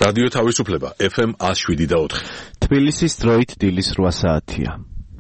რადიო თავისუფლება FM 107.4. თბილისის დროით დილის 8 საათია.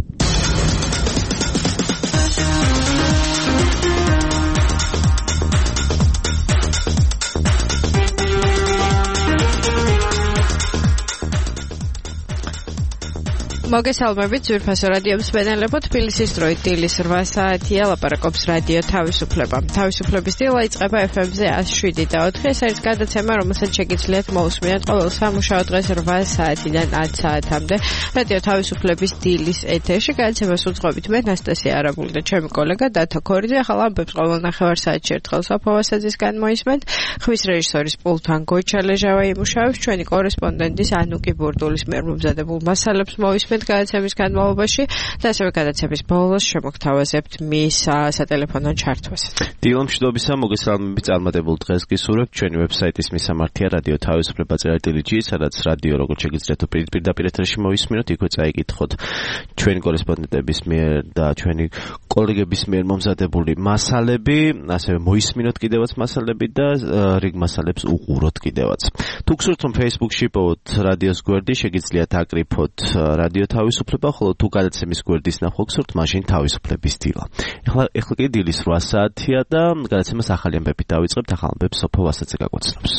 მოგესალმებით ძვირფასო რადიო მსმენელებო, თბილისის დროით დილის 8 საათია, ლაპარაკობს რადიო თავისუფლება. თავისუფლების დილა იწყება FM-ზე 107.4. ეს არის გადაცემა, რომელსაც შეგიძლიათ მოусმინოთ ყოველ სამუშაო დღეს 8 საათიდან 10 საათამდე. რადიო თავისუფლების დილის ეთერში გადაცემას უძღვებით მე ნასტასია არაბული და ჩემი კოლეგა დათა ქორიძე. ახლა ამბებს ყოველ ნახევარ საათში ერთხელ საფოვასაძისგან მოისმენთ. ხმის რეჟისორის პულტთან გოჩა ლეჟავა იმუშავებს, ჩვენი კორესპონდენტის ანუკი ბურდულის მიერ მომზადებულ მასალებს მოისმენთ გადაცემის განმავლობაში და ასევე გადაცემის ბოლოს შემოგთავაზებთ მის სატელეფონო ჩართვას. დილა მშვიდობისა, მოგესალმებით წარმატებულ დღეს გისურვებთ. ჩვენი ვებსაიტის მისამართია რადიო თავისუფლება.gr, სადაც რადიო როგორც შეგიძლიათ პირდაპირ ეთერში მოისმინოთ, იქვე წაიკითხოთ ჩვენი კორესპონდენტების მიერ და ჩვენი კოლეგების მიერ მომზადებული მასალები, ასევე მოისმინოთ კიდევაც მასალები და რიგ მასალებს უყუროთ კიდევაც. თუ გსურთ რომ Facebook-ში პოვოთ რადიოს გვერდი, შეგიძლიათ აკრიფოთ რადიო თავისუფლება, ხოლო თუ გადაცემის გვერდის ნახვა გსურთ, მაშინ თავისუფლების დილა. ეხლა კი დილის 8 საათია და გადაცემას ახალი ამბებით დავიწყებთ. ახალ ამბებს სოფო ვასაძე გაგვაცნობს.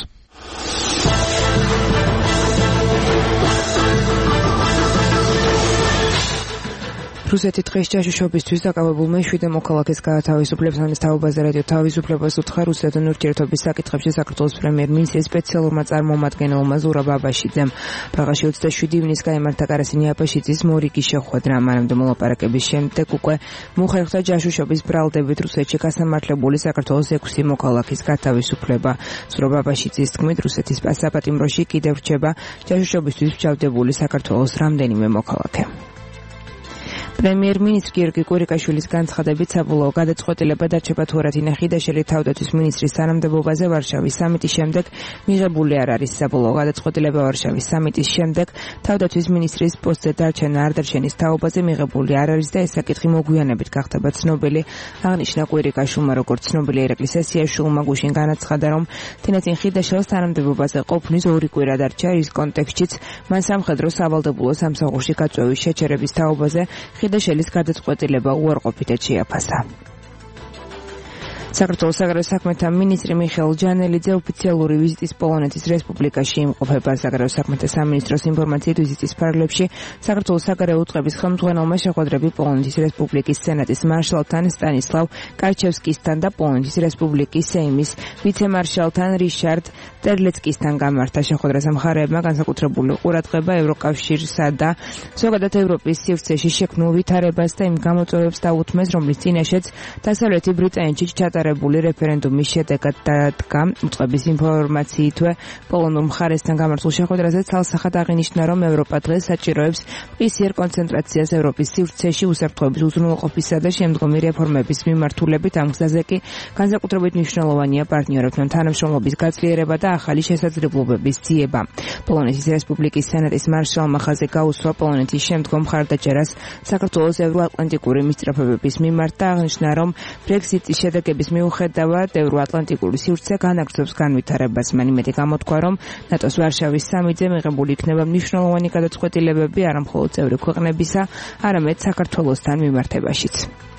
რუსეთი დღეს ჯაშუშობისთვის დაკავებულმა 7 მოქალაქეს გაათავისუფლებს. ამის თაობაზე რადიო თავისუფლებას უთხრა რუსეთთან ურთიერთობის საკითხებში საქართველოს პრემიერ-მინისტრის სპეციალურმა წარმომადგენელმა ზურაბ აბაშიძემ. პრაღაში 27 ივნისს გაიმართა კარასინი აბაშიძის მორიგი შეხვედრა. მანამდე მოლაპარაკების შემდეგ უკვე მოხერხდა ჯაშუშობის ბრალდებით რუსეთში გასამართლებული საქართველოს 6 მოქალაქის გათავისუფლება. ზურაბ აბაშიძის თქმით, რუსეთის საპატიმროში კიდევ რჩება ჯაშუშობისთვის მსჯავრდებული საქართველოს რამდენიმე მოქალაქე. პრემიერ-მინისტრი გიორგი კვირიკაშვილის განცხადებით საბოლოო გადაწყვეტილება დარჩება თუ არა ხიდაშელი თავდაცვის მინისტრის თანამდებობაზე ვარშავის სამიტის შემდეგ მიღებული არ არის. საბოლოო გადაწყვეტილება ვარშავის სამიტის შემდეგ თავდაცვის მინისტრის პოსტზე დარჩენა არ დარჩენის თაობაზე მიღებული არ არის და ეს საკითხი მოგვიანებით გახდება ცნობილი. აღნიშნა კვირიკაშვილმა, როგორც ცნობილი ერეკლი სესიაშვილმა გუშინ განაცხადა, რომ თინათინ ხიდაშელს თანამდებობაზე ყოფნის 2 კვირა დარჩა, რის კონტექსტშიც მან სამხედრო სავალდებულო სამსახურში გაწვევის შეჩერების თაობაზე ხიდაშელის გადაწყვეტილება უარყოფითად შეაფასა. საქართველოს საგარეო საქმეთა მინისტრი მიხეილ ჯანელიძე ოფიციალური ვიზიტის პოლონეთის რესპუბლიკაში იმყოფება. საგარეო საქმეთა სამინისტროს ინფორმაციით ვიზიტის ფარგლებში საქართველოს საგარეო უტყების ხელმძღვანელმა შეხვედრები პოლონეთის რესპუბლიკის სენატის მარშალთან სტანისლავ კარჩევსკისთან და პოლონეთის რესპუბლიკის სეიმის ვიცე-მარშალთან რიშარდ ტერლეცკისთან გამართა. შეხვედრაზე მხარეებმა განსაკუთრებული ყურადღება ევროკავშირსა და ზოგადად ევროპის სივრცეში შექმნილ ვითარებას და იმ გამოწვევებს დაუთმეს, რომლის წინაშეც დასავლეთი ბრიტანეთში ჩატარებული რეფერენდუმის შედეგად დადგა. უწყების ინფორმაციითვე პოლონურ მხარესთან გამართულ შეხვედრაზე ცალსახად აღინიშნა, რომ ევროპა დღეს საჭიროებს მყისიერ კონცენტრაციას ევროპის სივრცეში უსაფრთხოების უზრუნველყოფისა და შემდგომი რეფორმების მიმართულებით. ამ გზაზე კი განსაკუთრებით მნიშვნელოვანია პარტნიორებთან თანამშრომლობის გაცვლიერება და ახალი შესაძლებლობების ძიება. პოლონეთის რესპუბლიკის სენატის მარშალმა ხაზი გაუსვა პოლონეთის შემდგომ მხარდაჭერას საქართველოს ევროატლანტიკური მისწრაფებების მიმართ და აღნიშნა, რომ ბრექსიტის შედეგების მიუხედავად ევროატლანტიკური სივრცე განაგრძობს განვითარებას. მან იმედი გამოთქვა, რომ ნატოს ვარშავის სამიტზე მიღებული იქნება მნიშვნელოვანი გადაწყვეტილებები არა მხოლოდ წევრი ქვეყნებისა, არამედ საქართველოსთან მიმართებაშიც.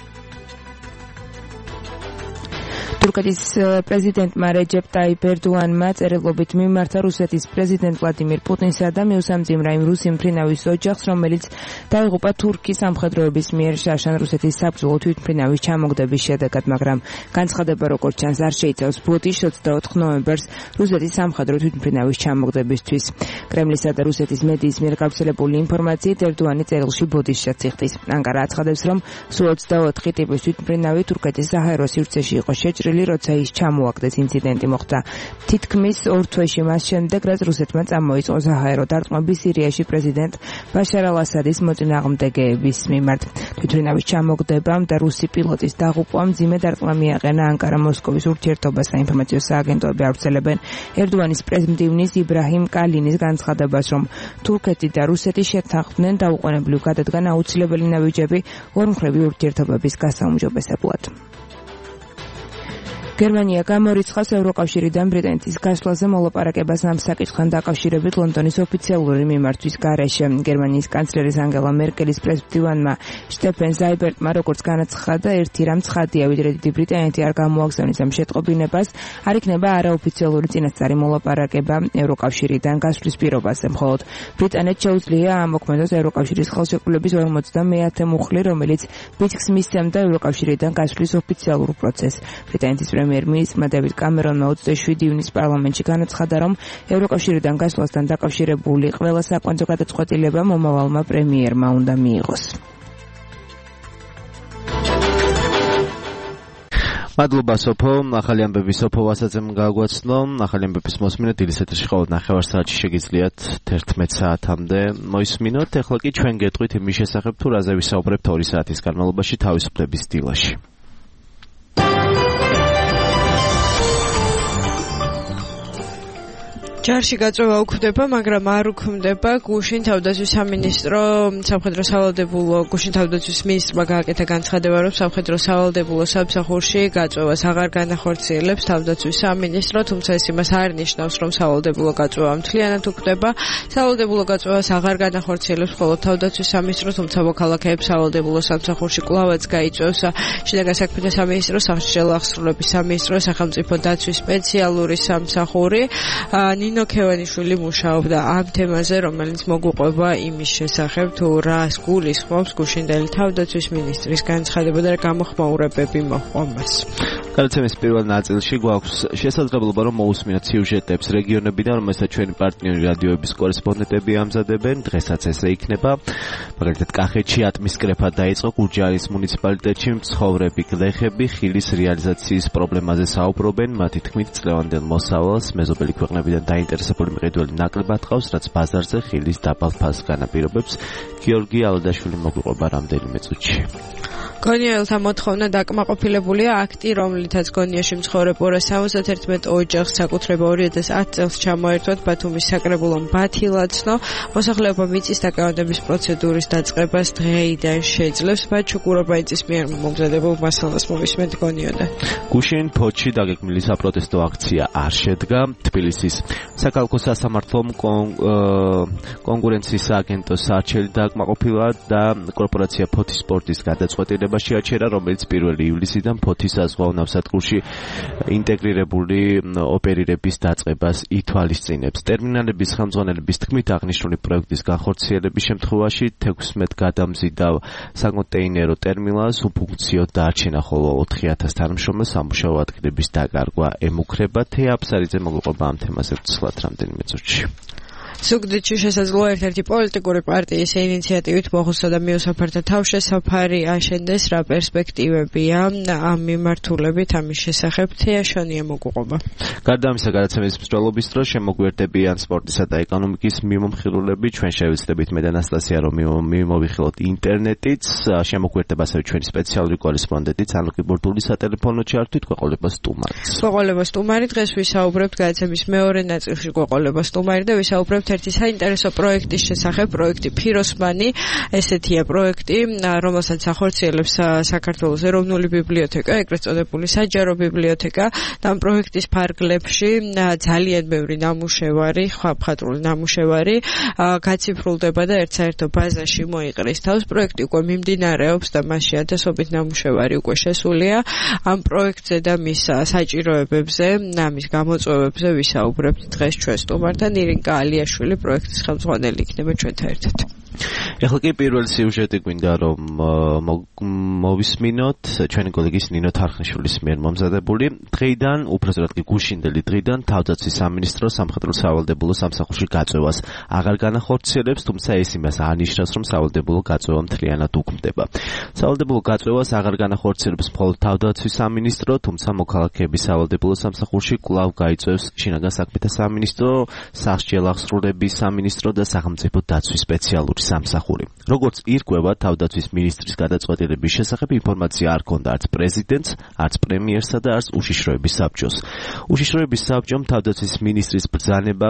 თურქეთის პრეზიდენტმა რეჯეპ ტაიპ ერდოანმა წერილობით მიმართა რუსეთის პრეზიდენტ ვლადიმირ პუტინსა და მიუსამძიმრა იმ რუსი მფრინავის ოჯახს, რომელიც დაიღუპა თურქის სამხედროების მიერ შარშან რუსეთის საბრძოლო თვითმფრინავის ჩამოგდების შედეგად, მაგრამ განცხადება როგორც ჩანს არ შეიცავს ბოდიშს 24 ნოემბერს რუსეთის სამხედრო თვითმფრინავის ჩამოგდებისთვის. კრემლისა და რუსეთის მედიის მიერ გავრცელებული ინფორმაციით ერდოანი წერილში ბოდიშსაც იხდის. ანკარა აცხადებს, რომ სულ 24 ტიპის თვითმფრინავი თურქეთის საჰაერო სივრცეში იყო შეჭრილი, როცა ის ჩამოაგდეს. ინციდენტი მოხდა თითქმის 2 თვეში მას შემდეგ, რაც რუსეთმა წამოიწყო საჰაერო დარტყმები სირიაში პრეზიდენტ ბაშარ ალ-ასადის მოწინააღმდეგეების მიმართ. თვითმფრინავის ჩამოგდებამ და რუსი პილოტის დაღუპვამ მძიმე დარტყმა მიაყენა. ანკარა მოსკოვის ურთიერთობა საინფორმაციო სააგენტოები ავრცელებენ ერდოანის პრეზიდენტის იბრაჰიმ კალინის განცხადებას, რომ თურქეთი და რუსეთი შეთანხმდნენ დაუყოვნებლივ გადადგან აუცილებელი ნაბიჯები ორმხრივი ურთიერთობების გასაუმჯობესებლად. გერმანია გამორიცხავს ევროკავშირიდან ბრიტანეთის გასვლაზე მოლაპარაკებას ამ საკითხთან დაკავშირებით ლონდონის ოფიციალური მიმართვის გარეშე. გერმანიის კანცლერის ანგელა მერკელის პრესმდივანმა შტეფენ ზაიბერტმა როგორც განაცხადა, ერთი რამ ცხადია, ვიდრე დიდი ბრიტანეთი არ გამოაგზავნის ამ შეტყობინებას, არ იქნება არაოფიციალური წინასწარი მოლაპარაკება ევროკავშირიდან გასვლის პირობაზე. მხოლოდ ბრიტანეთს შეუძლია ამოქმედოს ევროკავშირის ხელშეკრულების 50-მე მუხლი, რომელიც ბიძგს მისცემდა ევროკავშირიდან გასვლის ოფიციალურ პროცესს. ბრიტანეთის პრემიერ-მინისტრმა დევიდ კამერონმა 27 ივნისს პარლამენტში განაცხადა, რომ ევროკავშირიდან გასვლასთან დაკავშირებული ყველა საკვანძო გადაწყვეტილება მომავალმა პრემიერმა უნდა მიიღოს. მადლობა სოფო, ახალი ამბები სოფო ვასაძემ გაგვაცნო. ახალი ამბების მოსმინა დილის ეთერში ყოველ ნახევარ-საათში შეგიძლიათ 11 საათამდე მოისმინოთ. ეხლა კი ჩვენ გეტყვით იმის შესახებ, თუ რაზე ვისაუბრებთ 2 საათის განმავლობაში თავისუფლების დილაში. ჯარში გაწევა უქმდება, მაგრამ არ უქმდება გუშინ თავდაცვის სამინისტრო სამხედრო სავალდებულო გუშინ თავდაცვის მინისტრმა გააკეთა განცხადება, რომ სამხედრო სავალდებულო სამსახურში გაწევას აღარ განახორციელებს თავდაცვის სამინისტრო, თუმცა ეს იმას არ ნიშნავს, რომ სავალდებულო გაწევა მთლიანად უქმდება. სავალდებულო გაწევას აღარ განახორციელებს მხოლოდ თავდაცვის სამინისტრო, თუმცა მოქალაქეებს სავალდებულო სამსახურში კვლავაც გაიწვევს შინაგან საქმეთა სამინისტრო, სახალხო აღსრულების სამინისტრო, სახელმწიფო დაცვის სპეციალური სამსახური. ნინო ქევანიშვილი მუშაობდა ამ თემაზე, რომელიც მოგვიყვება იმის შესახებ, თუ რას გულისხმობს გუშინდელი თავდაცვის მინისტრის განცხადება და გამოხმაურებები მოჰყვა მას. გადაცემის პირველ ნაწილში გვაქვს შესაძლებლობა, რომ მოусმინოთ სიუჟეტებს რეგიონებიდან, რომელსაც ჩვენი პარტნიორი რადიოების კორესპონდენტები ამზადებენ. დღესაც ესე იქნება. მაგალითად, კახეთში ატმის კრეფა დაიწყო, გურჯაანის მუნიციპალიტეტში მცხოვრები გლეხები ხილის რეალიზაციის პრობლემაზე საუბრობენ. მათი თქმით, წლევანდელ მოსავალს მეზობელი ქვეყნებიდან დაინტერესებული მყიდველი ნაკლებად ყავს, რაც ბაზარზე ხილის დაბალ ფასს განაპირობებს. გიორგი ალადაშვილი მოგვიყვება რამდენიმე წუთში. გონიელთა მოთხოვნა დაკმაყოფილებულია აქტი, რომლითაც გონიაში მცხოვრებ 271 ოჯახს საკუთრება 2010 წელს ჩამოერთვათ ბათუმის საკრებულომ ბათილაცნო. მოსახლეობა მიწის დაკავების პროცედურის დაწყებას დღეიდან შეძლებს. მათ ჩუქურობაიძის მიერ მომზადებულ მასალას მოვისმენთ გონიოდან. გუშინ ფოთში დაგეგმილი საპროტესტო აქცია არ შედგა. თბილისის საქალაქო სასამართლომ კონკურენციის სააგენტოს საარჩევი დაკმაყოფილა და კორპორაცია ფოთის სპორტის გადაწყვეტილება შეაჩერა, რომელიც 1 ივლისიდან ფოთის საზღვაო ნავსადგურში ინტეგრირებული ოპერირების დაწყებას ითვალისწინებს. ტერმინალების ხელმძღვანელების თქმით, აღნიშნული პროექტის განხორციელების შემთხვევაში 16 გადამზიდავ საკონტეინერო ტერმინალს უფუნქციოდ დაარჩენა, ხოლო 4000 თანამშრომელს სამუშაო ადგილების დაკარგვა ემუქრება. თეა აფსარიძე მოგვიყვება ამ თემაზე ვცლად რამდენიმე წუთში. ზუგდიდში შესაძლოა ერთ-ერთი პოლიტიკური პარტიის ინიციატივით მოხუცთა და მიუსაფართა თავშესაფარი აშენდეს. რა პერსპექტივებია ამ მიმართულებით, ამის შესახებ თეა შონია მოგვიყვება. გარდა ამისა, გადაცემის მსვლელობის დროს შემოგვიერთებიან სპორტისა და ეკონომიკის მიმომხილველები. ჩვენ შევეცდებით მე და ანასტასია, რომ მივმოვიხილოთ ინტერნეტით. შემოგვიერთება ასევე ჩვენი სპეციალური კორესპონდენტი ანუკი ბურდული სატელეფონო ჩართვით. გვეყოლება სტუმარიც. გვეყოლება სტუმარი. დღეს ვისაუბრებთ გადაცემის მეორე ნაწილში გვეყოლება სტუმარი და ვისაუბრებთ ერთი საინტერესო პროექტის შესახებ, პროექტი ფიროსმანი. ესეთია პროექტი, რომელსაც ახორციელებს საქართველოს ეროვნული ბიბლიოთეკა, ეგრეთ წოდებული საჯარო ბიბლიოთეკა. და ამ პროექტის ფარგლებში ძალიან ბევრი ნამუშევარი, მხატვრული ნამუშევარი გაციფრულდება და ერთ-საერთო ბაზაში მოიყრის თავს. პროექტი უკვე მიმდინარეობს და მასში ათასობით ნამუშევარი უკვე შესულია. ამ პროექტზე და მის საჭიროებებზე, ამის გამოწვევებზე ვისაუბრებთ დღეს ჩვენ სტუმართან. ირინკა ალიაშვილი პროექტის ხელმძღვანელი იქნება ჩვენთან ერთად. ეხლა კი პირველი სიუჟეტი გვინდა რომ მოვისმინოთ ჩვენი კოლეგის ნინო თარხნიშვილის მიერ მომზადებული. დღეიდან, უпростоრად კი გუშინდელი დღიდან თავდაცვის სამინისტრო სამხედრო სავალდებულო სამსახურში გაწევას აღარ განახორციელებს, თუმცა ეს იმას ანიშნავს, რომ სავალდებულო გაწევა მთლიანად უქმდება. სავალდებულო გაწევას აღარ განახორციელებს მხოლოდ თავდაცვის სამინისტრო, თუმცა მოქალაქეების სავალდებულო სამსახურში კვლავ გაიწვევს შინაგან საქმეთა სამინისტრო, სახალხო აღსრულების სამინისტრო და სახელმწიფო დაცვის სპეციალური სამსახური. როგორც ირკვევა, თავდაცვის მინისტრის გადაწყვეტილების შესახებ ინფორმაცია არ ჰქონდა არც პრეზიდენტს, არც პრემიერსა და არც უშიშროების საბჭოს. უშიშროების საბჭომ თავდაცვის მინისტრის ბრძანება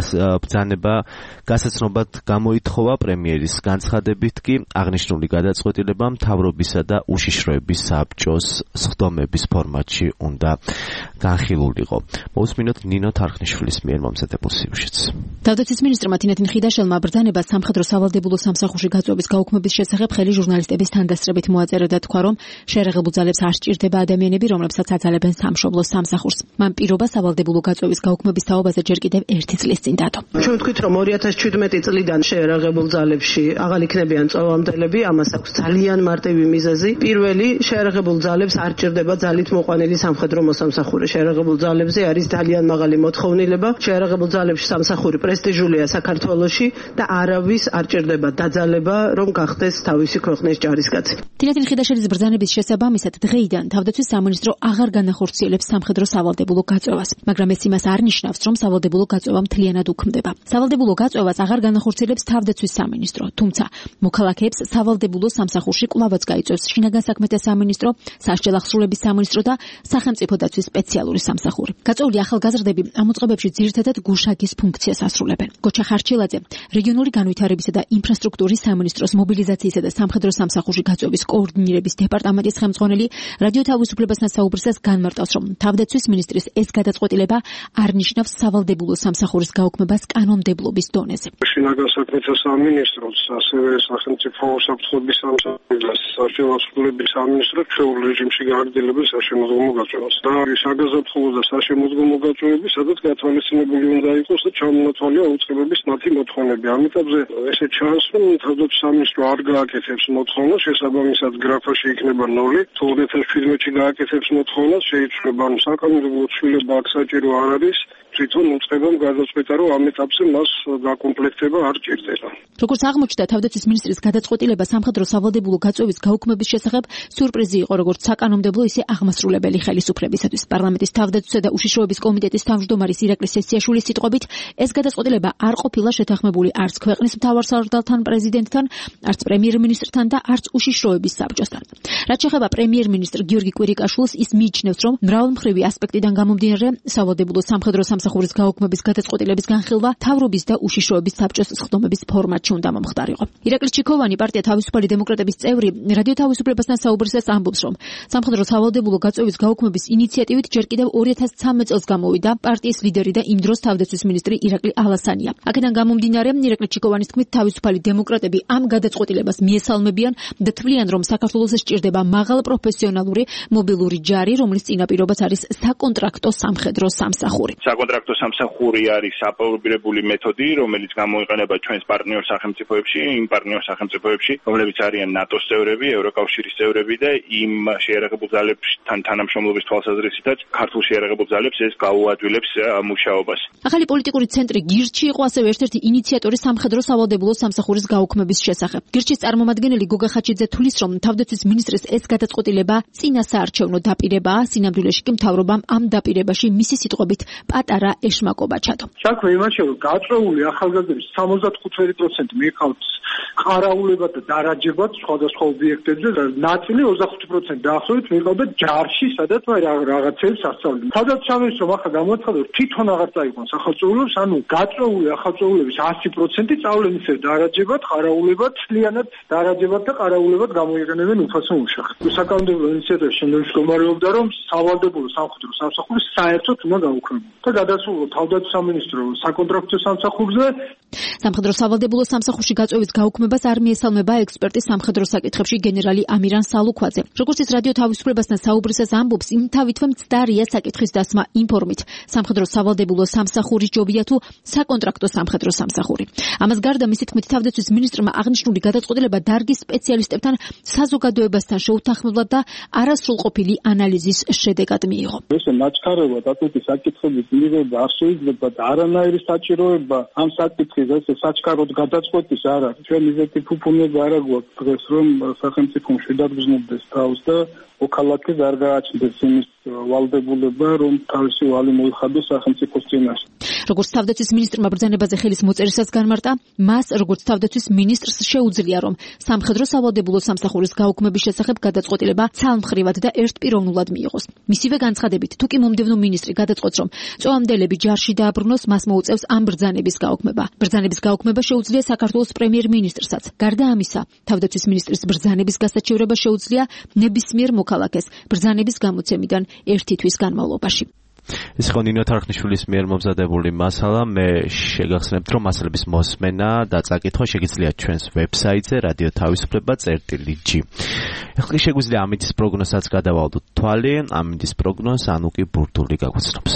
გასაცნობად გამოითხოვა, პრემიერის განცხადებით კი აღნიშნული გადაწყვეტილება მთავრობისა და უშიშროების საბჭოს სხდომების ფორმატში უნდა განხილულიყო. მოусმინოთ ნინო თარხნიშვილის მიერ მომზადებულ სიუჟეტს. თავდაცვის მინისტრმა თინათინ ხიდაშელმა ბრძანება სამხედრო სავალდებულო სამსახურში გაწვევის გაუქმების შესახებ ხელი ჟურნალისტების თანდასწრებით მოაწერა და თქვა, რომ შეერაღებულ ძალებს არ სჭირდება ადამიანები, რომლებსაც აძალებენ სამშობლოს სამსახურს. მან პირობა სავალდებულო გაწვევის გაუქმების თაობაზე ჯერ კიდევ 1 წლის წინ დადო. ჩვენ ვთქვით, რომ 2017 წლიდან შეერაღებულ ძალებში აღარ იქნებიან წვევამდელები, ამას აქვს ძალიან მარტივი მიზეზი. პირველი, შეერაღებულ ძალებს არ ჭირდება ძალით მოყვანილი სამხედრო მოსამსახური. შეერაღებულ ძალებზე არის ძალიან მაღალი მოთხოვნილება. შეერაღებულ ძალებში სამსახური პრესტიჟულია საქართველოში და არავის არ ჭირდება დაძალება, რომ გახდეს თავისი ქვეყნის ჯარისკაცი. თინათინ ხიდაშელის ბრძანების შესაბამისად დღეიდან თავდაცვის სამინისტრო აღარ განახორციელებს სამხედრო სავალდებულო გაწვევას, მაგრამ ეს იმას არ ნიშნავს, რომ სავალდებულო გაწვევა მთლიანად უქმდება. სავალდებულო გაწვევას აღარ განახორციელებს თავდაცვის სამინისტრო, თუმცა მოქალაქეებს სავალდებულო სამსახურში კვლავაც გაიწვევს შინაგან საქმეთა სამინისტრო, სასჯელ აღსრულების სამინისტრო და სახელმწიფო დაცვის სპეციალური სამსახური. გაწეული ახალგაზრდები ამ უწყებებში ძირითადად გუშაგის ფუნქციას ასრულებენ. გოჩა ხარჩილაძე, რეგიონული განვითარებისა და ინფრასტრუქტურის სამინისტროს მობილიზაციისა და სამხედრო სამსახურში გაწვევის კოორდინირების დეპარტამენტის ხელმძღვანელი რადიო თავისუფლებასთან საუბრისას განმარტავს, რომ თავდაცვის მინისტრის ეს გადაწყვეტილება არ ნიშნავს სავალდებულო სამსახურის გაუქმებას კანონმდებლობის დონეზე. შინაგან საქმეთა სამინისტროს, ასევე სახელმწიფო საფრთხების სამსახურის და სასჯელ აღსრულების სამინისტროს ჩვეულ რეჟიმში გააგრძელებენ საშემოდგომო გაწვევას. და საგაზაფხულო და საშემოდგომო გაწვევები, სადაც გათვალისწინებული უნდა იყოს და ჩამონათვალია უწყებების მათი მოთხოვნები. ამ ეტაპზე ესე ჩანს, რომ თავდაცვის სამინისტრო არ გააკეთებს მოთხოვნას, შესაბამისად გრაფაში იქნება 0. თუ 2017-ში გააკეთებს მოთხოვნას, შეიცვლება, ანუ საკანონმდებლო ცვლილება აქ საჭირო არ არის. თვითონ უწყებამ გადაწყვეტა, რომ ამ ეტაპზე მას დაკომპლექტება არ ჭირდება. როგორც აღმოჩნდა, თავდაცვის მინისტრის გადაწყვეტილება სამხედრო სავალდებულო გაწვევის გაუქმების შესახებ სიურპრიზი იყო როგორც საკანონმდებლო, ისე აღმასრულებელი ხელისუფლებისათვის. პარლამენტის თავდაცვისა და უშიშროების კომიტეტის თავმჯდომარის ირაკლი სესიაშვილის სიტყვებით, ეს გადაწყვეტილება არ ყოფილა შეთანხმებული არც ქვეყნის მთავარსარდალთან, პრეზიდენტთან, არც პრემიერ-მინისტრთან და არც უშიშროების საბჭოსთან. რაც შეეხება პრემიერ-მინისტრ გიორგი კვირიკაშვილს, ის მიიჩნევს, რომ მრავალმხრივი ასპექტიდან გამომდინარე სავალდებულო სამხედრო სამსახურის გაუქმების გადაწყვეტილების განხილვა მთავრობის და უშიშროების საბჭოს სხდომების ფორმატში უნდა მომხდარიყო. ირაკლი ჩიქოვანი, პარტია თავისუფალი დემოკრატების წევრი, რადიო თავისუფლებასთან საუბრისას ამბობს, რომ სამხედრო სავალდებულო გაწვევის გაუქმების ინიციატივით ჯერ კიდევ 2013 წელს გამოვიდა პარტიის ლიდერი და იმ დროს თავდაცვის მინისტრი ირაკლი ალასანია. აქედან გამომდინარე, ირაკლი ჩიქოვანის თქმით, თავისუფალი დემოკრატები ამ გადაწყვეტილებას მიესალმებიან და თვლიან, რომ საქართველოს სჭირდება მაღალპროფესიონალური მობილური ჯარი, რომლის წინაპირობაც არის საკონტრაქტო სამხედრო სამსახური. საკონტრაქტო სამსახური არის აპრობირებული მეთოდი, რომელიც გამოიყენება ჩვენს პარტნიორ სახელმწიფოებში, იმ პარტნიორ სახელმწიფოებში, რომლებიც არიან ნატოს წევრები, ევროკავშირის წევრები და იმ შეიარაღებულ ძალებთან თანამშრომლობის თვალსაზრისითაც ქართულ შეიარაღებულ ძალებს ეს გაუადვილებს მუშაობას. ახალი პოლიტიკური ცენტრი გირჩი იყო ასევე ერთ-ერთი ინიციატორი სამხედრო სავალდებულო სამსახურის გაუქმების შესახებ. გირჩის წარმომადგენელი გოგა ხაჩიძე თulis, რომ თავდაცვის მინისტრის ეს გადაწყვეტილება წინასაარჩევნო დაპირებაა, სინამდვილეში კი მთავრობამ ამ დაპირებაში მისი სიტყვებით პატარა ეშმაკობა ჩადო. საქმე იმაშია, რომ გაწეული ახალგაზრდების 75% მიყავთ ყარაულებად და დარაჯებად სხვადასხვა ობიექტებზე და ნაწილი 25% დაახლოებით მიყავდა ჯარში, სადაც რაღაცებს ასწავლდნენ. თავდაცვის სამინისტრომ ახლა გამოაცხადა, რომ თვითონ აღარ წაიყვანს ახალწეულებს, ანუ გაწეული ახალწეულების 100% სწავლენ ისე დარაჯებად, ყარაულებად, მთლიანად დარაჯებად და ყარაულებად გამოიყენებენ უფასო მუშახს. საკანონმდებლო ინიციატივა შემდეგ მდგომარეობდა, რომ სავალდებულო სამხედრო სამსახური საერთოდ უნდა გაუქმებულიყო. და გადასულიყო თავდაცვის სამინისტრო საკონტრაქტო სამსახურზე. სამხედრო სავალდებულო სამსახურში გაწვევის გაუქმებას არ მიესალმება ექსპერტი სამხედრო საკითხებში გენერალი ამირან სალუქვაძე. როგორც ის რადიო თავისუფლებასთან საუბრისას ამბობს, იმ თავითვე მცდარია საკითხის დასმა ინფორმით. სამხედრო სავალდებულო სამსახურის ჯობია თუ საკონტრაქტო სამხედრო სამსახური. ამას გარდა მისი თქმით, თავდაცვის მინისტრმა აღნიშნული გადაწყვეტილება დარგის სპეციალისტებთან საზოგადოებასთან შეუთანხმებლად და არასრულყოფილი ანალიზის შედეგად მიიღო. ესე მაჩქარება დაწყვეტის საკითხების მიღება არ შეიძლება და არანაირი საჭიროება ამ საკითხის ესე საჩქაროდ გადაწყვეტის არ არის. ჩვენ ისეთი ფუფუნება არ გვაქვს დღეს, რომ სახელმწიფო მშვიდად გრძნობდეს თავს და მოქალაქეს არ გააჩნდეს იმის ვალდებულება რომ თავისი ვალი მოიხადოს სახელმწიფოს წინაშე. როგორც თავდაცვის ministrმა ბრძანებაზე ხელის მოწერისას განმარტა, მას როგორც თავდაცვის ministrს შეუძლია რომ სამხედრო სავალდებულო სამსახურის გაუქმების შესახებ გადაწყვეტილება ცალმხრივად და ერთპიროვნულად მიიღოს. მისივე განცხადებით, თუ კი მომდევნო ministri გადაწყვეტს რომ წვავამდელები ჯარში დააბრუნოს, მას მოუწევს ამ ბრძანების გაუქმება. ბრძანების გაუქმება შეუძლია საქართველოს პრემიერ-მინისტრსაც. გარდა ამისა, თავდაცვის ministris ბრძანების გასაჩივრება შეუძლია ნებისმიერ მოქალაქეს ბრძანების გამოცემიდან 1 თვის განმავლობაში. ეს იყო ნინო თარხნიშვილის მიერ მომზადებული მასალა. მე შეგახსენებთ, რომ მასალების მოსმენა და წაკითხვა შეგიძლიათ ჩვენს ვებსაიტზე radio-tavisufleba.gi. ეხლა შეგვიძლია ამინდის პროგნოზსაც გადავალდოთ თვალი, ამინდის პროგნოზ ანუ კი ბურთული გაგვაცნობს.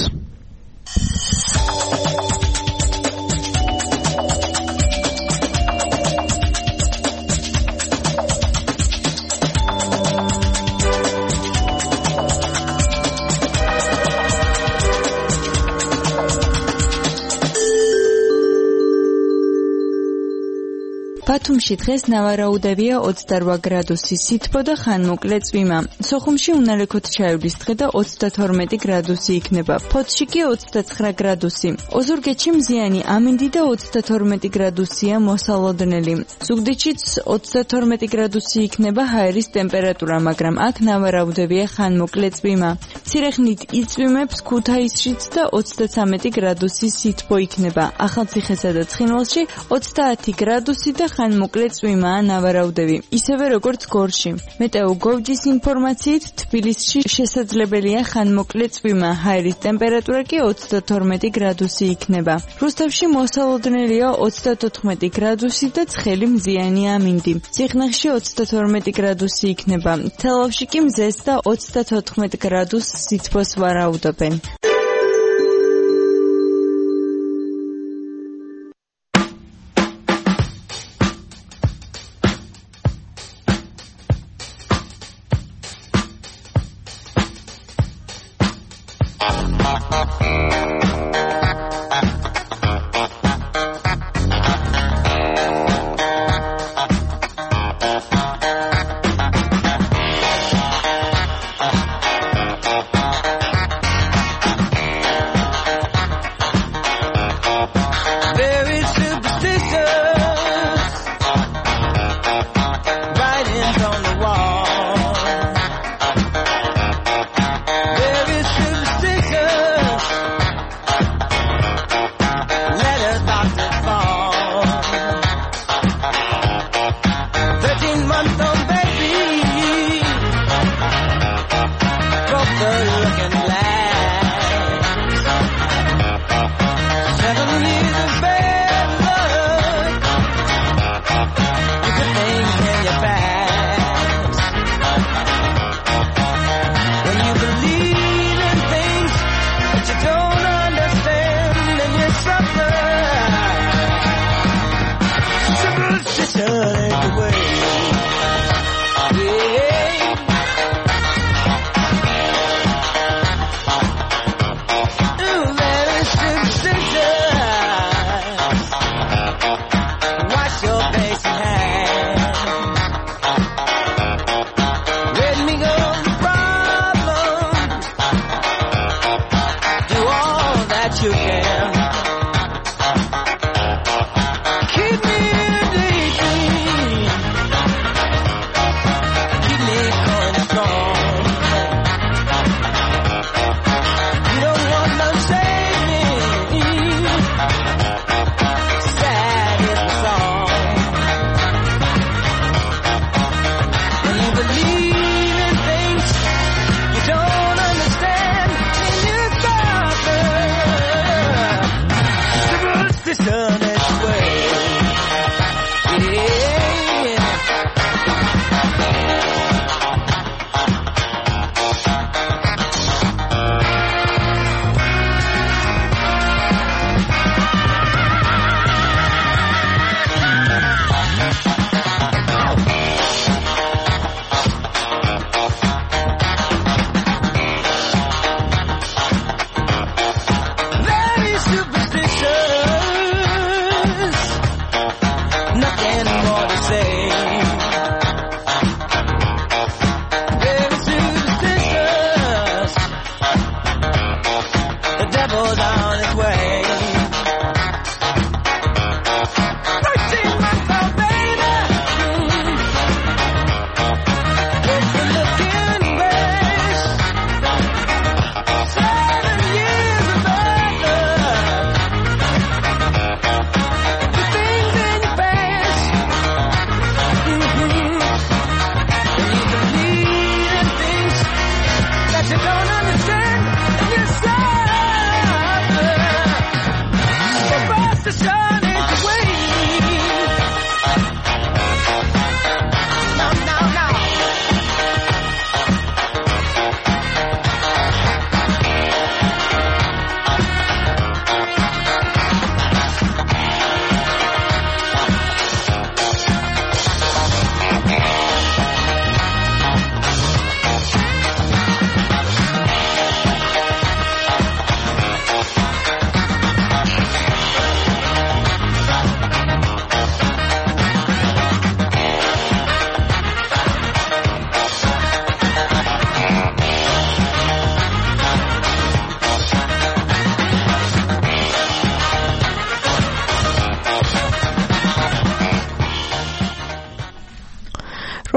ბათუმში დღეს ნავარაუდებია 28 გრადუსი სითბო და ხანმოკლე წვიმა. სოხუმში უნალექოთ ჩაივლის დღე და 32 გრადუსი იქნება. ფოთში კი 29 გრადუსი. ოზურგეთში მზიანი ამინდი და 32 გრადუსია მოსალოდნელი. ზუგდიდშიც 32 გრადუსი იქნება ჰაერის ტემპერატურა, მაგრამ აქ ნავარაუდებია ხანმოკლე წვიმა. ცირეხნით იწვიმებს ქუთაისშიც და 33 გრადუსი სითბო იქნება. ახალციხესა და ცხინვალში 30 გრადუსი და ხანმოკლე წვიმაა ნავარაუდები, ისევე როგორც გორში. მეტეოგოვჯის ინფორმაციით თბილისში შესაძლებელია ხანმოკლე წვიმა, ჰაერის ტემპერატურა კი 32 გრადუსი იქნება. რუსთავში მოსალოდნელია 34 გრადუსი და ცხელი მზიანი ამინდი. ციხნახში 32 გრადუსი იქნება. თელავში კი მზეს და 34 გრადუს სითბოს ვარაუდობენ.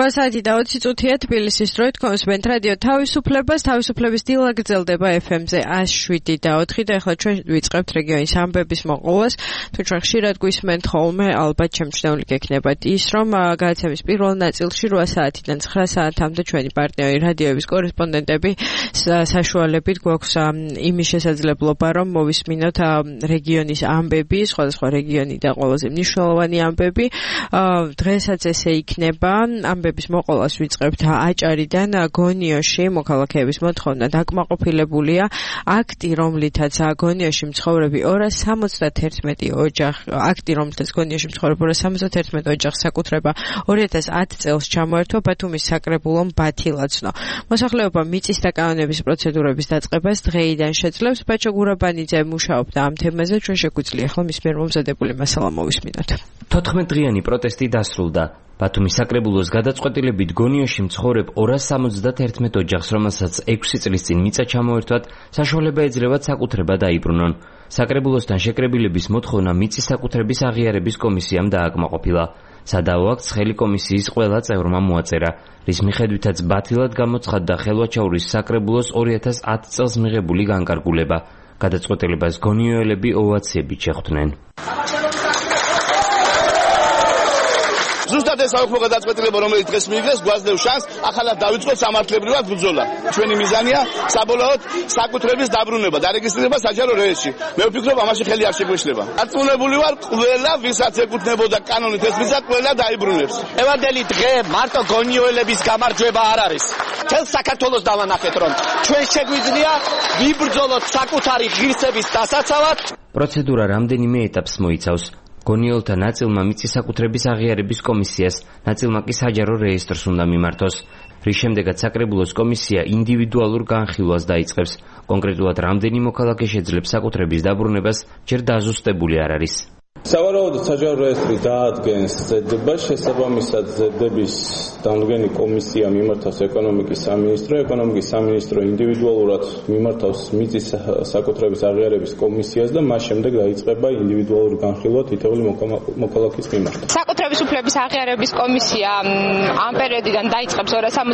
8 და 20 წუთია თბილისის დროით კონსვენტ რადიო თავისუფლებას თავისუფლების დილა გრძელდება FM-ზე 107 და 4 და ახლა ჩვენ ვიწყებთ რეგიონის ამბების მოყოლას. თუ ჩვენ ხშირად გვისმენთ ხოლმე, ალბათ შემჩნეული გექნებათ ის, რომ გადაცემის პირველ ნაწილში 8 საათიდან 9 საათამდე ჩვენი პარტნიორი რადიოების კორესპონდენტები საშუალებით გვაქვს იმის შესაძლებლობა, რომ მოვისმინოთ რეგიონის ამბები, სხვადასხვა რეგიონი და ყველაზე მნიშვნელოვანი ამბები. დღესაც ესე იქნება ამბების მოყოლას ვიწყებთ აჭარიდან. გონიოში მოქალაქეების მოთხოვნა დაკმაყოფილებულია აქტი, რომლითაც გონიოში მცხოვრები 271 ოჯახს საკუთრება 2010 წელს ჩამოერთვა ბათუმის საკრებულომ ბათილაცნო. მოსახლეობა მიწის დაკავების პროცედურების დაწყებას დღეიდან შეძლებს. ბაჩო გურაბანიძე მუშაობდა ამ თემაზე, ჩვენ შეგვიძლია ახლა მის მიერ მომზადებული მასალა მოვისმინოთ. 14 დღიანი პროტესტი დასრულდა. ბათუმის საკრებულოს გადაწყვეტილებით გონიოში მცხოვრებ 271 ოჯახს, რომელსაც 6 წლის წინ მიწა ჩამოერთვათ, საშუალება ეძლევათ საკუთრება დაიბრუნონ. საკრებულოსთან შეკრებილების მოთხოვნა მიწის საკუთრების აღიარების კომისიამ დააკმაყოფილა. სადავო აქტს ხელი კომისიის ყველა წევრმა მოაწერა, რის მიხედვითაც ბათილად გამოცხადდა ხელვაჩაურის საკრებულოს 2010 წელს მიღებული განკარგულება. გადაწყვეტილებას გონიოელები ოვაციებით შეხვდნენ. ზუსტად ეს საქმე გადაწყვეტილება, რომელიც დღეს მიიღეს, გვაძლევს შანსს ახალად დავიწყოთ სამართლებრივად ბრძოლა. ჩვენი მიზანია საბოლოოდ საკუთრების დაბრუნება, დარეგისტრირება საჯარო რეესტრში. მე ვფიქრობ, ამაში ხელი არ შეგვეშლება. დარწმუნებული ვარ, ყველა ვისაც ეკუთვნებოდა კანონით ეს მიზა, ყველა დაიბრუნებს. ევანდელი დღე მარტო გონიოელების გამარჯვება არ არის. თელს საქართველოს დავანახეთ, რომ ჩვენ შეგვიძლია ვიბრძოლოთ საკუთარი ღირსების დასაცავად. პროცედურა რამდენიმე ეტაპს მოიცავს. გონიოლთა ნაწილმა მიწის საკუთრების აღიარების კომისიას, ნაწილმა კი საჯარო რეესტრს უნდა მიმართოს. რის შემდეგაც საკრებულოს კომისია ინდივიდუალურ განხილვას დაიწყებს. კონკრეტულად რამდენი მოქალაქე შეძლებს საკუთრების დაბრუნებას, ჯერ დაზუსტებული არ არის. სავარაუდოდ საჯარო რეესტრი დაადგენს ზედებას, შესაბამისად ზედების დამდგენი კომისია მიმართავს ეკონომიკის სამინისტრო ინდივიდუალურად მიმართავს მიწის საკუთრების აღიარების კომისიას და მას შემდეგ დაიწყება ინდივიდუალური განხილვა თითოეული მოქალაქის მიმართ. საკუთრების უფლების აღიარების კომისია ამ პერიოდიდან დაიწყებს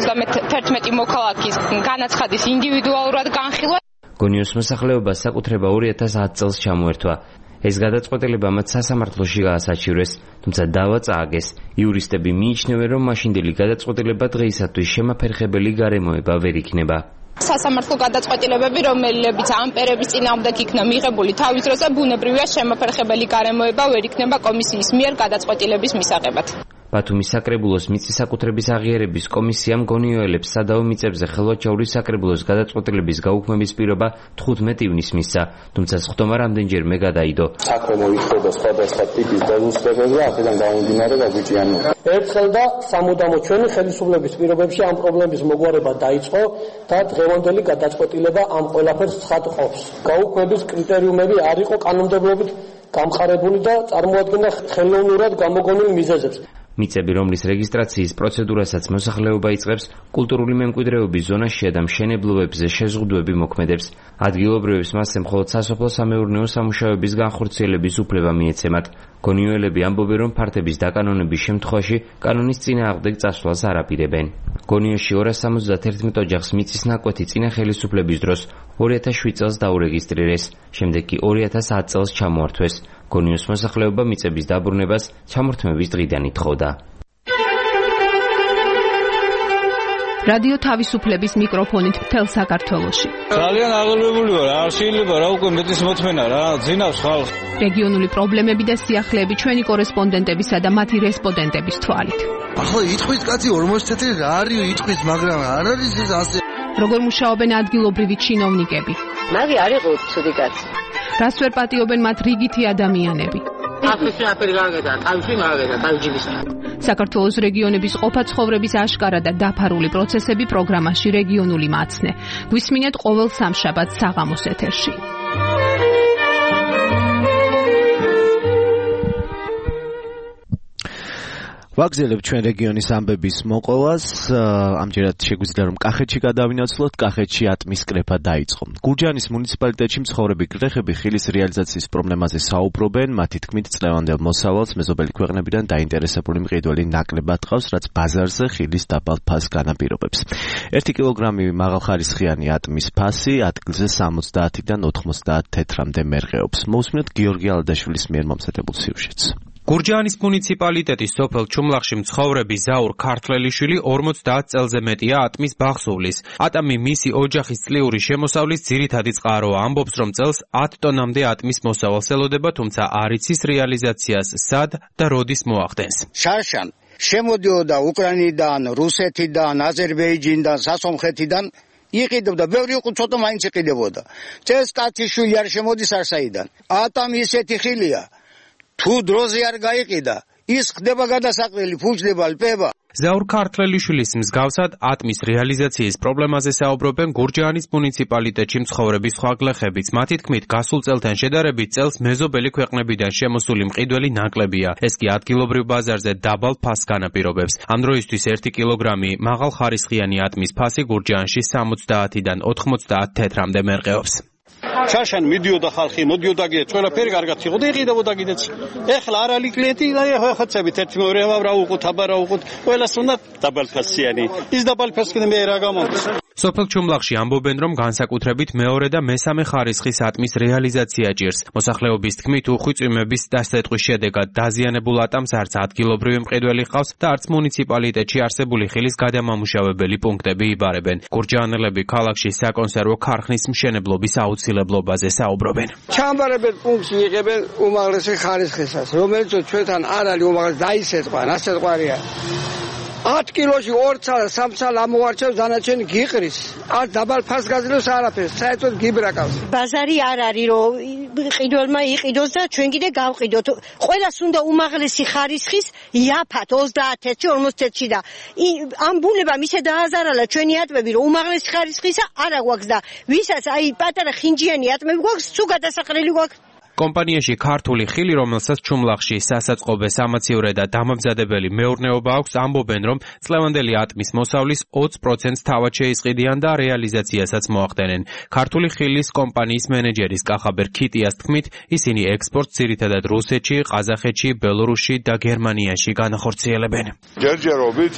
271 მოქალაქის განაცხადის ინდივიდუალურად განხილვა. გონიოს მოსახლეობას საკუთრება 2010 წელს ჩამოერთვა. ეს გადაწყვეტილება მათ სასამართლოში გაასაჩივრეს, თუმცა დავა წააგეს. იურისტები მიიჩნევენ, რომ მაშინდელი გადაწყვეტილება დღეისათვის შემაფერხებელი გარემოება ვერ იქნება. სასამართლო გადაწყვეტილებები, რომელებიც ამ პერიოდის წინააღმდეგ იქნა მიღებული თავის დროზე, ბუნებრივია შემაფერხებელი გარემოება ვერ იქნება კომისიის მიერ გადაწყვეტილების მისაღებად. ბათუმის საკრებულოს მიწის საკუთრების აღიარების კომისიამ გონიოელებს სადავო მიწებზე ხელვაჩაურის საკრებულოს გადაწყვეტილების გაუქმების პირობა 15 ივნისს მისცა, თუმცა სხდომა რამდენჯერმე გადაიდო. საქმე მოიხსნა სხვადასხვა ტიპის დაზუსტებები და აქედან გამომდინარე გაგვიჭიანო. ერთხელ და სამუდამო ჩვენი ხელისუფლების პირობებში ამ პრობლემის მოგვარება დაიწყო და დღევანდელი გადაწყვეტილება ამ ყველაფერს ცხადყოფს. გაუქმების კრიტერიუმები არ იყო კანონმდებლობით გამხარებული და წარმოადგენდა ხელოვნურად გამოგონილ მიზეზებს. მიწები, რომლის რეგისტრაციის პროცედურასაც მოსახლეობა იწყებს, კულტურული მემკვიდრეობის ზონაშია და მშენებლობებზე შეზღუდვები მოქმედებს. ადგილობრივებს მასზე მხოლოდ სასოფლო-სამეურნეო სამუშაოების განხორციელების უფლება მიეცემათ. გონიოელები ამბობენ, რომ ფართების დაკანონების შემთხვევაში კანონის წინააღმდეგ წასვლას არ აპირებენ. გონიოში 271 ოჯახს მიწის ნაკვეთი წინა ხელისუფლების დროს 2007 წელს დაურეგისტრირეს, შემდეგ კი 2010 წელს ჩამოართვეს. გონიოს მოსახლეობა მიწების დაბრუნებას ჩამორთმების დღიდან ითხოვდა. რადიო თავისუფლების მიკროფონით მთელ საქართველოში. ძალიან აღელვებული ვარ, არ შეიძლება რა უკვე მეტის მოთმენა რა, ძინავს ხალხს. რეგიონული პრობლემები და სიახლეები ჩვენი კორესპონდენტებისა და მათი რესპონდენტების თვალით. ახლა იტყვის კაცი 40 წელი რა არის იტყვის, მაგრამ არ არის ეს ასე. როგორ მუშაობენ ადგილობრივი ჩინოვნიკები? მაგი არ იყო ცუდი კაცი. რას ვერ პატიობენ მათ რიგითი ადამიანები? საქართველოს რეგიონების ყოფა-ცხოვრების აშკარა და დაფარული პროცესები პროგრამაში რეგიონული მაცნე. გვისმინეთ ყოველ სამშაბათს საღამოს ეთერში. ვაგზელებ ჩვენ რეგიონის ამბების მოყოლას. ამჯერად შეგვიძლია რომ კახეთში გადავინაცვლოთ. კახეთში ატმის კრეფა დაიწყო. გურჯაანის მუნიციპალიტეტში მცხოვრები გლეხები ხილის რეალიზაციის პრობლემაზე საუბრობენ. მათი თქმით, წლევანდელ მოსავალს მეზობელი ქვეყნებიდან დაინტერესებული მყიდველი ნაკლებად ყავს, რაც ბაზარზე ხილის დაბალ ფასს განაპირობებს. 1 კილოგრამი მაღალხარისხიანი ატმის ფასი ადგილზე 70-დან 90 თეთრამდე მერყეობს. მოусმინოთ გიორგი ალადაშვილის მიერ მომზადებულ სიუჟეტს. გურჯაანის მუნიციპალიტეტის სოფელ ჩუმლახში მცხოვრები ზაურ ქართლელიშვილი 50 წელზე მეტია ატმის ბაღსუვლის. ატამი მისი ოჯახის წლიური შემოსავლის ძირითადი წყაროა. ამბობს, რომ წელს 10 ტონამდე ატმის მოსავალს ელოდება, თუმცა არ იცის რეალიზაციას სად და როდის მოახდენს. შარშან შემოდიოდა უკრაინიდან, რუსეთიდან, აზერბაიჯანიდან, სასონხეთიდან იყიდებდა, ბევრი იყო, ცოტა მაინც იყიდებოდა. წელს კაცი შვილი არ შემოდის არსაიდან. ატამი ისეთი ხილია, თუ დროზე არ გაიყიდა, ის ხდება გადასაყრელი, ფუჭდება, ლპება. ზაურ ქართლელიშვილის მსგავსად ატმის რეალიზაციის პრობლემაზე საუბრობენ გურჯაანის მუნიციპალიტეტში მცხოვრები სხვა გლეხებიც. მათი თქმით, გასულ წელთან შედარებით წელს მეზობელი ქვეყნებიდან შემოსული მყიდველი ნაკლებია. ეს კი ადგილობრივ ბაზარზე დაბალ ფასს განაპირობებს. ამ დროისთვის 1 კილოგრამი მაღალხარისხიანი ატმის ფასი გურჯაანში 70-დან 90 თეთრამდე მერყეობს. შარშან მიდიოდა ხალხი, მოდიოდა გე, ყველაფერი კარგად იყო და იყიდებოდა კიდეც. ეხლა არ არის კლიენტი, ხოცებით ერთი მეორე ვაუყოთ, აბარავყოთ, ყველას უნდა დაბალფასიანი. ის დაბალფასიანი მე რა გამოდის? სოფელ ჩუმლახში ამბობენ, რომ განსაკუთრებით მეორე და მესამე ხარისხის ატმის რეალიზაცია ჭირს. მოსახლეობის თქმით, უხვიწვიმების დასწყვეტის შედეგად დაზიანებულ ატამს არც ადგილობრივი მყიდველი ჰყავს და არც მუნიციპალიტეტში არსებული ხილის გადამამუშავებელი პუნქტები იბარებენ. გურჯაანელები ქალაქში საკონსერვო ქარხნის მშენებლობის აუცილებლობაზე საუბრობენ. ჩამბარებელ პუნქტს იღებენ უმაღლესი ხარისხისას, რომელიც ჩვენთან არ არის უმაღლესი, დაისეთყვა, რასეთყვარია. 10 კილოში 2 ცალ 3 ცალ ამოვარჩევს, დანარჩენი გიყრის. არ დაბალ ფასს გაძლევს არაფერს, საერთოდ გიბრაკავს. ბაზარი არ არის, რომ ყიდველმა იყიდოს და ჩვენ კიდე გავყიდოთ. ყველას უნდა უმაღლესი ხარისხის იაფათ 30-ში, 40-ში და ამ ბუნებამ ისე დააზარალა ჩვენი ატმები, რომ უმაღლესი ხარისხისა არა გვაქვს და ვისაც აი პატარა ხინჯიანი ატმები გვაქვს, თუ გადასაყრელი გვაქვს. კომპანიაში ქართული ხილი, რომელსაც ჩუმლახში სასაწყობე სამაცივრე და დამამზადებელი მეურნეობა აქვს, ამბობენ, რომ წლევანდელი ატმის მოსავლის 20%-ს თავად შეისყიდიან და რეალიზაციასაც მოახდენენ. ქართული ხილის კომპანიის მენეჯერის კახაბერ ქიტიას თქმით, ისინი ექსპორტს ძირითადად რუსეთში, ყაზახეთში, ბელორუსში და გერმანიაში განახორციელებენ. ჯერჯერობით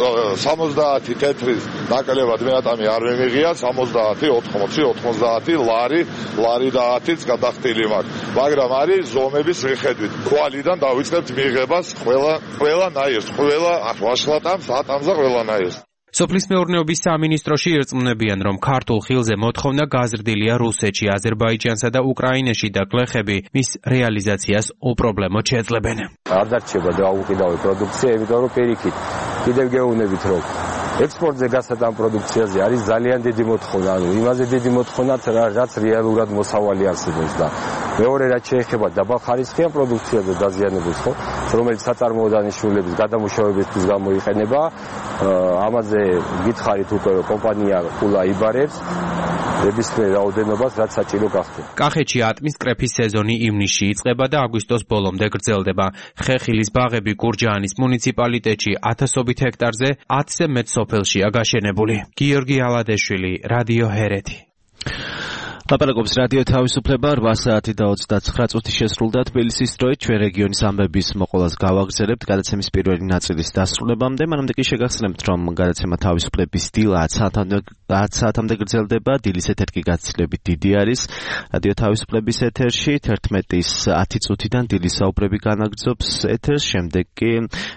70 თეთრის ნაკლებად მე ატამი არ მივიღია, 70, 80, 90 ლარი და 10-იც გადახდილი მაქვს. მაგრამ არის ზომების მიხედვით. კვალიდან დავიწყებთ მიღებას ყველა ნაირს, ყველა ვაშლატამს, ატამს და ყველა ნაირს. სოფლის მეურნეობის სამინისტროში ირწმუნებიან, რომ ქართულ ხილზე მოთხოვნა გაზრდილია რუსეთში, აზერბაიჯანსა და უკრაინაში და გლეხები მის რეალიზაციას უპრობლემოდ შეძლებენ. არ დარჩება დაუყიდავი პროდუქცია, იმიტომ რომ პირიქით კიდევ გეუბნებით, რომ ექსპორტზე გასატან პროდუქციაზე არის ძალიან დიდი მოთხოვნა, ანუ იმაზე დიდი მოთხოვნაც რაც რეალურად მოსავალი არსებობს და მეორე რაც შეეხება დაბალხარისხიან პროდუქციაზე დაზიანებულს, რომელიც საწარმოო დანიშნულების გადამუშავებისთვის გამოიყენება, ამაზე გითხარით უკვე კომპანია ყულა იბარებს ნებისმიერ რაოდენობას, რაც საჭირო გახდება. კახეთში ატმის კრეფის სეზონი ივნისში იწყება და აგვისტოს ბოლომდე გრძელდება. ხეხილის ბაღები გურჯაანის მუნიციპალიტეტში 1000-ობით ჰექტარზე 10-ზე მეტ სოფელშია გაშენებული. გიორგი ალადეშვილი, რადიო ჰერეთი. ლაპარაკობს რადიო თავისუფლება 8 საათი და 29 წუთი შესრულდა თბილისის დროით. ჩვენ რეგიონის ამბების მოყოლას გავაგრძელებთ გადაცემის პირველი ნაწილის დასრულებამდე. მანამდე კი შეგახსენებთ, რომ გადაცემა თავისუფლების დილა 10 საათამდე გრძელდება. დილის ეთერკი გაცილებით დიდი არის. რადიო თავისუფლების ეთერში 11-ის 10 წუთიდან დილის საუბრები განაგრძობს ეთერს. შემდეგ კი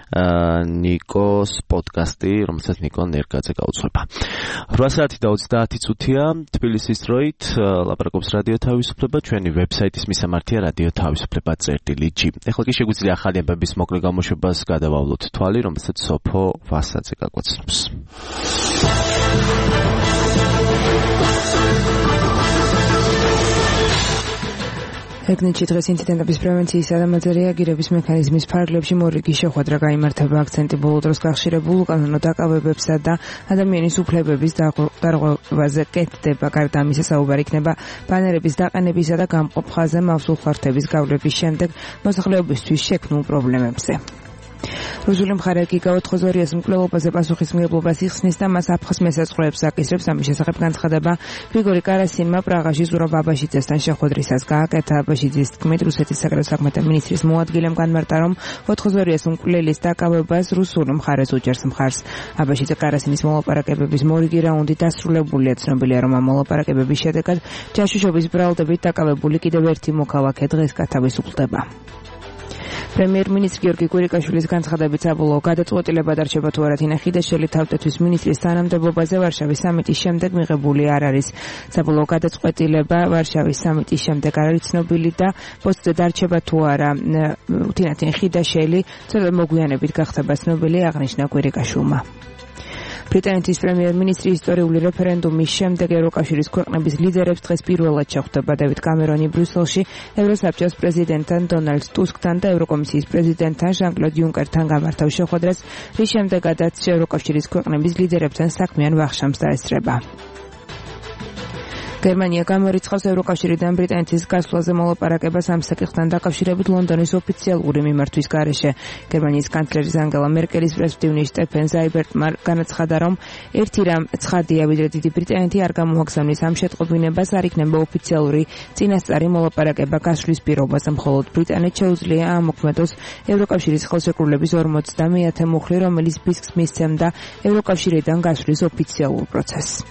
ნიკოს პოდკასტი, რომელსაც ნიკო ნერგაძე გაუძღვება. 8 საათი და 30 წუთია თბილისის დროით. ლაპარაკობს რადიო თავისუფლება, ჩვენი ვებსაიტის მისამართია radiotavisufleba.gi. ეხლა კი შეგვიძლია ახალი ამბების მოკლე გამოშვებას გადავავლოთ თვალი, რომელსაც სოფო ვასაძე გაგვაცნობს. ეკნეთში დღეს ინციდენტების პრევენციისა და მათზე რეაგირების მექანიზმის ფარგლებში მორიგი შეხვედრა გაიმართება. აქცენტი ბოლო დროს გახშირებულ უკანონო დაკავებებსა და ადამიანის უფლებების დარღვევაზე კეთდება. გარდა ამისა, საუბარი იქნება ბანერების დაყენებისა და გამყოფ ხაზზე მავსულ ხართების გავლების შემდეგ მოსახლეობისთვის შექმნულ პრობლემებზე. რუსული მხარე კი გაოთხოზორიას მკვლელობაზე პასუხისმგებლობას იხსნის და მას აფხაზ მესაზღვრეებს აკისრებს. ამის შესახებ განცხადება გრიგორი კარასინმა პრაღაში ზურაბ აბაშიძესთან შეხვედრისას გააკეთა. აბაშიძის თქმით, რუსეთის საგარეო საქმეთა მინისტრის მოადგილემ განმარტა, რომ ოთხოზორიას მკვლელის დაკავებას რუსულ მხარეს უჭერს მხარს. აბაშიძე კარასინის მოლაპარაკებების მორიგი რაუნდი დასრულებულია. ცნობილია, რომ ამ მოლაპარაკებების შედეგად ჯაშუშობის ბრალდებით დაკავებული კიდევ ერთი მოქალაქე დღეს გათავისუფლდება. პრემიერ-მინისტრი გიორგი კვირიკაშვილის განცხადებით საბოლოო გადაწყვეტილება დარჩება თუ არა თინა ხიდაშელი თავდაცვის მინისტრის თანამდებობაზე ვარშავის სამიტის შემდეგ მიღებული არ არის. საბოლოო გადაწყვეტილება ვარშავის სამიტის შემდეგ არ არის ცნობილი და პოსტზე დარჩება თუ არა თინა ხიდაშელი ცოტა მოგვიანებით გახდება ცნობილი, აღნიშნა კვირიკაშვილმა. ბრიტანეთის პრემიერ-მინისტრი ისტორიული რეფერენდუმის შემდეგ ევროკავშირის ქვეყნების ლიდერებს დღეს პირველად შეხვდება. დევიდ კამერონი ბრიუსელში ევროსაბჭოს პრეზიდენტთან დონალდ ტუსკთან და ევროკომისიის პრეზიდენტთან ჟან-კლოდ იუნკერთან გამართავს შეხვედრას, რის შემდეგაც ევროკავშირის ქვეყნების ლიდერებთან საქმიან ვახშამს დაესწრება. გერმანია გამორიცხავს ევროკავშირიდან ბრიტანეთის გასვლაზე მოლაპარაკებას ამ საკითხთან დაკავშირებით ლონდონის ოფიციალური მიმართვის გარეშე. გერმანიის კანცლერის ანგელა მერკელის პრესმდივნის სტეფენ ზაიბერტმა განაცხადა, რომ ერთი რამ ცხადია, ვიდრე დიდი ბრიტანეთი არ გამოაგზავნის ამ შეტყობინებას, არ იქნება ოფიციალური წინასწარი მოლაპარაკება გასვლის პირობაზე. მხოლოდ ბრიტანეთს შეუძლია ამოქმედოს ევროკავშირის ხელშეკრულების 50-ე მუხლი, რომელიც ფისკს მისცემდა ევროკავშირიდან გასვლის ოფიციალურ პროცესს.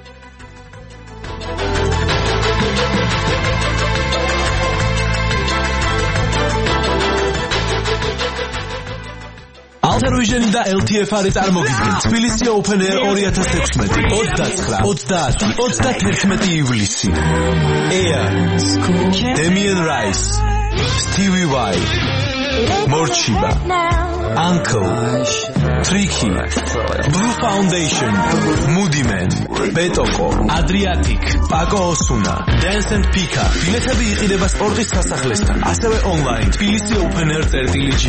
Alter და LTFR წარმოგიდგენ თბილისი Open Air 2016 29-30-31 ივლისი. Air, Damien Rice, Stevie Y, Morchiba, Uncle, Tricky, Blue Foundation, Moody Man, Betoko, Adriatic, Paco Osuna, Dance and Pika. ბილეთები იყიდება სპორტის სასახლესთან, ასევე online თბილისი Open Air.gr.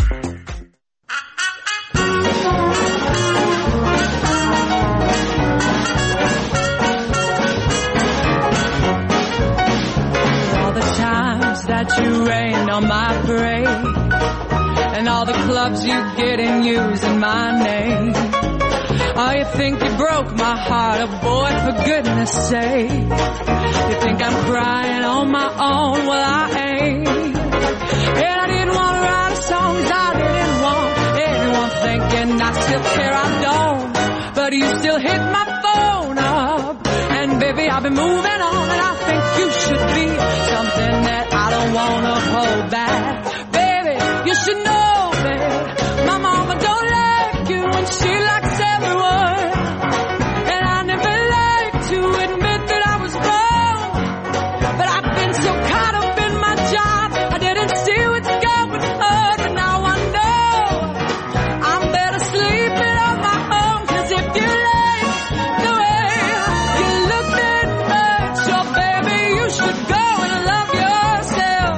That you rained on my parade, and all the clubs you get and use in my name. Oh, you think you broke my heart, oh boy, for goodness sake. You think I'm crying on my own, well I ain't. And I didn't want to write a song, 'cause I didn't want anyone thinking I still care, I don't. But you still hit my phone up, and baby I've been moving on, and I think you should be something that I don't wanna hold back. Baby, you should know that my mama don't like you and she likes everyone. And I never liked to admit that I was wrong, but I've been so caught up in my job I didn't see what's going on. But now I know I'm better sleeping on my own. 'Cause if you like the way you look that much, oh baby, you should go and love yourself.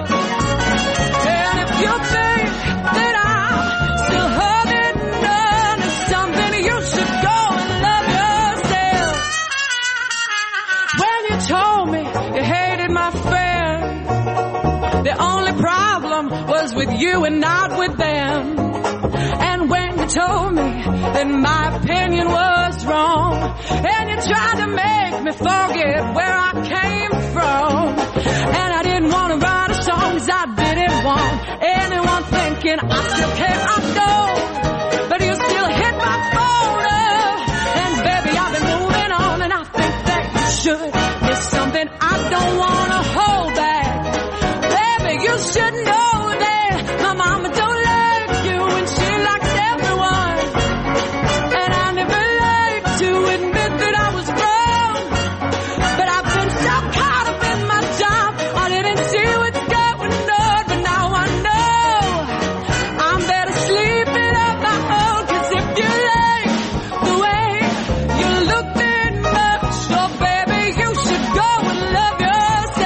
And if you think that I'm still holding on to something, you should go and love yourself. When you told me you hated my friend, the only problem was with you and not with them. And when you told me that my opinion was wrong, and you tried to make me forget where I came from, and I didn't want to write a song 'cause I didn't want anyone thinking I still care, I don't. But you still hit my phone up, and baby I've been moving on, and I think that you should. It's something I don't want to hold back. Baby, you should know that my mama don't like you and she likes everyone. And I never liked to admit that I was wrong, but I've been so caught up in my job I didn't see what's going on. But now I know I'm better sleeping on my own. 'Cause if you like the way you look that much, oh baby, you should go and love yourself.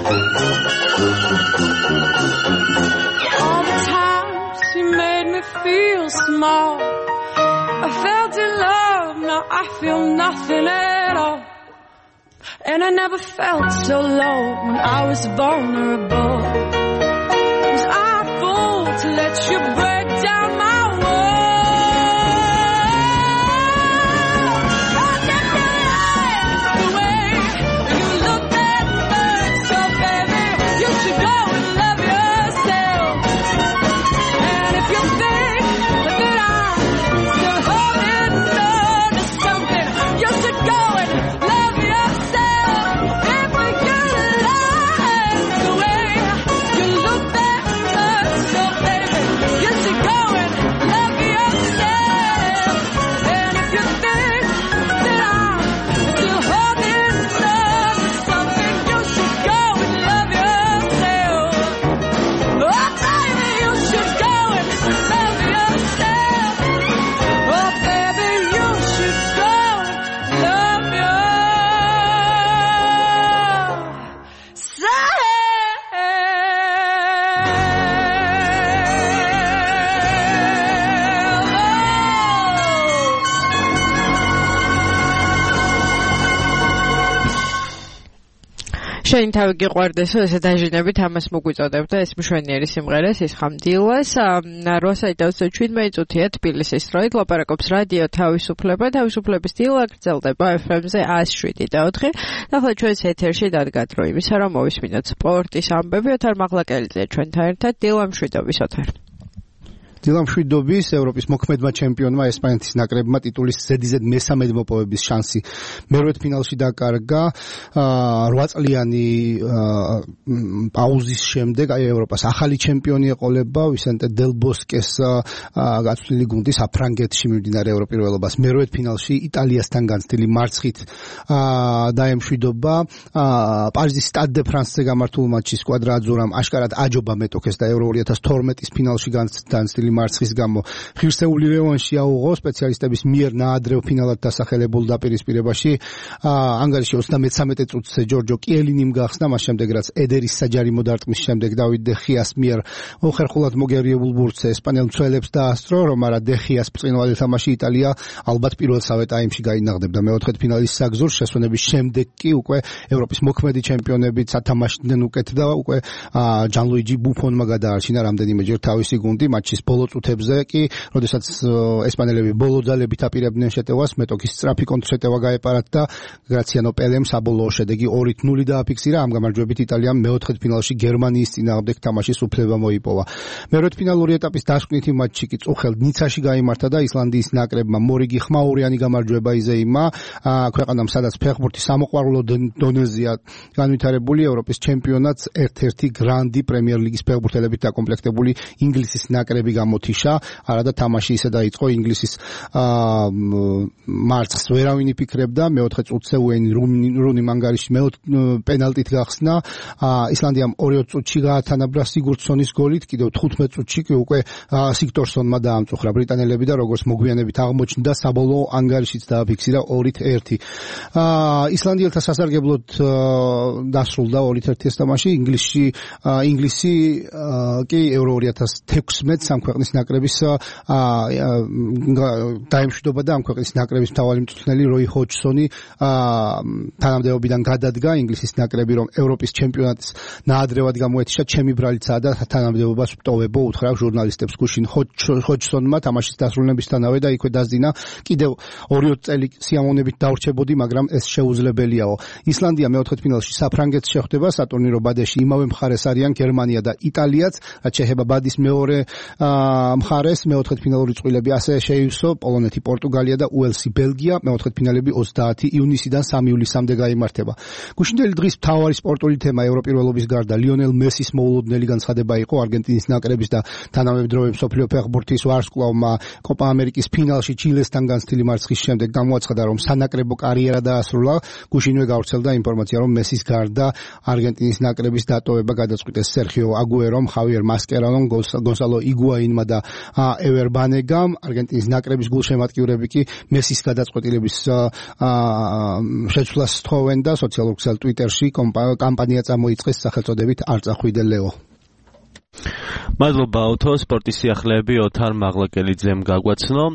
All the times you made me feel small, I felt in love, now I feel nothing at all. And I never felt so low when I was vulnerable. Was I a fool to let you break down my შენი თავი გიყვარდესო ესე დაჟინებით ამას მოგვიწოდებდა ეს მშვენიერი სიმღერა ის ხამდილას 8:17 წუთია თბილისის დროით ლაპარაკობს რადიო თავისუფლების დილა გრძელდება FM-ზე 107.4 და ახლა ჩვენს ეთერში დადგა დრო იმისა რომ მოვისმინოთ სპორტის ამბები ოთარ მაღლაკელიძე ჩვენთან ერთად დილა მშვიდობის ოთარ დილა მშვიდობის ევროპის მოქმედმა ჩემპიონმა ესპანეთის ნაკრებმა ტიტულის ზედიზედ მესამედ მოპოვების შანსი მერვედ ფინალში დაკარგა 8 წლიანი პაუზის შემდეგ აი ევროპას ახალი ჩემპიონი ეყოლება ვისენტე დელ ბოსკეს გაცვლილი გუნდი საფრანგეთში მიმდინარე ევროპირველობას მერვედ ფინალში იტალიასთან განცდილი მარცხით დაემშვიდობა პარიზის სტად დე ფრანსზე გამართულ მატჩში სკვადრა აძურამ აშკარად აჯობა მეტოქეს და ეურო 2012-ის ფინალში განცდილი მარცხის გამო ღირსეული რევანში აუღო სპეციალისტების მიერ ნაადრევ ფინალად დასახელებულ დაპირისპირებაში ანგარიში 33 წუთზე ჯორჯო კიელინიმ გახსნა მას შემდეგ რაც ედერის საჯარიმო დარტყმის შემდეგ დავიდ დე ხიას მიერ უხერხულად მოგერიებულ ბურთზე ესპანელ მცველებს დაასწრო რომ არა დე ხიას ბრწყინვალე თამაში იტალია ალბათ პირველსავე ტაიმში გაინაღდებდა მეოთხედ ფინალის საგზურს შესვენების შემდეგ კი უკვე ევროპის მოქმედი ჩემპიონები სათამაშდნენ უკეთ და უკვე ჯანლუიჯი ბუფონმა გადაარჩინა რამდენიმეჯერ თავისი გუნდი მატჩის ბოლო წუთებზე კი, როდესაც ესპანელები ბოლო ძალებით აპირებდნენ შეტევას, მეტოქის სწრაფი კონტრშეტევა გაეპარათ და გრაციანო პელემ საბოლოო შედეგი 2-0 დააფიქსირა. ამ გამარჯვებით იტალიამ მეოთხედ ფინალში გერმანიის წინააღმდეგ თამაშის უფლება მოიპოვა. მერვედ ფინალური ეტაპის დასკვნითი მატჩი კი წუხელ ნიცაში გაიმართა და ისლანდიის ნაკრებმა მორიგი ხმაურიანი გამარჯვება იზეიმა. ქვეყანამ სადაც ფეხბურთი სამოყვარულო დონეზეა განვითარებული ევროპის ჩემპიონატს ერთ-ერთი გრანდი პრემიერ ლიგის ფეხბურთელებით დაკომპლექტებული ინგლისის ნაკრები გამოთიშა, არადა თამაში ისე დაიწყო ინგლისის მარცხს ვერავინ იფიქრებდა, მეოთხე წუთზე უეინ რუნი მანგარიში პენალტით გახსნა, ისლანდიამ 20 წუთში გაათანაბრა სიგურდსონის გოლით, კიდევ 15 წუთში კი უკვე სიქტორსონმა დაამწუხრა ბრიტანელები და როგორც მოგვიანებით აღმოჩნდა, საბოლოო ანგარიშიც დააფიქსირა 2-1. ისლანდიელთა სასარგებლოდ დასრულდა 2-1 ეს თამაში, ინგლისი კი ეურო 2016 ამ ქვეყნის ნაკრების დაემშვიდობა და ამ ქვეყნის ნაკრების მთავარი მწვრთნელი როი ჰოჯსონი თანამდებობიდან გადადგა. ინგლისის ნაკრები რომ ევროპის ჩემპიონატის ნაადრევად გამოეთიშა, ჩემი ბრალიცაა და თანამდებობას ვტოვებო, უთხრა ჟურნალისტებს გუშინ ჰოჯსონმა თამაშის დასრულებისთანავე და იქვე დასძინა კიდევ 2 წელი სიამოვნებით დავრჩებოდი, მაგრამ ეს შეუძლებელიაო. ისლანდია მეოთხედფინალში საფრანგეთს შეხვდება, სატურნირო ბადეში იმავე მხარეს არიან გერმანია და იტალიაც, რაც შეეხება ბადის მეორე მხარეს მეოთხედფინალური წყვილები ასე შეივსო პოლონეთი, პორტუგალია და უელსი, ბელგია. მეოთხედფინალები 30 ივნისიდან 3 ივლისამდე გაიმართება. გუშინდელი დღის მთავარი სპორტული თემა ევროპირველობის გარდა ლიონელ მესის მოულოდნელი განცხადება იყო არგენტინის ნაკრების და თანამედროვე მსოფლიო ფეხბურთის ვარსკვლავმა კოპა ამერიკის ფინალში ჩილესთან განცდილი მარცხის შემდეგ გამოაცხადა, რომ სანაკრებო კარიერა დაასრულა. გუშინვე გავრცელდა ინფორმაცია, რომ მესის გარდა არგენტინის ნაკრების დატოვება გადაწყვიტეს სერხიო აგუერომ, ხავიერ მასკერანომ, გონსალო იგუაინ კაპიტანმა და ევერ ბანეგამ, არგენტინის ნაკრების გულშემატკივრები კი მესის გადაწყვეტილების შეცვლას თხოვენ და სოციალურ ქსელ Twitter-ში კამპანია წამოიწყეს სახელწოდებით არ წახვიდე ლეო. მადლობა ოთო, სპორტის სიახლეები ოთარ მაღლაკელიძემ გაგვაცნო.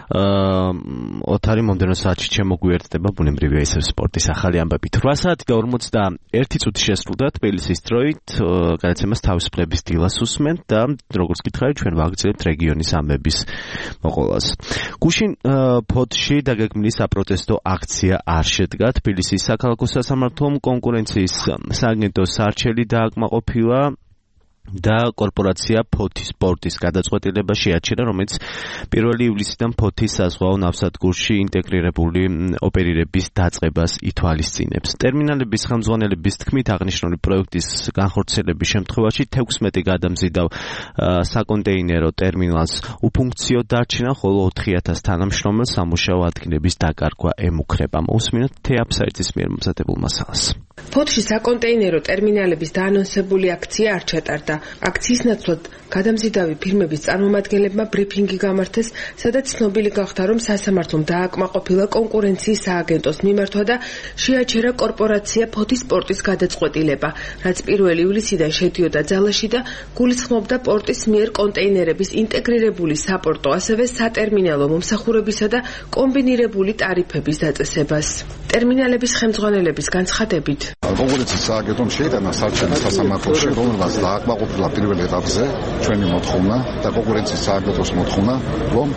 ოთარი მომდენო საათში შემოგვიერთდება ბუნებრივია ისევ სპორტის ახალი ამბებით. 8 საათი და 41 წუთი შესრულდა თბილისის დროით, გადაცემას თავისუფლების დილას უსმენთ და როგორც გითხარით ჩვენ ვაგრძელებთ რეგიონის ამბების მოყოლას. გუშინ ფოთში დაგეგმილი საპროტესტო აქცია არ შედგა. თბილისის საქალაქო სასამართლომ კონკურენციის სააგენტოს არჩელი დააკმაყოფილა და კორპორაცია ფოთი სპორტის გადაწყვეტილება შეაჩერა, რომელიც 1 ივლისიდან ფოთის საზღვაო ნავსადგურში ინტეგრირებული ოპერირების დაწყებას ითვალისწინებს. ტერმინალების ხელმძღვანელების თქმით, აღნიშნული პროექტის განხორციელების შემთხვევაში 16 გადამზიდავ საკონტეინერო ტერმინალს უფუნქციო დარჩენა, ხოლო 4000 თანამშრომელს სამუშაო ადგილების დაკარგვა ემუქრება. მოусმინოთ თეაფსაიტის მიერ მომზადებულ მასალას. ფოთში საკონტეინერო ტერმინალების დაანონსებული აქცია არ ჩატარდა. აქციის ნაცვლად გადამზიდავი ფირმების წარმომადგენლებმა ბრიფინგი გამართეს, სადაც ცნობილი გახდა, რომ სასამართლომ დააკმაყოფილა კონკურენციის სააგენტოს მიმართვა და შეაჩერა კორპორაცია ფოთი სპორტის გადაწყვეტილება, რაც 1 ივლისიდან შედიოდა ძალაში და გულისხმობდა პორტის მიერ კონტეინერების ინტეგრირებული საპორტო, ასევე სატერმინალო მომსახურებისა და კომბინირებული ტარიფების დაწესებას. ტერმინალების ხელმძღვანელების განცხადებით, კონკურენციის სააგენტომ შეიტანა საარჩევნო სასამართლოში, რომელმაც დააკმაყოფილა პირველ ეტაპზე ჩვენი მოთხოვნა და კონკურენციის სააგენტოს მოთხოვნა, რომ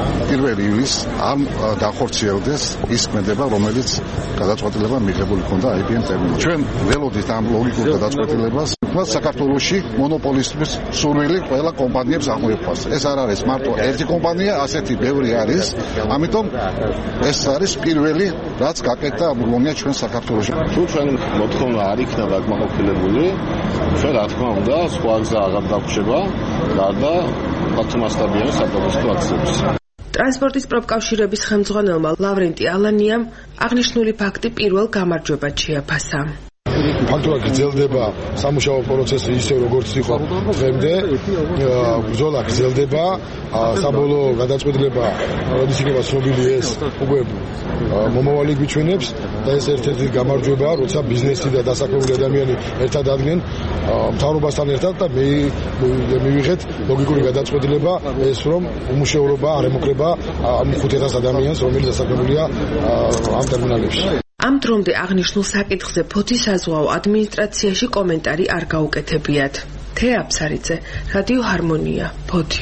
1 ივლისს არ დახორციელდეს ის ქმედება, რომელიც გადაწყვეტილება მიღებული ჰქონდა IBM ტერმინალში. ჩვენ ველოდით ამ ლოგიკურ გადაწყვეტილებას, თუმცა საქართველოში მონოპოლისტების სურვილი ყველა კომპანიებს აღმოიფარს. ეს არ არის მარტო ერთი კომპანია, ასეთი ბევრი არის, ამიტომ ეს არის პირველი, რაც გაკეთდა ამბოლონია ჩვენ საქართველოში. თუ ჩვენ მოთხოვნა არ იქნა დაკმაყოფილებული, ჩვენ რა თქმა უნდა სხვა გზა აღარ დაგვშება და მასშტაბიანი საპროტესტო აქციების. ტრანსპორტის პროფკავშირების ხელმძღვანელმა ლავრენტი ალანიამ აღნიშნული ფაქტი პირველ გამარჯვებად შეაფასა. ფაქტურად გრძელდება სამუშაო პროცესი ისე როგორც იყო დღემდე, ბრძოლა გრძელდება, საბოლოო გადაწყვეტილება როდის იქნება ცნობილი ეს უკვე მომავალი გვიჩვენებს და ეს ერთ-ერთი გამარჯვებაა, როცა ბიზნესი და დასაქმებული ადამიანი ერთად ადგნენ მთავრობასთან ერთად და მივიღეთ ლოგიკური გადაწყვეტილება ეს, რომ უმუშევრობა არ ემუქრება ამ 500 ადამიანს, რომელიც დასაქმებულია ამ ტერმინალებში. ამ დრომდე აღნიშნულ საკითხზე ფოთის საზღვაო ადმინისტრაციაში კომენტარი არ გაუკეთებიათ. თეაფსარიძე, რადიო ჰარმონია, ფოთი.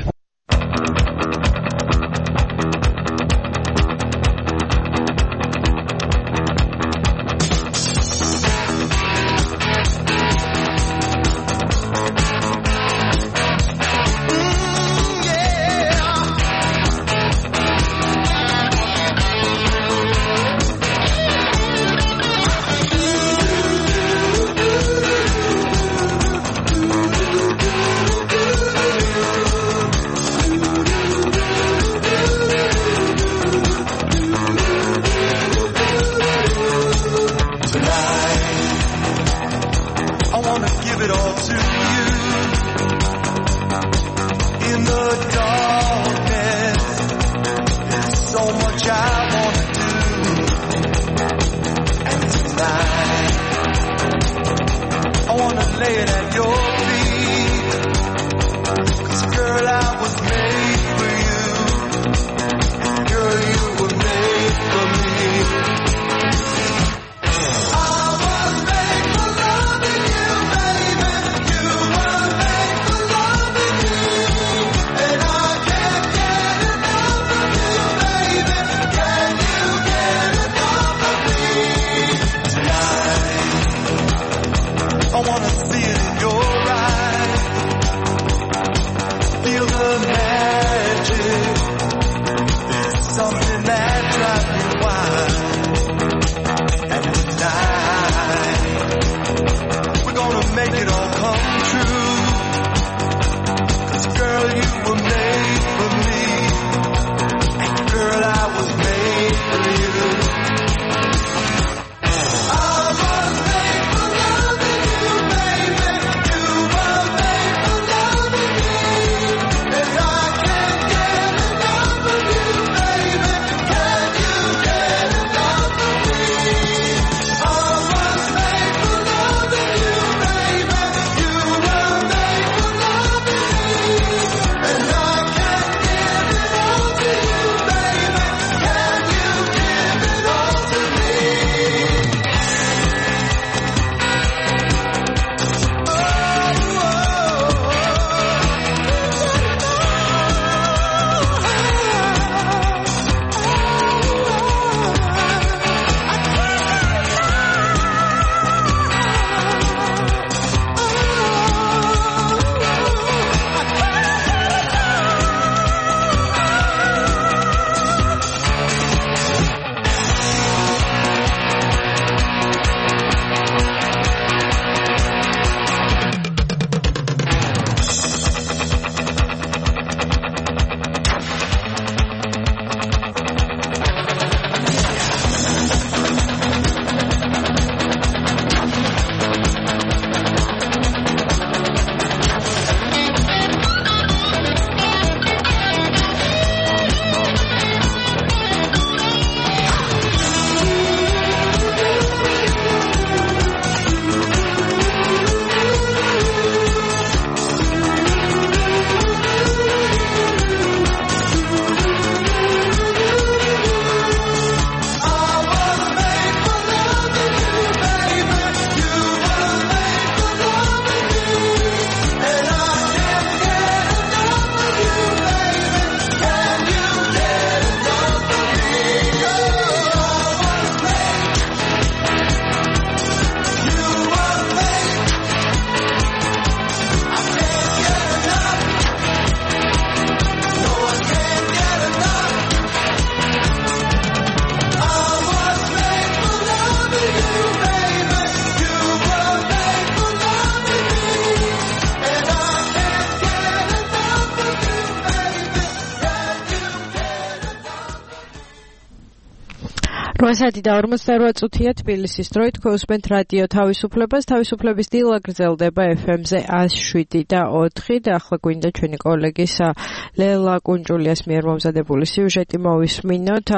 8 და 48 წუთია თბილისის დროით გოსმენთ რადიო თავისუფლებას. თავისუფლების დილა გრძელდება FM-ზე 107 და 4 და ახლა გვინდა ჩვენი კოლეგის ლელა კუნჭულიას მიერ მომზადებული სიუჟეტი მოვისმინოთ.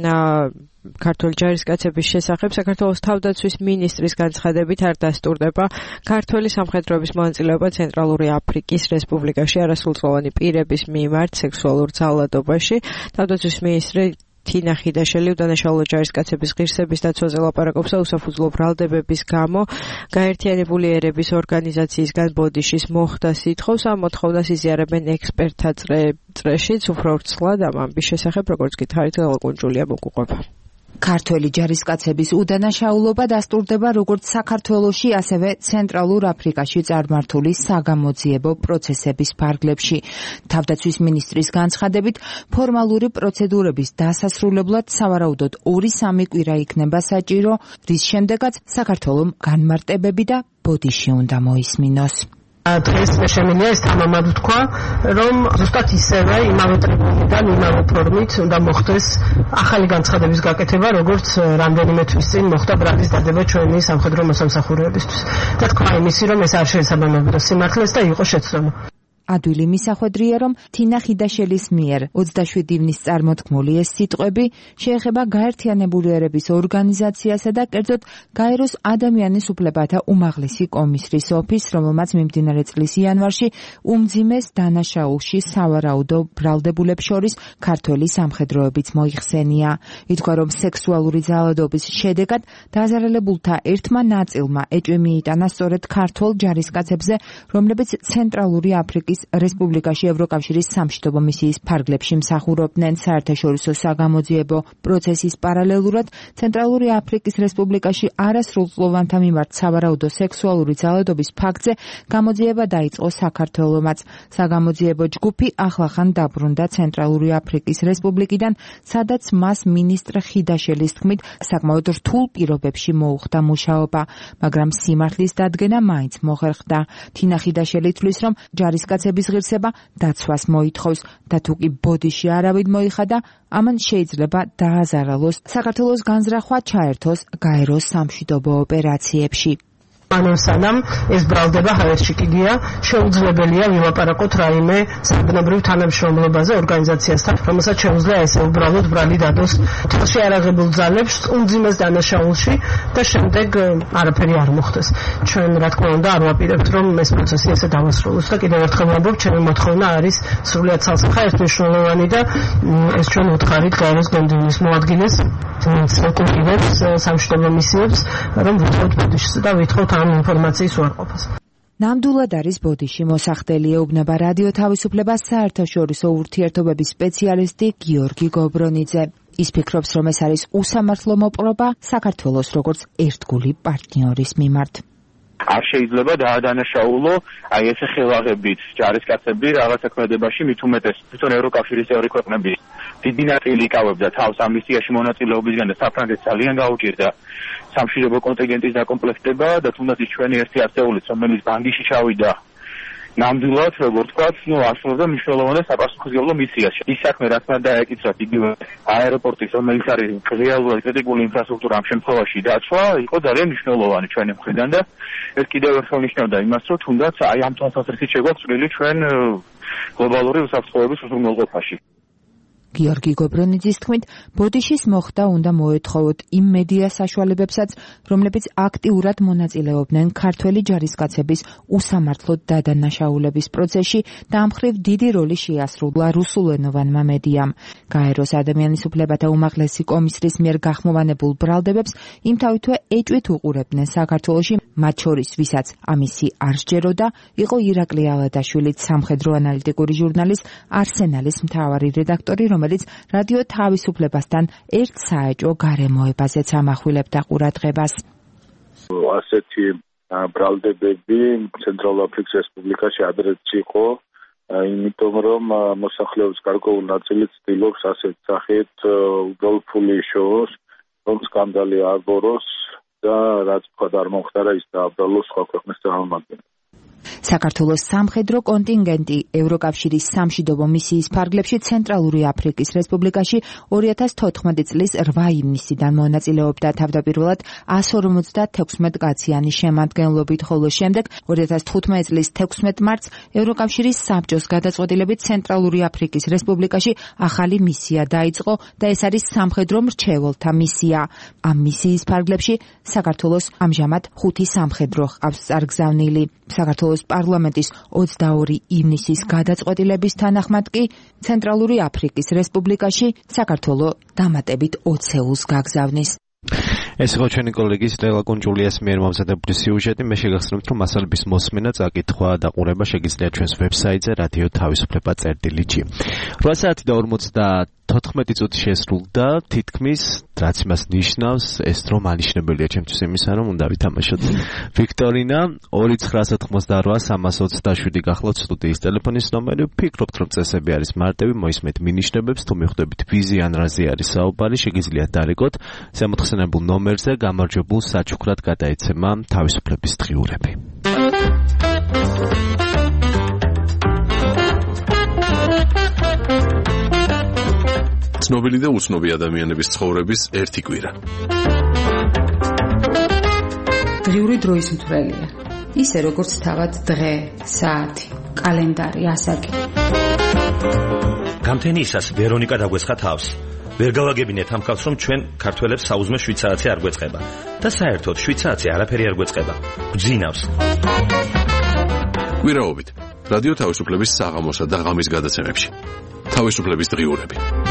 ქართული ჯარისკაცების შესახებ საქართველოს თავდაცვის მინისტრის განცხადებით არ დასტურდება ქართველი სამხედროების მონაწილეობა ცენტრალური აფრიკის რესპუბლიკაში არასრულწლოვანი პირების მიმართ სექსუალურ ძალადობაში. თავდაცვის მინისტრი თინა ხიდაშელი უდანაშაულო ჯარისკაცების ღირსების დაცვაზე ლაპარაკობს და უსაფუძვლო ბრალდებების გამო გაერთიანებული ერების ორგანიზაციისგან ბოდიშის მოხდას ითხოვს. ამ მოთხოვნას იზიარებენ ექსპერტთა წრეშიც. უფრო ვრცლად ამ ამბის შესახებ, როგორც გითხარით, ლაკუნჯულია მოგუყვება. ქართველი ჯარისკაცების უდანაშაულობა დასტურდება როგორც საქართველოში, ასევე ცენტრალურ აფრიკაში წარმართული საგამოძიებო პროცესების ფარგლებში. თავდაცვის მინისტრის განცხადებით, ფორმალური პროცედურების დასასრულებლად სავარაუდოდ 2-3 კვირა იქნება საჭირო, რის შემდეგაც საქართველომ განმარტებები და ბოდიში უნდა მოისმინოს. დღეს შემიძლია ეს თამამად ვთქვა, რომ ზუსტად ისევე იმავე ტრიბუნიდან, იმავე ფორმით უნდა მოხდეს ახალი განცხადების გაკეთება, როგორც რამდენიმე თვის წინ მოხდა ბრალის დადება ჩვენი სამხედრო მოსამსახურეებისთვის. და თქვა იმისი, რომ ეს არ შეესაბამებოდა სიმართლეს და იყო შეცდომა. ადვილი მისახვედრია, რომ თინა ხიდაშელის მიერ 27 ივნის წარმოთქმული ეს სიტყვები შეეხება გაერთიანებული ერების ორგანიზაციასა და კერძოდ გაეროს ადამიანის უფლებათა უმაღლესი კომისრის ოფისს, რომელმაც მიმდინარე წლის იანვარში უმძიმეს დანაშაულში სავარაუდო ბრალდებულებს შორის ქართველი სამხედროებიც მოიხსენია. ითქვა, რომ სექსუალური ძალადობის შედეგად დაზარალებულთა ერთმა ნაწილმა ეჭვი მიიტანა სწორედ ქართველ ჯარისკაცებზე, რომლებიც ცენტრალური აფრიკის რესპუბლიკაში ევროკავშირის სამშვიდობო მისიის ფარგლებში მსახურობდნენ. საერთაშორისო საგამოძიებო პროცესის პარალელურად ცენტრალური აფრიკის რესპუბლიკაში არასრულწლოვანთა მიმართ სავარაუდო სექსუალური ძალადობის ფაქტზე გამოძიება დაიწყო საქართველომაც. საგამოძიებო ჯგუფი ახლახან დაბრუნდა ცენტრალური აფრიკის რესპუბლიკიდან, სადაც მას მინისტრ ხიდაშელის თქმით საკმაოდ რთულ პირობებში მოუხდა მუშაობა, მაგრამ სიმართლის დადგენა მაინც მოხერხდა. თინა ხიდაშელი თვლის, რომ ჯარისკაცების ღირსება დაცვას მოითხოვს და თუ კი ბოდიში არავინ მოიხადა, ამან შეიძლება დააზარალოს, საქართველოს განზრახვა ჩაერთოს გაეროს სამშვიდობო ოპერაციებში. სანამ ეს ბრალდება ჰაერში კიდია, შეუძლებელია ვილაპარაკოთ რაიმე საბუნებრივ თანამშრომლობაზე ორგანიზაციასთან, რომელსაც შეუძლია ესე უბრალოდ ბრალი დადოს თელში არაღებულ ძალებს უმძიმეს დანაშაულში და შემდეგ არაფერი არ მოხდეს. ჩვენ რა თქმა უნდა არ ვაპირებთ, რომ ეს პროცესი ესე დავასრულოს და კიდევ ერთხელ ვამბობ, ჩემი მოთხოვნა არის სრულიად ცალსახა ერთმნიშვნელოვანი და ეს ჩვენ უთხარით გაეროს გენდინის მოადგილეს საკუთრებს სამშვიდობო მისიებს, რომ ვიტყოთ ბოდიშს და ვიტყოთ ამ ინფორმაციის უარყოფას. ნამდვილად არის ბოდიში მოსახდელი, ეუბნება რადიო თავისუფლებას საერთაშორისო ურთიერთობების სპეციალისტი გიორგი გობრონიძე. ის ფიქრობს, რომ ეს არის უსამართლო მოპყრობა საქართველოს როგორც ერთგული პარტნიორის მიმართ. არ შეიძლება დაადანაშაულო აი ესე ხელაღებით ჯარისკაცები რაღაც საქმედებაში, მით უმეტეს თვითონ ევროკავშირის წევრი ქვეყნების დიდი ნაწილი იკავებდა თავს ამ მისიაში მონაწილეობისგან და საფრანგეთს ძალიან გაუჭირდა სამშვიდობო კონტინგენტის დაკომპლექტება და თუნდაც ჩვენი ერთი ათეულიც, რომელიც ბანგიში ჩავიდა ნამდვილად, როგორც ვთქვათ, ასრულებდა მნიშვნელოვან საპასუხისმგებლო მისიაში. ის საქმე რაც მან დაეკისრათ იგივე აეროპორტის, რომელიც არის რეალურად კრიტიკული ინფრასტრუქტურა ამ შემთხვევაში დაცვა, იყო ძალიან მნიშვნელოვანი ჩვენი მხრიდან და ეს კიდევ ერთხელ ნიშნავდა იმას, რომ თუნდაც აი ამ თვალსაზრისით შეგვაქვს წვლილი ჩვენ გლობალური უსაფრთხოების უზრუნველყოფაში. გიორგი გობრონიძის თქმით, ბოდიშის მოხდა უნდა მოეთხოვოთ იმ მედია საშუალებებსაც, რომლებიც აქტიურად მონაწილეობდნენ ქართველი ჯარისკაცების უსამართლო დადანაშაულების პროცესში და ამ მხრივ დიდი როლი შეასრულა რუსულენოვანმა მედიამ. გაეროს ადამიანის უფლებათა უმაღლესი კომისრის მიერ გახმოვანებულ ბრალდებებს იმთავითვე ეჭვით უყურებდნენ საქართველოში, მათ შორის ვისაც ამისი არ სჯეროდა, იყო ირაკლი ალადაშვილიც, სამხედრო ანალიტიკური ჟურნალის არსენალის მთავარი რედაქტორი, რომელიც რადიო თავისუფლებასთან ერთ საეჭვო გარემოებაზეც ამახვილებდა ყურადღებას. ასეთი ბრალდებები ცენტრალურ აფრიკის რესპუბლიკაში ადრეც იყო, იმიტომ რომ მოსახლეობის გარკვეული ნაწილი ცდილობს ასეთ სახით უბრალოდ ფული იშოვოს, რომ სკანდალი აღბოროს და რაც თქვა არ მომხდარა ის დააბრალოს სხვა ქვეყნის წარმომადგენლებს. საქართველოს სამხედრო კონტინგენტი ევროკავშირის სამშვიდობო მისიის ფარგლებში ცენტრალური აფრიკის რესპუბლიკაში 2014 წლის 8 ივნისიდან მონაწილეობდა თავდაპირველად 156 კაციანი შემადგენლობით, ხოლო შემდეგ 2015 წლის 16 მარტს ევროკავშირის საბჭოს გადაწყვეტილებით ცენტრალური აფრიკის რესპუბლიკაში ახალი მისია დაიწყო და ეს არის სამხედრო მრჩეველთა მისია. ამ მისიის ფარგლებში საქართველოს ამჟამად 5 სამხედრო ჰყავს წარგზავნილი. საქართველოს პარლამენტის 22 ივნისის გადაწყვეტილების თანახმად კი ცენტრალური აფრიკის რესპუბლიკაში საქართველო დამატებით 20-ს გაგზავნის. ეს იყო ჩვენი კოლეგის ლელა კუნჯულიას მიერ მომზადებული სიუჟეტი. მე შეგახსენებთ, რომ მასალების მოსმენა, წაკითხვა და ყურება შეგიძლიათ ჩვენს ვებსაიტზე რადიო თავისუფლება.gr. 8 საათი და 54 წუთი შესრულდა. თითქმის რაც იმას ნიშნავს, ეს რომ ანიშნებელია ჩემთვის იმისა, რომ უნდა ვითამაშოთ ვიქტორინა 2988327 გახლავთ სტუდიის ტელეფონის ნომერი. ვფიქრობთ, რომ წესები არის მარტივი, მოისმენთ მინიშნებებს, თუ მიხვდებით ვიზი ან რაზე არის საუბარი, შეგიძლიათ დარეკოთ ზემოთხსენებულ ნომერზე. გამარჯვებულ საჩუქრად გადაეცემა თავისუფლების დღიურები. ცნობილი და უცნობი ადამიანების ცხოვრების ერთი კვირა. დღიური დროის მთვრელია. ისე როგორც თავად დღე, საათი, კალენდარი, ასაკი. გამთენიისას ვერონიკა დაგვესხა თავს. ვერ გავაგებინეთ ამ ხალხს, რომ ჩვენ ქართველებს საუზმე 7 საათზე არ გვეწყება და საერთოდ 7 საათზე არაფერი არ გვეწყება. გვძინავს. კვირაობით რადიო თავისუფლების საღამოსა და ღამის გადაცემებში. თავისუფლების დღიურები.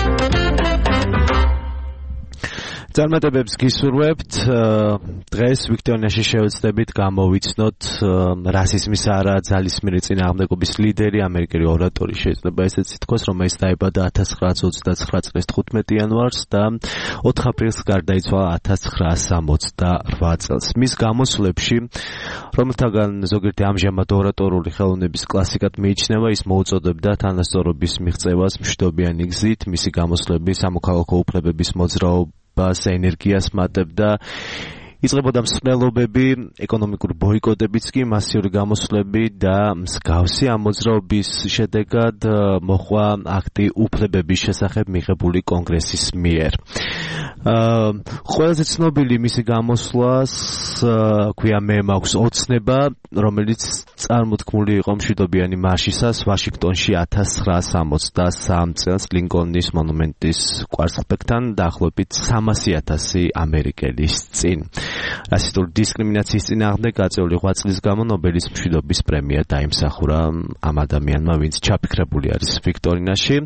წარმატებებს გისურვებთ. დღეს ვიქტორიაში შევეცდებით გამოვიცნოთ რასიზმის არა ძალისმიერი წინააღმდეგობის ლიდერი, ამერიკელი ორატორი შეიძლება ესეც ითქვას, რომელიც დაიბადა 1929 წლის 15 იანვარს და 4 აპრილს გარდაიცვალა 1968 წელს. მის გამოსვლებში, რომელთაგან ზოგიერთი ამჟამად ორატორული ხელოვნების კლასიკად მიიჩნევა, ის მოუწოდებდა თანასწორობის მიღწევას მშვიდობიანი გზით. მისი გამოსვლები სამოქალაქო უფლებების მოძრაობას ენერგიას მატებდა. იწყებოდა მსვლელობები, ეკონომიკური ბოიკოტებიც კი, მასიური გამოსვლები და მსგავსი ამ მოძრაობის შედეგად მოხვა აქტი უფლებების შესახებ მიღებული კონგრესის მიერ. ყველაზე ცნობილი მისი გამოსვლას ქვია მე მაქვს ოცნება, რომელიც წარმოთქმული იყო მშვიდობიანი მარშისას ვაშინგტონში 1963 წელს ლინკოლნის მონუმენტის კვარცხლბეკთან დაახლოებით 300,000 ამერიკელის წინ. რასისტული დისკრიმინაციის წინააღმდეგ გაწეული 8 წლის გამო ნობელის მშვიდობის პრემია დაიმსახურა ამ ადამიანმა, ვინც ჩაფიქრებული არის ვიქტორინაში.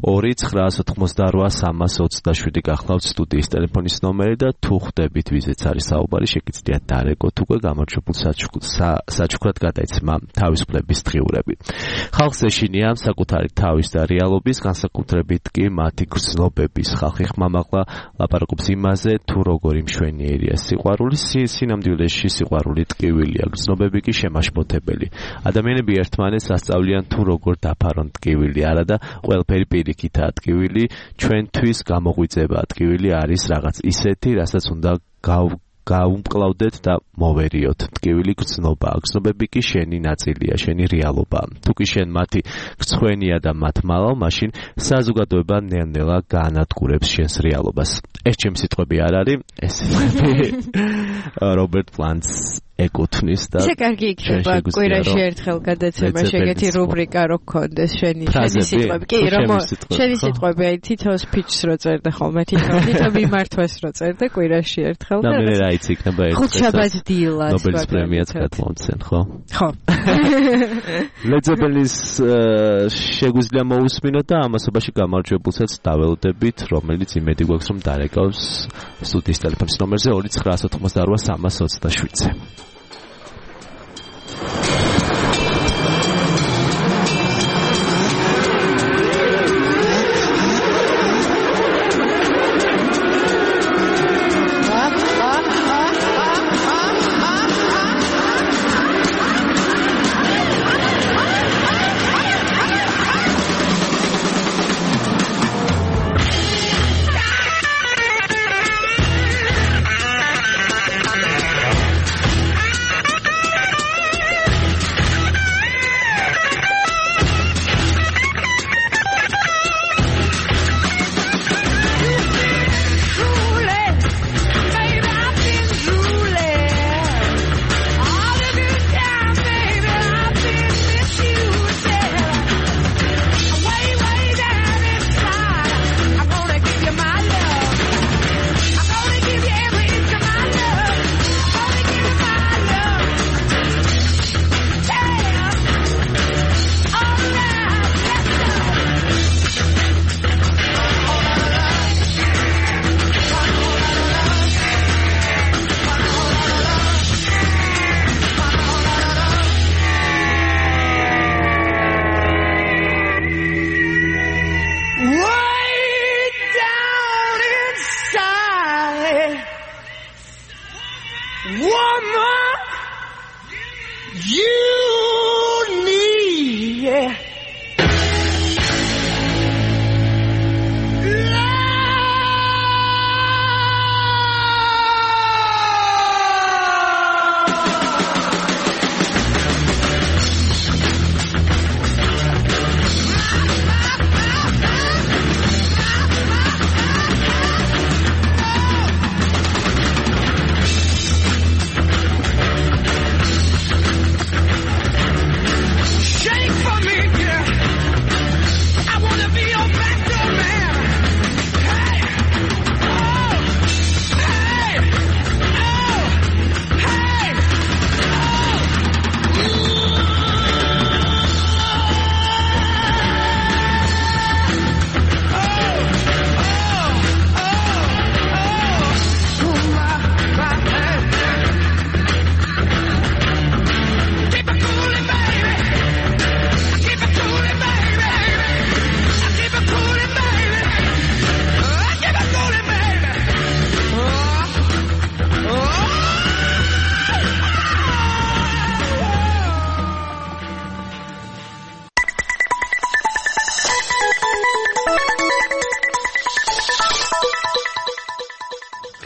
2988327 გახლავთ სტუდიის ტელეფონის ნომერი და თუ ხვდებით ვიზეც არის საუბარი, შეგიძლიათ დარეკოთ უკვე გამარჯვებულ საჩუქრად გადაეცემა თავისუფლების დღიურები. ხალხს ეშინია საკუთარი თავის და რეალობის, განსაკუთრებით კი მათი გრძნობების. ხალხი ხმამაღლა ლაპარაკობს იმაზე, თუ როგორი მშვენიერია სიყვარული, სინამდვილეში სიყვარული ტკივილია, გრძნობები კი შემაშფოთებელი. ადამიანები ერთმანეთს ასწავლიან თუ როგორ დაფარონ ტკივილი, არა და ყველაფერი პირიქითაა ტკივილი, ჩვენთვის გამოღვიძებაა ტკივილი არის რაღაც ისეთი, რასაც უნდა გაუმკლავდეთ და მოვერიოთ. ტკივილი გრძნობაა, გრძნობები კი შენი ნაწილია, შენი რეალობაა. თუ კი შენ მათი გრცხვენია და მათ მალავ, მაშინ საზოგადოება ნელ-ნელა გაანადგურებს შენს რეალობას. ეს ჩემი სიტყვები არ არის, ეს რობერტ პლანტს ეკუთვნის და ისე კარგი იქნება კვირაში ერთხელ გადაცემა შეგეთი რუბრიკა რო გქონდეს შენი სიტყვები. კი, რომ შენი სიტყვები აი თითო სპიჩს რო წერდა ხოლმე, თითო მიმართვას რო წერდა კვირაში ერთხელ და მე რაიც იქნება ერთხელ ხუთშაბათ დილას ნობელის პრემიაც გადმოვცენ, ხო? ხო. ლეძებელის შეგვიძლია მოусმინოთ და ამასობაში გამარჯვებულსაც დაველოდებით, რომელიც იმედი გვაქვს რომ დარეკავს სტუდიის ტელეფონის ნომერზე 2988327-ზე.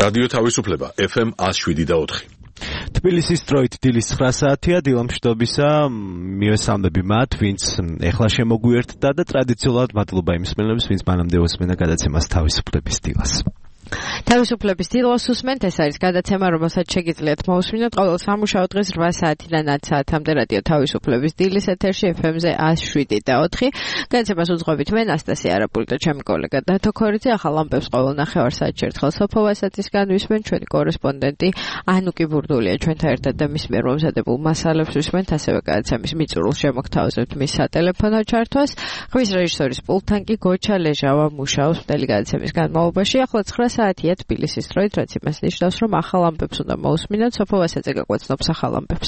რადიო თავისუფლება FM 107.4. თბილისის დროით დილის 9 საათია, დილამშვიდობისა, მივესალმები მათ, ვინც ეხლა შემოგვიერთდა და ტრადიციულად მადლობა იმის მენელებს, ვინც მანამდე უსმენდა გადაცემას თავისუფლების დილას. თავისუფლების დილას უსმენთ, ეს არის გადაცემა, რომელსაც შეგიძლიათ მოусმინოთ ყოველ სამუშაო დღეს 8 საათიდან 10 საათამდე რადიო თავისუფლების დილის ეთერში FM-ზე 107.4. გადაცემას უძღვებით მე ნასტასია არაპული და ჩემი კოლეგა დათო ქორიძე. ახალ ამბებს ყოველ ნახევარ საათში ერთხელ სოფო ვასათისგან ვისმენთ, ჩვენი კორესპონდენტი ანუკი ბურდულია ჩვენთან ერთად და მის მიერ მომზადებულ მასალებს ვისმენთ, ასევე გადაცემის მიწურულს შემოგთავაზებთ მის სატელეფონო ჩართვას. ხმის რეჟისორის პულტთან კი გოჩა ლეჟავა მუშაობს მთელი გადაცემის განმავლობაში. ახლა 9 საათია თბილისის დროით, რაც იმას ნიშნავს, რომ ახალ ამბებს უნდა მოусმინოთ. სოფო ვასაძე გაგვაცნობს ახალ ამბებს.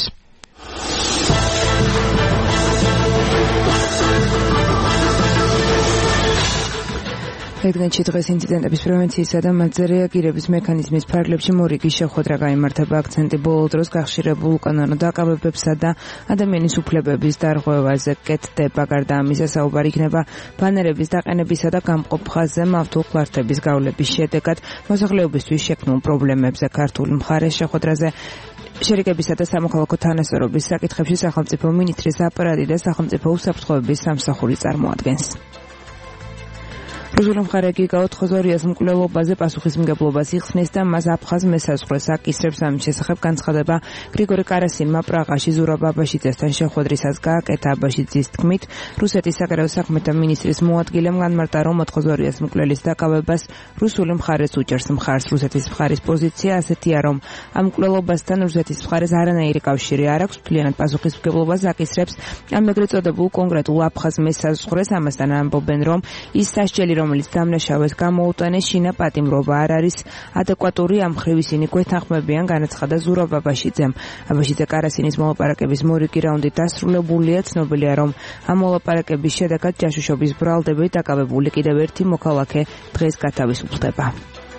ეგნეთში დღეს ინციდენტების პრევენციისა და მათზე რეაგირების მექანიზმის ფარგლებში მორიგი შეხვედრა გაიმართა. აქცენტი ბოლო დროს გახშირებულ უკანონო დაკავებებსა და ადამიანის უფლებების დარღვევაზე კეთდება. გარდა ამისა, საუბარი იქნება ბანერების დაყენებისა და გამყოფ ხაზზე მავთულ ხლართების გავლების შედეგად მოსახლეობისთვის შექმნულ პრობლემებზე. ქართული მხარეს შეხვედრაზე შერიგებისა და სამოქალაქო თანასწორობის საკითხებში სახელმწიფო მინისტრის აპარატი და სახელმწიფო უსაფრთხოების სამსახური წარმოადგენს. რუსული მხარე გიგაო თხოზორიას მკვლელობაზე პასუხისმგებლობას იხსნის და მას აფხაზ მესაზღვრეს აკისრებს. ამის შესახებ განცხადება გრიგორი კარასინმა პრაღაში ზურაბ აბაშიძესთან შეხვედრისას გააკეთა. აბაშიძის თქმით, რუსეთის საგარეო საქმეთა მინისტრის მოადგილემ განმარტა, რომ თხოზორიას მკვლელის დაკავებას რუსული მხარეს უჭერს მხარს. რუსეთის მხარის პოზიცია ასეთია, რომ ამ მკვლელობასთან რუსეთის მხარეს არანაირი კავშირი არ აქვს, მთლიანად პასუხისმგებლობას აკისრებს ამ ეგრეთ წოდებულ კონკრეტულ აფხაზ მესაზღვრეს. ამასთან ამბობენ, რომ ის სასჯელი, რომელიც დამნაშავეს გამოუტანეს, შინა პატიმრობა არ არის ადეკვატური, ამ მხრივ ისინი გვეთანხმებიან, განაცხადა ზურაბ აბაშიძემ. აბაშიძე კარასინის მოლაპარაკების მორიგი რაუნდი დასრულებულია. ცნობილია, რომ ამ მოლაპარაკების შედეგად ჯაშუშობის ბრალდებით დაკავებული კიდევ ერთი მოქალაქე დღეს გათავისუფლდება.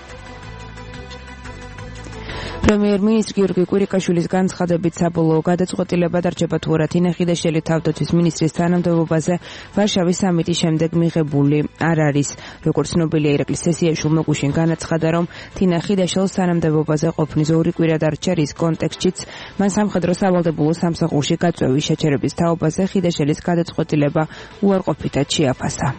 პრემიერ-მინისტრი გიორგი კვირიკაშვილის განცხადებით საბოლოო გადაწყვეტილება დარჩება თუ არა თინახიდაშელი თავდაცვის მინისტრის თანამდებობაზე ვარშავის სამიტის შემდეგ მიღებული არ არის. როგორც ცნობილია, ირაკლი სესიაშვილმა გუშინ განაცხადა, რომ თინახიდაშელს თანამდებობაზე ყოფნის 2 კვირა დარჩა, რის კონტექსტშიც მან სამხედრო სავალდებულო სამსახურში გაწვევის შეჩერების თაობაზე ხიდაშელის გადაწყვეტილება უარყოფითად შეაფასა.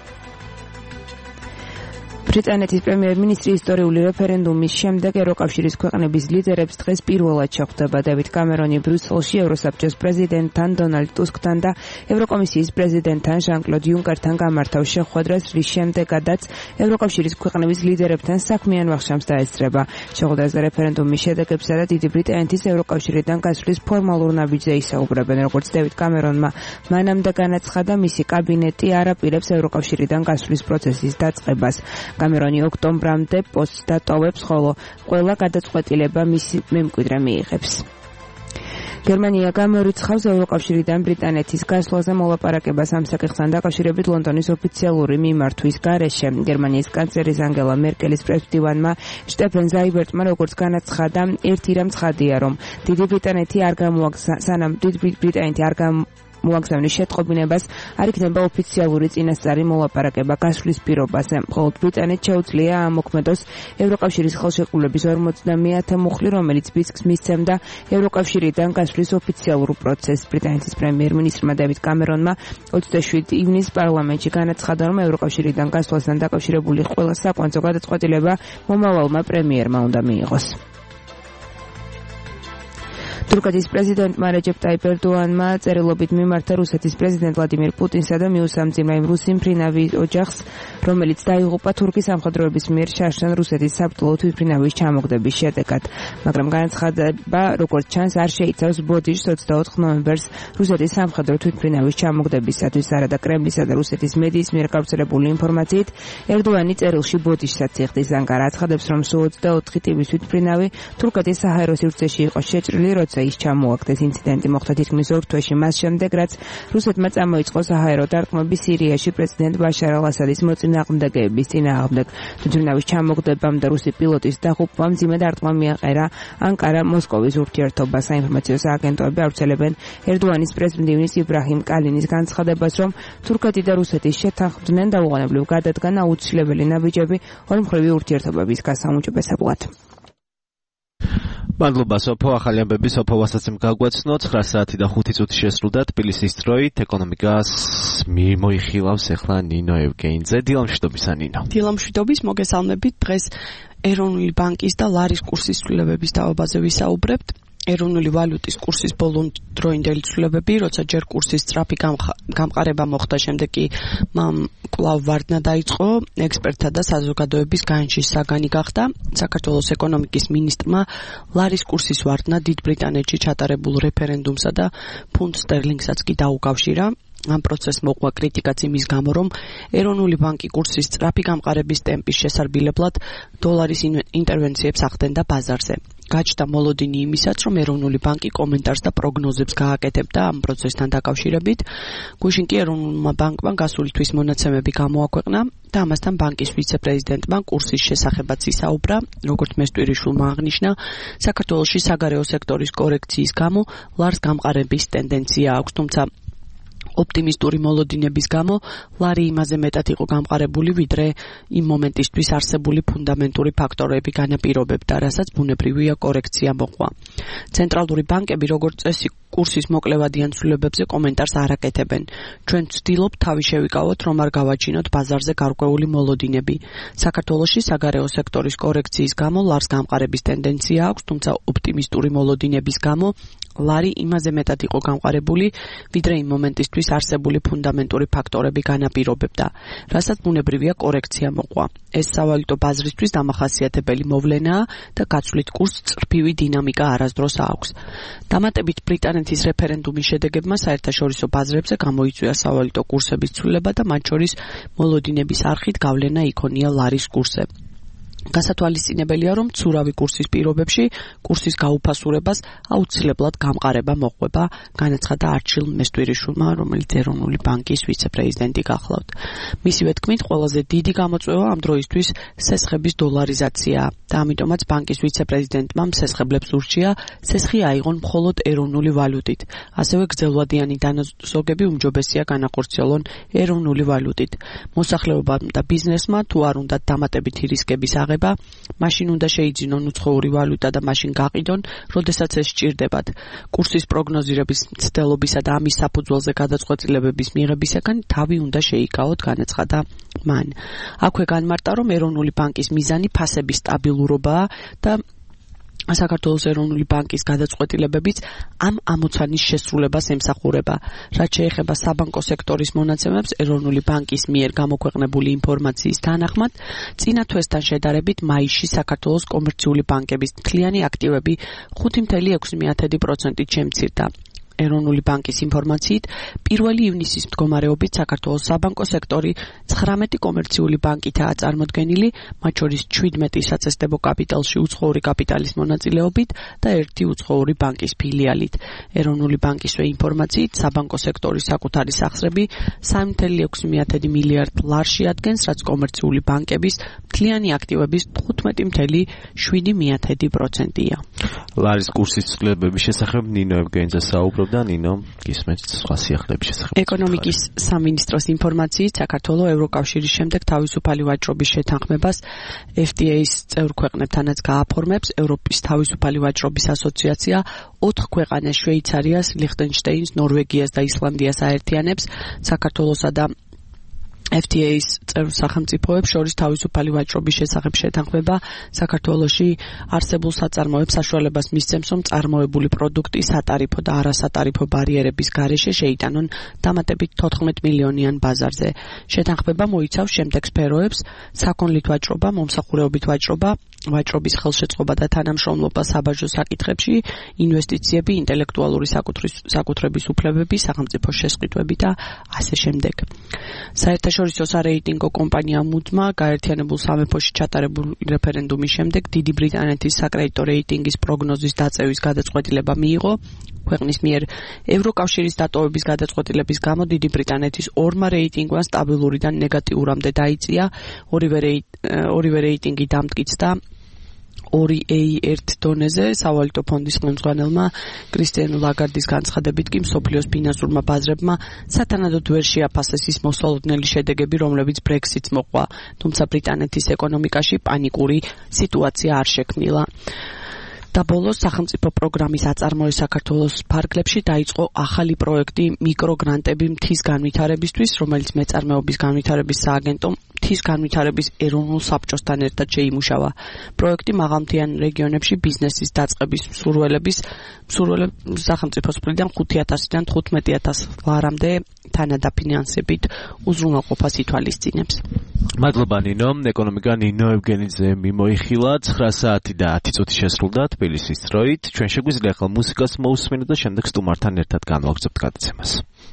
ბრიტანეთის პრემიერ-მინისტრი ისტორიული რეფერენდუმის შემდეგ ევროკავშირის ქვეყნების ლიდერებს დღეს პირველად შეხვდება. დევიდ კამერონი ბრიუსელში ევროსაბჭოს პრეზიდენტთან დონალდ ტუსკთან და ევროკომისიის პრეზიდენტთან ჟან-კლოდ იუნკერთან გამართავს შეხვედრას, რის შემდეგადაც ევროკავშირის ქვეყნების ლიდერებთან საქმიან ვახშამს დაესწრება. შეხვედრაზე რეფერენდუმის შედეგებსა და დიდი ბრიტანეთის ევროკავშირიდან გასვლის ფორმალურ ნაბიჯზე ისაუბრებენ. როგორც დევიდ კამერონმა მანამდე განაცხადა, მისი კაბინეტი არ აპირებს ევროკავშირიდან გასვლის პროცესის დაწყებას. კამერონი ოქტომბრამდე პოსტს დატოვებს, ხოლო ყველა გადაწყვეტილება მისი მემკვიდრე მიიღებს. გერმანია გამორიცხავს ევროკავშირიდან ბრიტანეთის გასვლაზე მოლაპარაკებას ამ საკითხთან დაკავშირებით ლონდონის ოფიციალური მიმართვის გარეშე. გერმანიის კანცლერის ანგელა მერკელის პრესმდივანმა შტეფენ ზაიბერტმა როგორც განაცხადა, ერთი რამ ცხადია, რომ დიდი ბრიტანეთი არ მოაგზავნის შეტყობინებას არ იქნება ოფიციალური წინასწარი მოლაპარაკება გასვლის პირობაზე. მხოლოდ ბრიტანეთს შეუძლია ამოქმედოს ევროკავშირის ხელშეკრულების 50 მუხლი, რომელიც ბიცკს მისცემდა ევროკავშირიდან გასვლის ოფიციალურ პროცესს. ბრიტანეთის პრემიერ-მინისტრმა დევიდ კამერონმა 27 ივნისს პარლამენტში განაცხადა, რომ ევროკავშირიდან გასვლასთან დაკავშირებული ყველა საკვანძო გადაწყვეტილება მომავალმა პრემიერმა უნდა მიიღოს. თურქეთის პრეზიდენტმა რეჯეპ ტაიპ ერდოანმა წერილობით მიმართა რუსეთის პრეზიდენტ ვლადიმირ პუტინსა და მიუსამძიმა იმ რუსი მფრინავი ოჯახს, რომელიც დაიღუპა თურქის სამხედროების მიერ შარშან რუსეთის საბრძოლო თვითმფრინავის ჩამოგდების შედეგად. მაგრამ განაცხადება, როგორც ჩანს, არ შეიცავს ბოდიშს 24 ნოემბერს რუსეთის სამხედრო თვითმფრინავის ჩამოგდებისათვის. არადა კრემლისა და რუსეთის მედიის მიერ გავრცელებული ინფორმაციით, ერდოანი წერილში ბოდიშსაც იხდის. ანკარა აცხადებს, რომ სულ 24 ტიპის თვითმფრინავი თურქეთის საჰაერო სივრცეში იყო შეჭრილი, როცა ის ჩამოაგდეს. ინციდენტი მოხდა თითქმის 2 თვეში მას შემდეგ, რაც რუსეთმა წამოიწყო საჰაერო დარტყმები სირიაში პრეზიდენტ ბაშარ ალ-ასადის მოწინააღმდეგეების წინააღმდეგ. თვითმფრინავის ჩამოგდებამ და რუსი პილოტის დაღუპვამ მძიმე დარტყმა მიაყარა ანკარა მოსკოვის ურთიერთობას. საინფორმაციო სააგენტოები ავრცელებენ ერდოანის პრეზიდენტის იბრაჰიმ კალინის განცხადებას, რომ თურქეთი და რუსეთი შეთანხმდნენ დაუყოვნებლივ გადადგან აუცილებელი ნაბიჯები ორმხრივი ურთიერთობების გასაუმჯობესებლად. მადლობა სოფო, ახალი ამბები სოფოვასაც გაგვაცნო. 9 საათი და 5 წუთი შესრულდა თბილისის დროით. ეკონომიკას მოიხილავს ახლა ნინო ევგენიძე. დილამშვიდობისა ნინო. დილამშვიდობის, მოგესალმებით. დღეს ეროვნული ბანკის და ლარის კურსის ცვლილებების დაობაზე ვისაუბრებთ. ეროვნული ვალუტის კურსის ბოლოდროინდელი ცვლილებები, როცა ჯერ კურსის სწრაფი გამყარება მოხდა, შემდეგ კი კვლავ ვარდნა დაიწყო, ექსპერტთა და საზოგადოების განშის საგანი გახდა. საქართველოს ეკონომიკის მინისტრმა ლარის კურსის ვარდნა დიდ ბრიტანეთში ჩატარებულ რეფერენდუმსა და ფუნდ სტერლინგსაც კი დაუკავშირა. ამ პროცესს მოყვა კრიტიკაც იმის გამო, რომ ეროვნული ბანკი კურსის სწრაფი გამყარების ტემპის შესარბილებლად დოლარის ინტერვენციებს ახდენდა ბაზარზე. გაჩნდა მოლოდინი იმისაც, რომ ეროვნული ბანკი კომენტარს და პროგნოზებს გააკეთებდა ამ პროცესთან დაკავშირებით. გუშინ კი ეროვნულმა ბანკმა გასული თვის მონაცემები გამოაქვეყნა და ამასთან ბანკის ვიცე-პრეზიდენტმა კურსის შესახებაც ისაუბრა. როგორც მესტვირიშვილმა აღნიშნა, საქართველოში საგარეო სექტორის კორექციის გამო ლარს გამყარების ტენდენცია აქვს, თუმცა ოპტიმისტური მოლოდინების გამო ლარი იმაზე მეტად იყო გამყარებული, ვიდრე იმ მომენტისთვის არსებული ფუნდამენტური ფაქტორები განაპირობებდა, რასაც ბუნებრივია კორექცია მოყვა. ცენტრალური ბანკები, როგორც წესი, კურსის მოკლევადიან ცვლილებებზე კომენტარს არ აკეთებენ. ჩვენ ვცდილობთ თავი შევიკავოთ, რომ არ გავაჩინოთ ბაზარზე გარკვეული მოლოდინები. საქართველოში საგარეო სექტორის კორექციის გამო ლარს გამყარების ტენდენცია აქვს, თუმცა ოპტიმისტური მოლოდინების გამო ლარი იმაზე მეტად იყო გამყარებული, ვიდრე იმ მომენტისთვის არსებული ფუნდამენტური ფაქტორები განაპირობებდა, რასაც ბუნებრივია კორექცია მოყვა. ეს სავალუტო ბაზრისთვის დამახასიათებელი მოვლენაა და გაცვლით კურსს წრფივი დინამიკა არასდროს აქვს. დამატებით ბრიტანეთის რეფერენდუმის შედეგებმა საერთაშორისო ბაზრებზე გამოიწვია სავალუტო კურსების ცვლილება და მათ შორის მოლოდინების არხით გავლენა იქონია ლარის კურსზე. გასათვალისწინებელია, რომ ცურავი კურსის პირობებში კურსის გაუფასურებას აუცილებლად გამყარება მოყვება, განაცხადა არჩილ მესტვირიშვილმა, რომელიც ეროვნული ბანკის ვიცე-პრეზიდენტი გახლავთ. მისივე თქმით, ყველაზე დიდი გამოწვევა ამ დროისთვის სესხების დოლარიზაციაა და ამიტომაც ბანკის ვიცე-პრეზიდენტმა სესხებლებს ურჩია სესხი აიღონ მხოლოდ ეროვნული ვალუტით. ასევე გრძელვადიანი დანაზოგები უმჯობესია განახორციელონ ეროვნული ვალუტით. მოსახლეობამ და ბიზნესმა თუ არ უნდათ დამატებითი რისკების მაშინ უნდა შეიძინონ უცხოური ვალუტა და მაშინ გაყიდონ, როდესაც ეს სჭირდებათ. კურსის პროგნოზირების მცდელობისა და ამის საფუძველზე გადაწყვეტილებების მიღებისაგან თავი უნდა შეიკავოთ, განაცხადა მან. აქვე განმარტა, რომ ეროვნული ბანკის მიზანი ფასების სტაბილურობაა და საქართველოს ეროვნული ბანკის გადაწყვეტილებებიც ამ ამოცანის შესრულებას ემსახურება. რაც შეეხება საბანკო სექტორის მონაცემებს, ეროვნული ბანკის მიერ გამოქვეყნებული ინფორმაციის თანახმად, წინა თვესთან შედარებით მაისში საქართველოს კომერციული ბანკების მთლიანი აქტივები 5.6%-ით შემცირდა. ეროვნული ბანკის ინფორმაციით, 1 ივნისის მდგომარეობით საქართველოს საბანკო სექტორი 19 კომერციული ბანკითაა წარმოდგენილი, მათ შორის 17 საწესდებო კაპიტალში უცხოური კაპიტალის მონაწილეობით და 1 უცხოური ბანკის ფილიალით. ეროვნული ბანკისვე ინფორმაციით, საბანკო სექტორის საკუთარი სახსრები 3.6 მილიარდ ლარში ადგენს, რაც კომერციული ბანკების მთლიანი აქტივების 15.7%-ია. ლარის კურსის ცვლილებების შესახებ ნინო ევგენიძე საუბრობდა. ნინო, გისმენთ სხვა სიახლეების შესახებ. ეკონომიკის სამინისტროს ინფორმაციით, საქართველოს ევროკავშირის შემდეგ თავისუფალი ვაჭრობის შეთანხმებას FTA-ის წევრ ქვეყნებთანაც გააფორმებს. ევროპის თავისუფალი ვაჭრობის ასოციაცია 4 ქვეყანას, შვეიცარიას, ლიხტენშტეინს, ნორვეგიას და ისლანდიას აერთიანებს. საქართველოსა და FTA-ის წევრ სახელმწიფოებს შორის თავისუფალი ვაჭრობის შესახებ შეთანხმება საქართველოში არსებულ საწარმოებს საშუალებას მისცემს, რომ წარმოებული პროდუქტი სატარიფო და არასატარიფო ბარიერების გარეშე შეიტანონ დამატებით 14 მილიონიან ბაზარზე. შეთანხმება მოიცავს შემდეგ სფეროებს: საქონლით ვაჭრობა, მომსახურებით ვაჭრობა, ვაჭრობის ხელშეწყობა და თანამშრომლობა საბაჟო საკითხებში, ინვესტიციები, ინტელექტუალური საკუთრების უფლებები, სახელმწიფო შესყიდვები და ასე შემდეგ. საერთაშორისო სარეიტინგო კომპანია Moody's-მა გაერთიანებულ სამეფოში ჩატარებული რეფერენდუმის შემდეგ დიდი ბრიტანეთის საკრედიტო რეიტინგის პროგნოზის დაწევის გადაწყვეტილება მიიღო. ქვეყნის მიერ ევროკავშირის დატოვების გადაწყვეტილების გამო დიდი ბრიტანეთის ორმა რეიტინგმა სტაბილურიდან ნეგატიურამდე დაიწია. ორივე რეიტინგი დამტკიცდა 2A1 დონეზე. სავალუტო ფონდის ხელმძღვანელმა კრისტიან ლაგარდის განცხადებით კი მსოფლიოს ფინანსურმა ბაზრებმა სათანადოდ ვერ შეაფასეს ის მოსალოდნელი შედეგები, რომლებიც Brexit-ს მოყვა, თუმცა ბრიტანეთის ეკონომიკაში პანიკური სიტუაცია არ შექმნილა. და ბოლოს სახელმწიფო პროგრამის აწარმოების საქართველოს ფარგლებში დაიწყო ახალი პროექტი მიკროგრანტები მთის განვითარებისთვის, რომელიც მეწარმეობის განვითარების სააგენტომ მთის განვითარების ეროვნულ საბჭოსთან ერთად შეიმუშავა. პროექტი მაღალმთიან რეგიონებში ბიზნესის დაწყების მსურველებს სახელმწიფოს მხრიდან 5,000-დან 15,000 ლარამდე თანადაფინანსებით უზრუნველყოფას ითვალისწინებს. მადლობა ნინო, ეკონომიკა ნინო ევგენიძე მიმოიხილა 9 საათი და 10 წუთი შესრულდა თბილისის დროით. ჩვენ შეგვიძლია ახლა მუსიკას მოусმინოთ და შემდეგ სტუმართან ერთად განვაგრძობთ გადაცემას.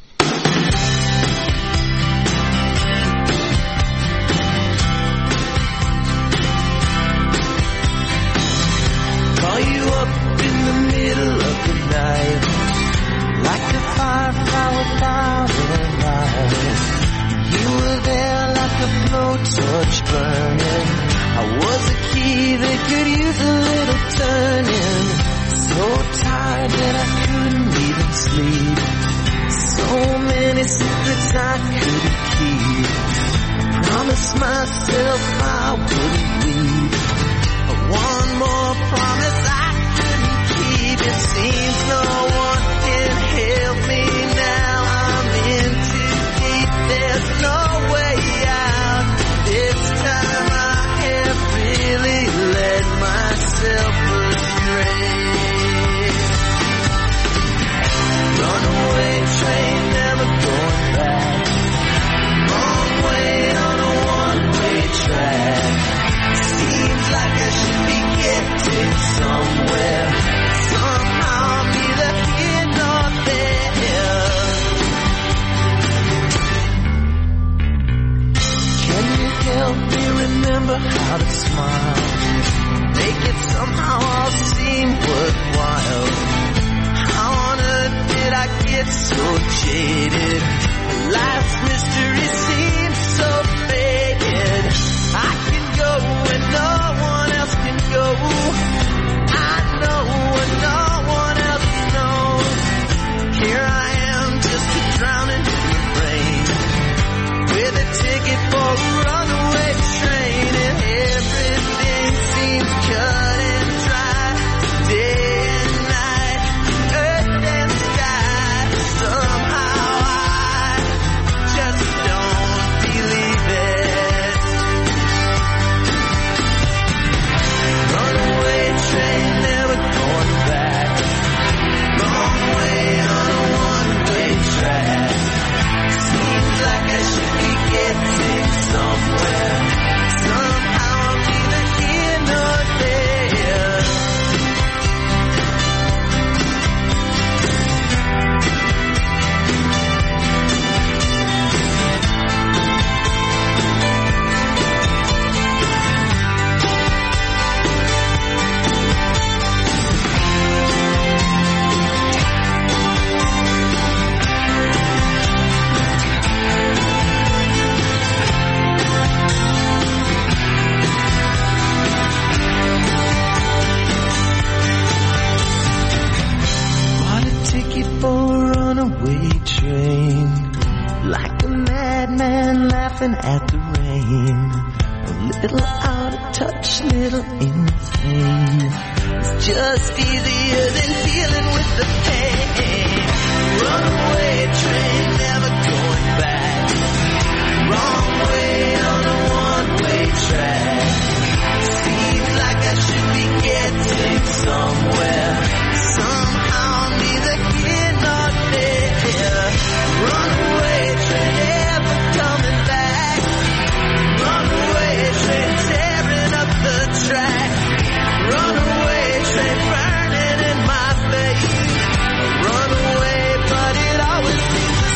Call you up in the middle of the night, like a firefly without a light. You were there like a blowtorch burning. I was a key that could use a little turning. So tired that I couldn't even sleep. So many secrets I couldn't keep. Promised myself I wouldn't weep. One more promise I couldn't keep. It seems no one can help me now. I'm in too deep. There's no way out. This time I have really let myself astray. Runaway train, never going back. Wrong way on a one-way track. Seems like I should be getting somewhere. Somehow I'm neither here nor there. Can you help me remember how to smile? Make it somehow all seem worthwhile. How on earth did I get so jaded? Life's mystery seems so faded. I can go where no one else can go. I know what no one else knows. Here I am just drowning in the rain, with a ticket for a runaway train, and everything seems cut and dry. Day and night, earth and sky. Somehow I just don't believe it. Runaway train, never going back. Wrong way on a one-way track. Seems like I should be getting somewhere. Somehow I'm neither here nor there. Bought a ticket for a runaway train, like a madman laughing at the rain. A little out of touch, little insane. It's just easier than dealing with the pain. Runaway train, never going back. Wrong way on a one-way track. Seems like I should be getting somewhere. Somehow neither here nor there. Runaway train, never coming back. Runaway train, tearing up the track. Runaway train, burning in my face. Runaway, but it always seems the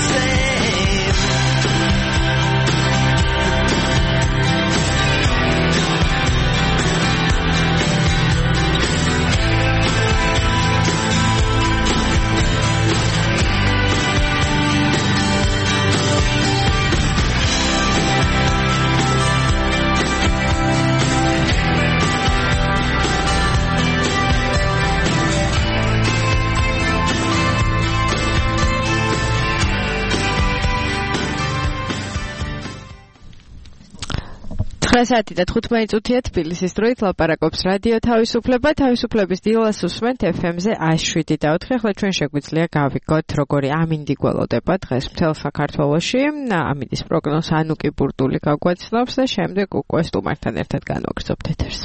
9:15 თბილისის დროით ლაპარაკობს რადიო თავისუფლება. თავისუფლების დილას უსმენთ FM-ზე 107.4. ახლა ჩვენ შეგვიძლია გავიგოთ, როგორი ამინდი გველოდება დღეს მთელ საქართველოში. ამინდის პროგნოზს ანუკი ბურდული გაგვაცნობს და შემდეგ უკვე სტუმართან ერთად განვაგრძობთ ეთერს.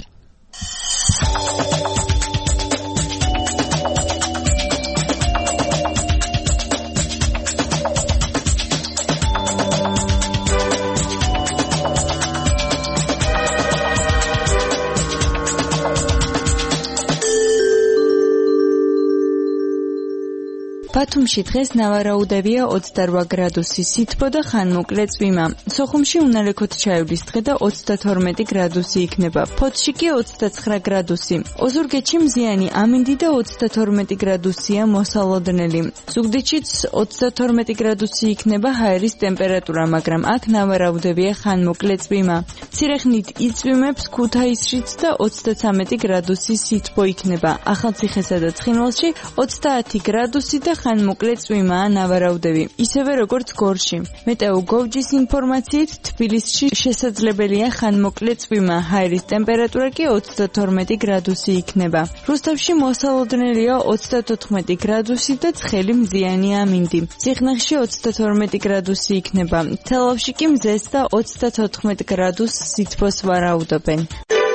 ბათუმში დღეს ნავარაუდებია 28 გრადუსი სითბო და ხანმოკლე წვიმა. სოხუმში უნალექოთ ჩაივლის დღე და 32 გრადუსი იქნება. ფოთში კი 29 გრადუსი. ოზურგეთში მზიანი ამინდი და 32 გრადუსია მოსალოდნელი. ზუგდიდშიც 32 გრადუსი იქნება ჰაერის ტემპერატურა, მაგრამ აქ ნავარაუდებია ხანმოკლე წვიმა. მცირეხნით იწვიმებს ქუთაისშიც და 33 გრადუსი სითბო იქნება. ახალციხესა და ცხინვალში 30 გრადუსი და ხანმოკლე წვიმაა ნავარაუდები, ისევე როგორც გორში. მეტეოგოვჯის ინფორმაციით თბილისში შესაძლებელია ხანმოკლე წვიმა, ჰაერის ტემპერატურა კი 32 გრადუსი იქნება. რუსთავში მოსალოდნელია 34 გრადუსი და ცხელი მზიანი ამინდი. ციხნახში 32 გრადუსი იქნება. თელავში კი მზეს და 34 გრადუს სითბოს ვარაუდობენ.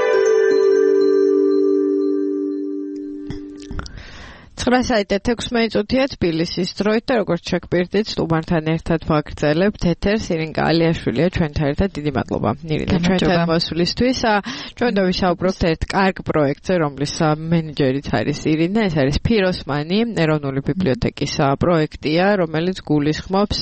ცხრასაიტე 16 თბილისის დროით და როგორც შეგვირდით სტუმართან ერთად ვაგრძელებთ ეთერს. ირინკა ალიაშვილია ჩვენთან ერთად. დიდი მადლობა ირინა ჩვენთან მოსვლისთვის. ჩვენ და ვისაუბრობთ ერთ კარგ პროექტზე, რომლის მენეჯერიც არის ირინა. ეს არის ფიროსმანი, ეროვნული ბიბლიოთეკის პროექტია, რომელიც გულისხმობს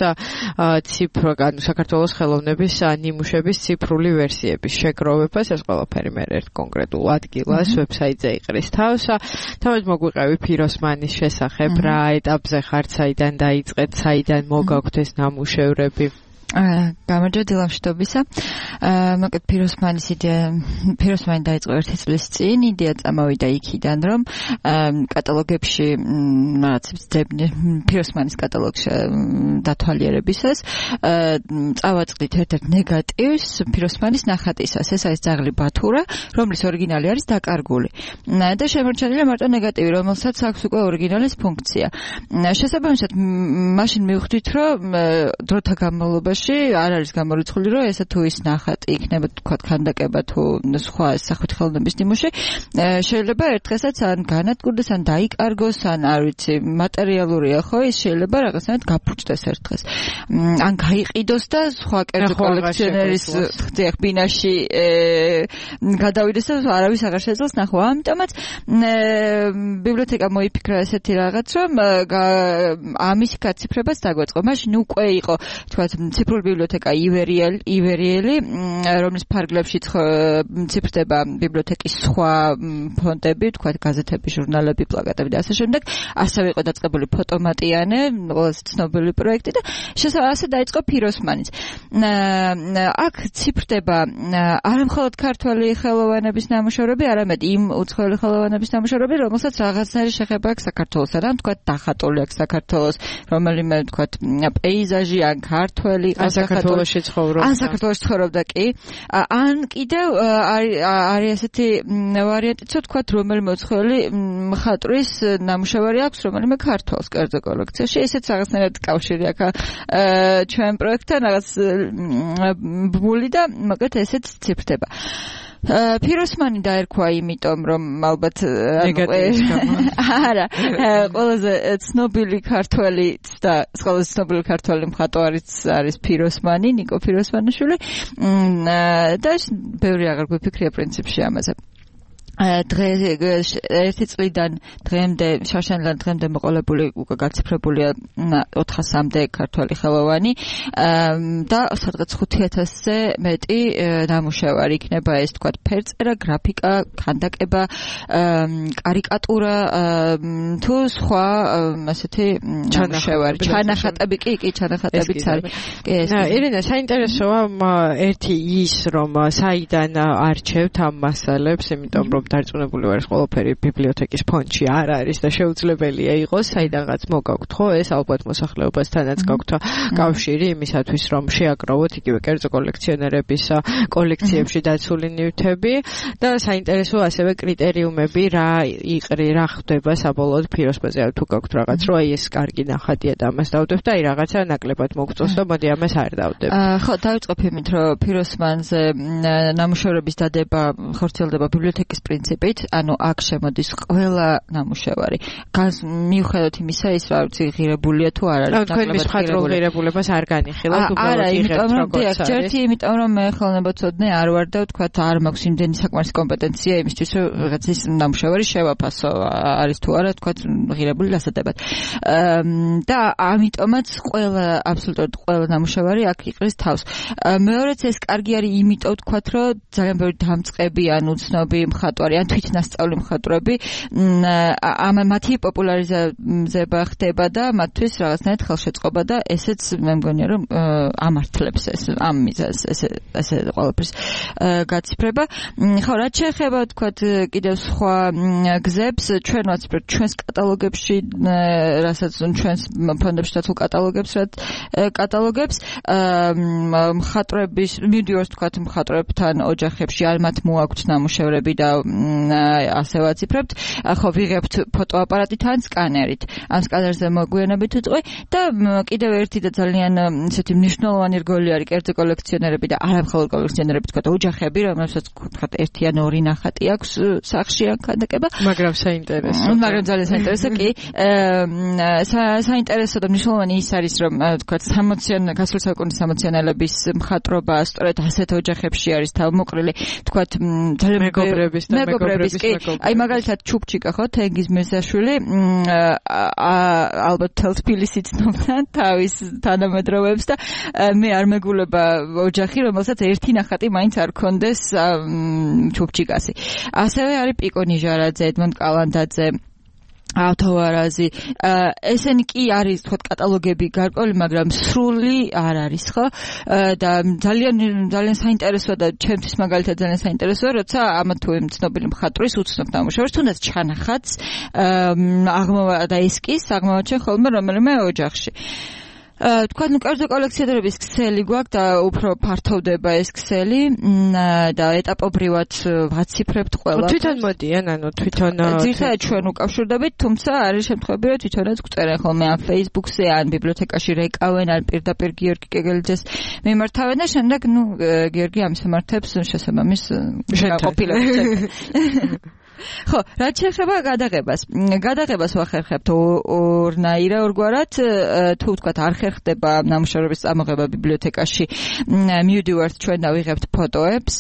საქართველოს ხელოვნების ნიმუშების ციფრული ვერსიების შეგროვებას. ეს ყველაფერი მე ერთ კონკრეტულ ადგილას ვებსაიტზე იყრის თავს. თავად მოგვიყევი ფიროსმანი მანის შესახებ რა ეტაპზე ხართ, საიდან დაიწყეთ, საიდან მოგაქვთ ეს ნამუშევრები? გამარჯობა დილამშვიდობისა. მოკლედ ფიროსმანი დაიწყო 1 წლის წინ. იდეა წამოვიდა იქიდან, რომ კატალოგებში რაღაცებს ძებნი ფიროსმანის კატალოგში დათვალიერებისას წავაწყდით ერთ-ერთ ნეგატივს ფიროსმანის ნახატისას. ეს არის ძაღლი ბათურა, რომლის ორიგინალი არის დაკარგული. და შემორჩენილია მარტო ნეგატივი, რომელსაც აქვს უკვე ორიგინალის ფუნქცია. შესაბამისად, მაშინ მივხვდით, რომ დროთა განმავლობაში არ არის გამორიცხული, რომ ესა თუ ის ნახატი იქნება თქვა ქანდაკება თუ სხვა სახვითი ხელოვნების ნიმუში, შეიძლება ერთ დღესაც ან განადგურდეს, ან დაიკარგოს, ან არ ვიცი, მატერიალურია ხო, ის შეიძლება რაღაცნაირად გაფუჭდეს ერთ დღეს. ან გაიყიდოს და სხვა კერძო კოლექციონერის ბინაში გადავიდეს და არავის აღარ შეძლოს ნახვა. ამიტომაც ბიბლიოთეკა მოიფიქრა ესეთი რაღაც, რომ ამის გაციფრებას დაგვეწყო. მაშინ უკვე იყო თქვა ციფრული ბიბლიოთეკა ივერიელი, რომლის ფარგლებში ციფრდება ბიბლიოთეკის სხვა ფონდები, თქვა გაზეთები, ჟურნალები, პლაკატები და ასე შემდეგ. ასევე იყო დაწყებული ფოტომატიანე, ყველაზე ცნობილი პროექტი და ასე დაიწყო ფიროსმანიც. აქ ციფრდება არამხოლოდ ქართველი ხელოვანების ნამუშევრები, არამედ იმ უცხოელი ხელოვანების ნამუშევრები, რომელსაც რაღაცნაირი შეხება აქვს საქართველოსთან, ან თქვა დახატული აქვს საქართველოს, რომელიმე თქვა პეიზაჟი, ან ქართველი, ან საქართველოში ცხოვრობდა კი. ან კიდევ არის ესეთი ვარიანტიც, თქვათ, რომელიმე უცხოელი მხატვრის ნამუშევარი აქვს რომელიმე ქართველს კერძო კოლექციაში. ესეც რაღაცნაირად კავშირი აქვს ჩვენ პროექტთან, რაღაც ბული და მოკლედ ესეც ციფრდება. ფიროსმანი დაერქვა იმიტომ, რომ ალბათ არა, ყველაზე ცნობილი ქართველი და ყველაზე ცნობილი ქართველი მხატვარიც არის ფიროსმანი, ნიკო ფიროსმანიშვილი და ბევრი აღარ გვიფიქრია პრინციპში ამაზე. ერთი წლიდან დღემდე შარშანიდან დღემდე მოყოლებული უკვე გაციფრებულია 400-მდე ქართველი ხელოვანი და სადღაც 5000-ზე მეტი ნამუშევარი იქნება ეს თქვა ფერწერა, გრაფიკა, ქანდაკება, კარიკატურა თუ სხვა ასეთი ნამუშევარი. ჩანახატები კი ჩანახატებიც არის. ირინა, საინტერესოა ერთი ის, რომ საიდან არჩევთ ამ მასალებს, იმიტომ რომ დარწმუნებული ვარ, ყველაფერი ბიბლიოთეკის ფონდში არ არის და შეუძლებელია იყოს, საიდანაც მოგაქვთ, ხო? ეს ალბათ მოსახლეობასთანაც გაქვთ კავშირი იმისათვის, რომ შეაკროვოთ იგივე კერძო კოლექციონერების კოლექციებში დაცული ნივთები და საინტერესო ასევე კრიტერიუმები რა ხდება საბოლოოდ ფიროსმაზე, თუ გაქვთ რაღაც, რომ აი ეს კარგი ნახატია და ამას დავდებ და აი რაღაცა ნაკლებად მოგწონს და მოდი ამას არ დავდებ. ხო, დავიწყებ იმით, რომ ფიროსმანზე ნამუშევრების დადება ხორციელდება ბიბლიოთეკის პრინციპით, ანუ აქ შემოდის ყველა ნამუშევარი. მიუხედავად იმისა, ის რა ვიცი, ღირებულია თუ არ არის. თქვენ მის მხატვრულ ღირებულებას არ განიხილავთ, უბრალოდ იღებთ როგორც არის. ერთი იმიტომ რომ მე ხელნებაცოდნე არ ვარ და ვთქვათ არ მაქვს იმდენი საკმარისი კომპეტენცია იმისთვის რომ რაღაც ის ნამუშევარი შევაფასო არის თუ არა ვთქვათ ღირებული დასადებად. და ამიტომაც აბსოლუტურად ყველა ნამუშევარი აქ იყრის თავს. მეორეც ეს კარგი არის იმიტომ ვთქვათ რომ ძალიან ბევრი დამწყები ან უცნობი მხატვარი ან თვითნასწავლი მხატვრები მათი პოპულარიზება ხდება და მათთვის რაღაცნაირად ხელშეწყობა და ესეც მე მგონია რომ ამართლებს ეს ამ მიზანს ესე ყველაფერს გაციფრება. ხო, რაც შეეხება ვთქვათ კიდევ სხვა გზებს, ჩვენ ვაციფრებთ ჩვენს კატალოგებში, რასაც ჩვენს ფონდებში დაცულ კატალოგებს, მხატვრების მივდივართ ვთქვათ მხატვრებთან ოჯახებში, არ მათ მოაქვთ ნამუშევრები და ასე ვაციფრებთ. ხო, ვიღებთ ფოტოაპარატით ან სკანერით. ამ სკანერზე მოგვიანებით უწყო და კიდევ ერთი და ძალიან ისეთი მნიშვნელოვანი რგოლი არის კერძო კოლექციონერები და არამხოლოდ კოლექციონერები, თქვა ოჯახები, რომელსაც თქვა ერთი ან ორი ნახატი აქვს სახლში ან ქანდაკება. მაგრამ საინტერესო. მაგრამ ძალიან საინტერესო კი. საინტერესო და მნიშვნელოვანი ის არის, რომ თქვა გასული საუკუნის სამოციანელების მხატვრობა სწორედ ასეთ ოჯახებში არის თავმოყრილი, თქვა ძალიან მეგობრების კი. აი მაგალითად ჩუპჩიკა ხო, თენგიზ მირზაშვილი ალბათ თბილისი ცნობდა თავის თანამედროვეებს და მე არ მეგულება ოჯახი, რომელსაც ერთი ნახატი მაინც არ ქონდეს ჩუპჩიკასი. ასევე არის პიკო ნიჟარაძე, ედმონდ კალანდაძე, ავთოვარაზი. ესენი კი არის თქვა კატალოგები გარკვეული, მაგრამ სრული არ არის, ხო? და ძალიან საინტერესოა და ჩემთვის მაგალითად ძალიან საინტერესოა, როცა ამა თუ იმ ცნობილი მხატვრის უცნობ ნამუშევარს, თუნდაც ჩანახატს და ესკიზს აღმოვაჩენ ხოლმე რომელიმე ოჯახში. თქვა კერძო კოლექციონერების ქსელი გვაქვს და უფრო ფართოვდება ეს ქსელი და ეტაპობრივად ვაციფრებთ ყველაფერს. თვითონ მოდიან, ანუ თვითონ ძირითადად ჩვენ უკავშირდებით, თუმცა არის შემთხვევები, რომ თვითონაც გვწერენ ხოლმე ან Facebook-ზე, ან ბიბლიოთეკაში რეკავენ, ან პირდაპირ გიორგი კეგელიძეს მიმართავენ და შემდეგ გიორგი ამის მიმართებს შესაბამის ყოფილებს. ხო, რაც შეეხება გადაღებას ვახერხებთ ორგვარად, თუ ვთქვათ არ ხერხდება ნამუშევრების წამოღება ბიბლიოთეკაში, მივდივართ ჩვენ და ვიღებთ ფოტოებს,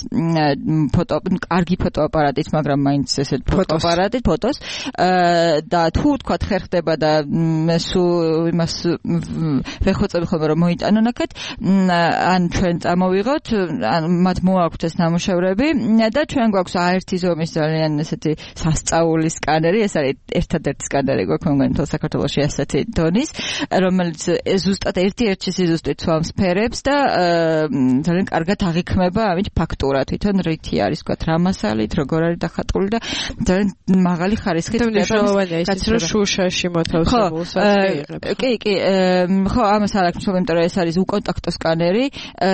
კარგი ფოტოაპარატით, მაგრამ მაინც ესეთ ფოტოს და თუ ვთქვათ ხერხდება და სულ იმას ვეხოწები ხოლმე რომ მოიტანო ნახეთ, ან ჩვენ წამოვიღოთ, ან მათ მოაქვთ ეს ნამუშევრები და ჩვენ გვაქვს აერთი ზომის ძალიან ესეთი სასწაული სკანერი, ეს არის ერთადერთი სკანერი გვაქვს მეგონი მთელ საქართველოში ასეთი დონის, რომელიც ზუსტად ერთ-ერთი სიზუსტით ცვამს ფერებს და ძალიან კარგად აღიქმება ამით ფაქტურა, თვითონ რითი არის თქვა რა მასალით, როგორ არის დახატული და ძალიან მაღალი ხარისხით მნიშვნელოვანია ის რომ შუშაში მოთავსებულსაც იღებს. კი, ხო, ამას არ აქვს მშვენი, იმიტომ რომ ეს არის უკონტაქტო სკანერი,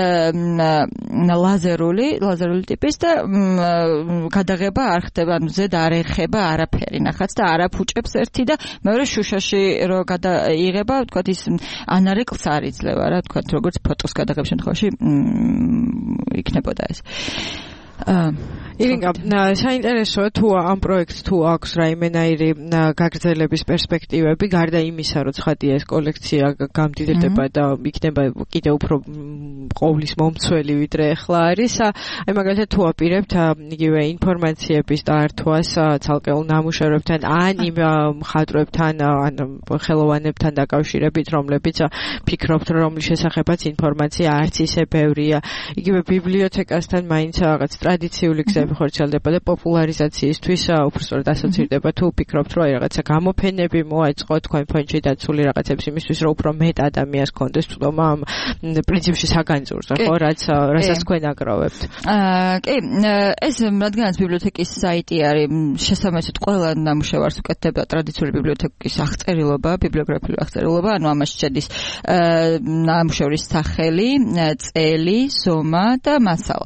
ლაზერული ტიპის და გადაღება არ ხდება, ანუ ზედ არ ეხება არაფერი ნახატს და არ აფუჭებს ერთი და მეორე შუშაში რო გადაიღება, თქვა ის ანარეკლს არ იძლევა რა, თქვა როგორც ფოტოს გადაღების შემთხვევაში იქნებოდა ეს. ირინგა, საინტერესოა თუ ამ პროექტს თუ აქვს რაიმენაირი გაგრძელების პერსპექტივები, გარდა იმისა, რომ ცხადია ეს კოლექცია გამდიდრდება და იქნება კიდევ უფრო ყოვლის მომცველი ვიდრე ახლა არის. აი მაგალითად თუ აპირებთ იგივე ინფორმაციების დართვას ცალკეულ ნამუშევრებთან ან იმ მხატვრებთან ან ხელოვანებთან დაკავშირებით, რომლებიც ფიქრობთ, რომლის შესახებაც ინფორმაცია არც ისე ბევრია. იგივე ბიბლიოთეკასთან მაინც რაღაც ტრადიციული გზები პრობლემები ხორციელდება და პოპულარიზაციისთვის უბრალოდ ასოცირდება თუ ვფიქრობთ რომ რაღაცა გამოფენები მოაწყო თქვენ ფონდში დაცული რაღაცებს იმისთვის რომ უფრო მეტ ადამიანს კონდეს თვითონ ამ პრინციპში საგანძურზე ხო რასაც თქვენ აგროვებთ კი ეს რადგანაც ბიბლიოთეკის საიტი არის შესაბამისად ყველა ნამუშევარს უკეთდება ტრადიციული ბიბლიოთეკის აღწერილობა ბიბლიოგრაფიული აღწერილობა ანუ ამაში შედის ნამუშევრის სახელი წელი ზომა და მასალა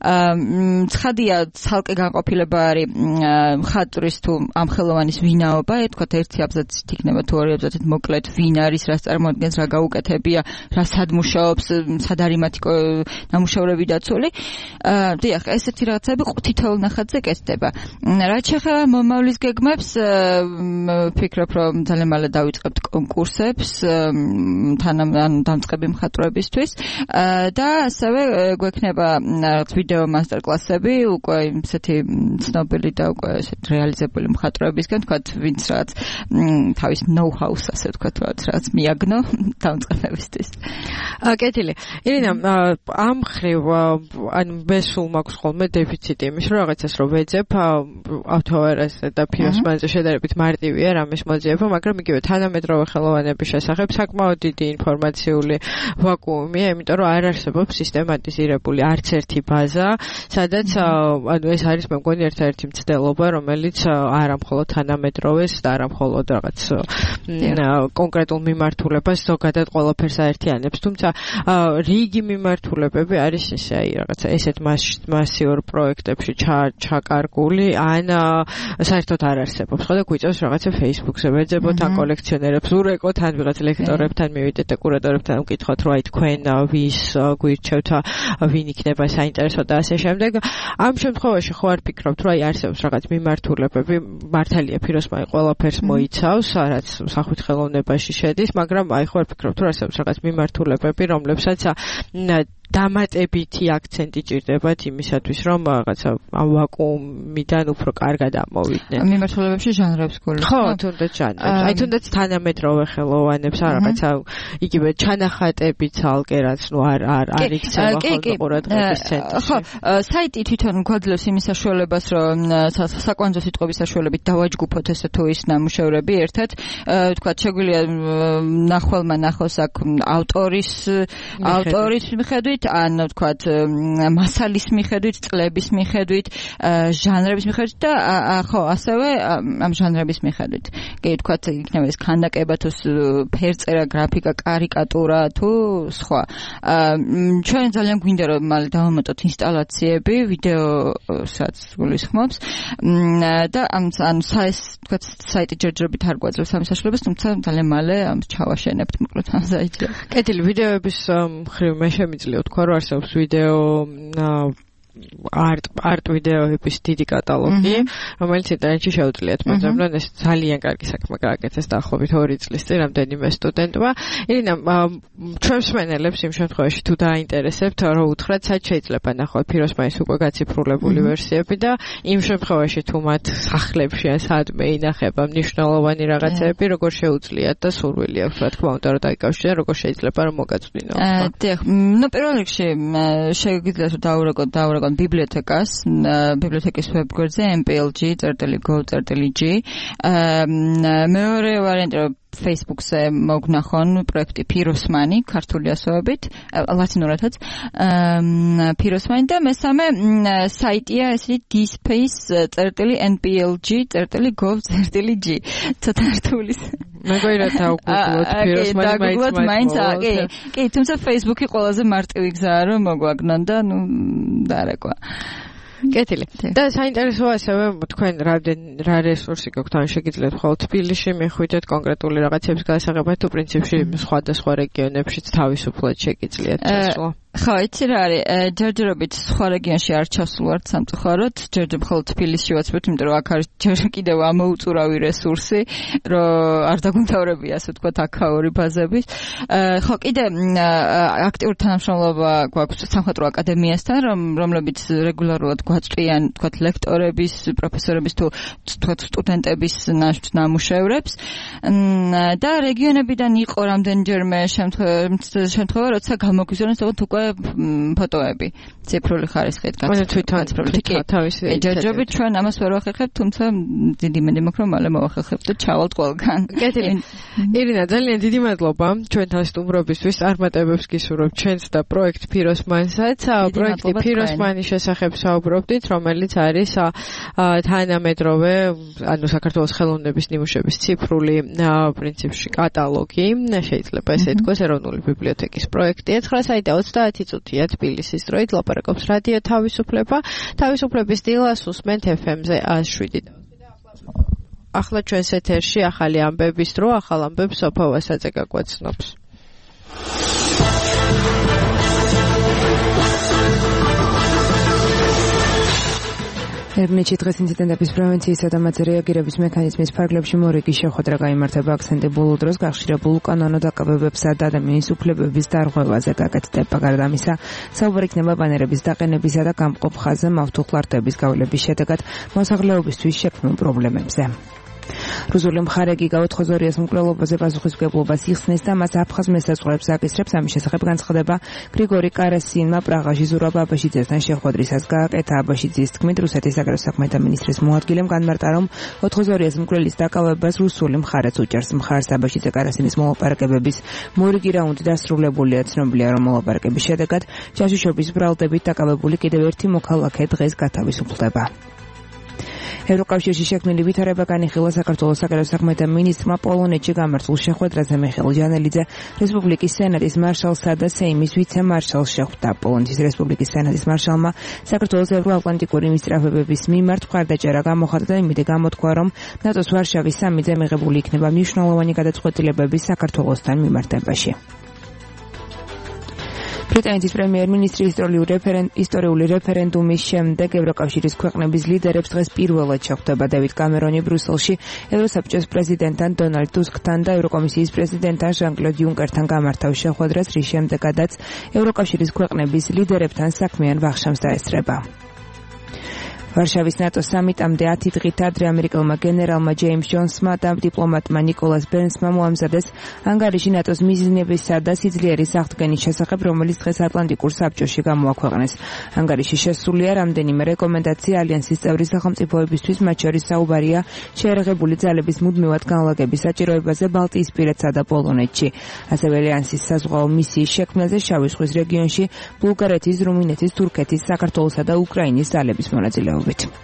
ცხადია ცალკე განყოფილება არის მხატვრის თუ ამ ხელოვანის ვინაობა თქვა ერთი აბზაცით იქნება თუ ორი აბზაცით მოკლედ ვინ არის რას წარმოადგენს რა გაუკეთებია რა სად მუშაობს სად არის მათი ნამუშევრები დაცული დიახ ესეთი რაღაცები თითოეულ ნახატზე კეთდება რაც შეეხება მომავლის გეგმებს ვფიქრობ რომ ძალიან მალე დავიწყებთ კონკურსებს დამწყები მხატვრებისთვის და ასევე გვექნება რაღაც ვიდეო მასტერკლასები უკვე ისეთი ცნობილი და უკვე ესეთ რეალიზებული მხატვრებისგან თქვათ ვინც რაღაც თავის ნოუ-ჰაუს ასე ვთქვათ რაღაც მიაგნო დამწყებებისთვის კეთილი ირინა ამ ხრივ ან მესულ მაქვს ხოლმე დეფიციტი იმის რომ რაღაცას რომ ვეძებ ავთოვერასზე და ფიროსმანზე შედარებით მარტივია რამის მოძიება მაგრამ იგივე თანამედროვე ხელოვანების შესახებ საკმაოდ დიდი ინფორმაციული ვაკუუმია იმიტომ რომ არ არსებობს სისტემატიზირებული არც ერთი ბაზა სადაც ანუ ეს არის მე მგონი ერთ-ერთი მცდელობა რომელიც არა მხოლოდ თანამედროვეს და არა მხოლოდ რაღაც კონკრეტულ მიმართულებას ზოგადად ყველაფერს აერთიანებს თუმცა რიგი მიმართულებები არის ესე აი რაღაცა ესეთ მასიურ პროექტებში ჩაკარგული ან საერთოდ არ არსებობს ხო და გვიწევს რაღაცა Facebook-ზე ვეძებოთ ან კოლექციონერებს ურეკოთ ან ვიღაც ლექტორებთან მივიდეთ და კურატორებთან ვკითხოთ რომ აი თქვენ ვის გვირჩევთ ვინ იქნება საინტერესო და ასე შემდეგ ამ შემთხვევაში ხო არ ფიქრობთ რომ აი არსებობს რაღაც მიმართულებები მართალია ფიროსმანი ყველაფერს მოიცავს რაც სახვითი ხელოვნებაში შედის მაგრამ აი ხო არ ფიქრობთ რომ არსებობს რაღაც მიმართულებები რომლებსაც დამატებითი აქცენტი ჭირდებათ იმისათვის რომ რაღაცა ამ ვაკუუმიდან უფრო კარგად ამოვიდნენ. მიმართულებებში ჟანრებს გულისხმობთ? ხო, თუნდაც ჟანრებს. აი თუნდაც თანამედროვე ხელოვანებს რაღაცა იგივე ჩანახატები ცალკე რაც ნუ არ იქცევა ხოლმე ყურადღების ცენტრში. ხო, საიტი თვითონ გვაძლევს იმის საშუალებას რომ საკვანძო სიტყვების საშუალებით დავაჯგუფოთ ესე თუ ის ნამუშევრები ერთად. Თქვათ შეგვიძლია ნახველმა ნახოს აქ ავტორის მიხედვით ან ვთქვათ მასალის მიხედვით, წლების მიხედვით, ჟანრების მიხედვით და ხო, ასევე ამ ჟანრების მიხედვით. კი, ვთქვათ, იქნება ეს ქანდაკება თუ ფერწერა, გრაფიკა, კარიკატურა თუ სხვა. ჩვენ ძალიან გვინდა რომ მალე დავამატოთ ინსტალაციები, ვიდეოსაც გულისხმობს და ამ ვთქვათ, საიტი ჯერჯერობით არ გვაძლევს ამ საშუალებას, თუმცა ძალიან მალე ჩავაშენებთ მოკლედ ამ საიტზე. კეთილი, ვიდეოების მხრივ მე შემიძლია თქვა რომ არსებობს ვიდეო არტ ვიდეოების დიდი კატალოგი, რომელიც ინტერნეტში შეუძლიათ მოძებნონ. ეს ძალიან კარგი საქმე გააკეთეს დაახლოებით 2 წლის წინ რამდენიმე სტუდენტმა. ირინა, ჩვენს მსმენელებს იმ შემთხვევაში თუ დაინტერესებთ, რომ უთხრათ, სად შეიძლება ნახოთ ფიროსმანის უკვე გაციფრულებული ვერსიები და იმ შემთხვევაში თუ მათ სახლებში ან სადმე ინახება მნიშვნელოვანი რაღაცები, როგორ შეუძლიათ და სურვილი აქვს, რა თქმა უნდა, რომ დაიკავშირდნენ, როგორ შეიძლება რომ მოგაწვდინონ. დიახ, პირველ რიგში შეგიძლიათ რომ დაურეკოთ ბიბლიოთეკას, ბიბლიოთეკის ვებგვერდზე mplg.gov.g. მეორე ვარიანტი რომ Facebook-ზე მოგნახონ პროექტი ფიროსმანი, ქართული ასოებით, ლათინურადაც. ფიროსმანი და მესამე საიტია ესეთი dspace.nplg.gov.g. ცოტა რთულის. მეგონა დაუგუგლოთ ფიროსმანი მაინც. კი, თუმცა Facebook-ი ყველაზე მარტივი გზაა რომ მოგვაგნონ და ნუ დარეკვა. კეთილი. და საინტერესოა ასევე თქვენ რა რესურსი გაქვთ, ან შეგიძლიათ მხოლოდ თბილისში მიხვიდეთ კონკრეტული რაღაცების გასაღებად თუ პრინციპში სხვადასხვა რეგიონებშიც თავისუფლად შეგიძლიათ წასვლა. ხო, იცი რა არის, ჯერჯერობით სხვა რეგიონში არ ჩასულვართ სამწუხაროდ, ჯერჯერ მხოლოდ თბილისში ვაცნობთ, იმიტომ რომ აქ არის ჯერ კიდევ ამოუწურავი რესურსი, რომ არ დაგვიმთავრებია, ასე ვთქვათ, აქაური ბაზების. ხო, კიდე აქტიური თანამშრომლობა გვაქვს სამხატვრო აკადემიასთან, რომლებიც რეგულარულად გვაწვდიან, ვთქვათ, ლექტორების, პროფესორების თუ ვთქვათ, სტუდენტების ნამუშევრებს. და რეგიონებიდან იყო რამდენჯერმე შემთხვევა, როცა გამოგვიზიარეს, თქო უკვე ფოტოები ციფრული ხარისხით გაცხრული თავისი ჯერჯერობით ჩვენ ამას ვერ ვახერხებთ, თუმცა დიდი იმედი მაქვს რომ მალე მოვახერხებთ და ჩავალთ ყველგან. კეთილი. ირინა, ძალიან დიდი მადლობა ჩვენთან სტუმრობისთვის. წარმატებებს გისურვებთ ჩვენც და პროექტ ფიროსმანსაც. პროექტი ფიროსმანის შესახებ საუბრობდით, რომელიც არის თანამედროვე, ანუ საქართველოს ხელოვნების ნიმუშების ციფრული პრინციპში კატალოგი, შეიძლება ესე ითქვას, ეროვნული ბიბლიოთეკის პროექტია. 9:30 წუთია თბილისის დროით ლაპარაკობს რადიო თავისუფლება. თავისუფლების დილას უსმენთ FM-ზე 107. ახლა ჩვენს ეთერში ახალი ამბების დრო, ახალ ამბებს სოფო ვასაძე გაგვაცნობს. ერმნიჩი დღეს ინციდენტების პრევენციისა და მათზე რეაგირების მექანიზმის ფარგლებში მორიგი შეხვედრა გაიმართება. აქცენტი ბოლო დროს გახშირებულ კანონო დაკავებებსა და ადამიანის უფლებების დარღვევაზე გაკეთდება. გარდა ამისა, საუბარი იქნება ბანერების დაყენებისა და გამყოფ ხაზზე მავთუხლარტების გავლების შედეგად მოსახლეობისთვის შექმნილ პრობლემებზე. რუსული მხარე გიგა-402-ის მკვლელობაზე პასუხისმგებლობას იხსნის და მას აფხაზ მესაზღვრეებს აკისრებს. ამის შესახებ განცხადება გრიგორი კარასინმა პრაღაში ზურაბ აბაშიძესთან შეხვედრისას გააკეთა. აბაშიძის თქმით, რუსეთის საგარეო საქმეთა მინისტრის მოადგილემ განმარტა, რომ 402-ის მკვლელის დაკავებას რუსული მხარეც უჭერს. მხარს აბაშიძე კარასინის მოლაპარაკებების მორიგი რაუნდი დასრულებულია. ცნობილია, რომ მოლაპარაკების შედეგად ჯაშუშობის ბრალდებით დაკავებული კიდევ ერთი მოქალაქე დღეს გათავისუფლდება. ევროკავშირში შექმნილი ვითარება განიხილა საქართველოს საგარეო საქმეთა მინისტრმა პოლონეთში გამართულ შეხვედრაზე. მიხეილ ჟანელიძე რესპუბლიკის სენატის მარშალსა და სეიმის ვიცე-მარშალს შეხვდა. პოლონეთის რესპუბლიკის სენატის მარშალმა საქართველოს ევროატლანტიკური მისწრაფებების მიმართ მხარდაჭერა გამოხატა და იმედი გამოთქვა, რომ ნატოს ვარშავის სამიტზე მიღებული იქნება მნიშვნელოვანი გადაწყვეტილებები საქართველოსთან მიმართებაში. ბრიტანეთის პრემიერ-მინისტრი ისტორიული რეფერენდუმის შემდეგ ევროკავშირის ქვეყნების ლიდერებს დღეს პირველად შეხვდება. დევიდ კამერონი ბრიუსელში ევროსაბჭოს პრეზიდენტთან დონალდ ტუსკთან და ევროკომისიის პრეზიდენტთან ჟან-კლოდ იუნკერთან გამართავს შეხვედრას, რის შემდეგაც ევროკავშირის ქვეყნების ლიდერებთან საქმიან ვახშამს დაესწრება. ვარშავის ნატოს სამიტამდე 10 დღით ადრე ამერიკელმა გენერალმა ჯეიმს ჯონსმა და დიპლომატმა ნიკოლას ბერნსმა მოამზადეს ანგარიში ნატოს მიზნებისა და სიძლიერის აღდგენის შესახებ, რომელიც დღეს ატლანტიკურ საბჭოში გამოაქვეყნეს. ანგარიში შესულია რამდენიმე რეკომენდაცია ალიანსის წევრი სახელმწიფოებისთვის, მათ შორის საუბარია შეერაღებული ძალების მუდმივად განლაგების საჭიროებაზე ბალტიისპირეთსა და პოლონეთში. ასევე ალიანსის საზღვაო მისიის შექმნაზე შავი ზღვის რეგიონში ბულგარეთის, რუმინეთის, თურქეთის, საქართველოსა და უკრაინის ძალების მონაწილეობით.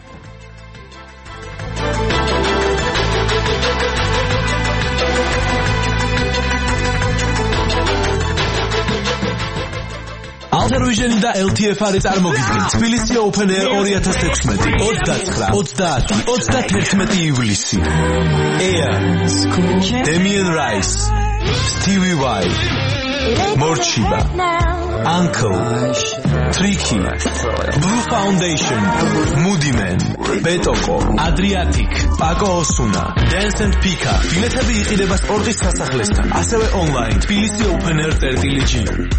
Alter-Vision და LTFR წარმოგიდგენ თბილისი Open Air 2016 29-30-31 ივლისი. Air, Damien Rice, Stevie Vai, Morchiba, Uncle, Tricky, Blue Foundation, Moody Man, Betoko, Adriatic, Paco Osuna, Dance and Pika. ბილეთები იყიდება სპორტის სასახლესთან, ასევე online თბილისი Open Air.gr.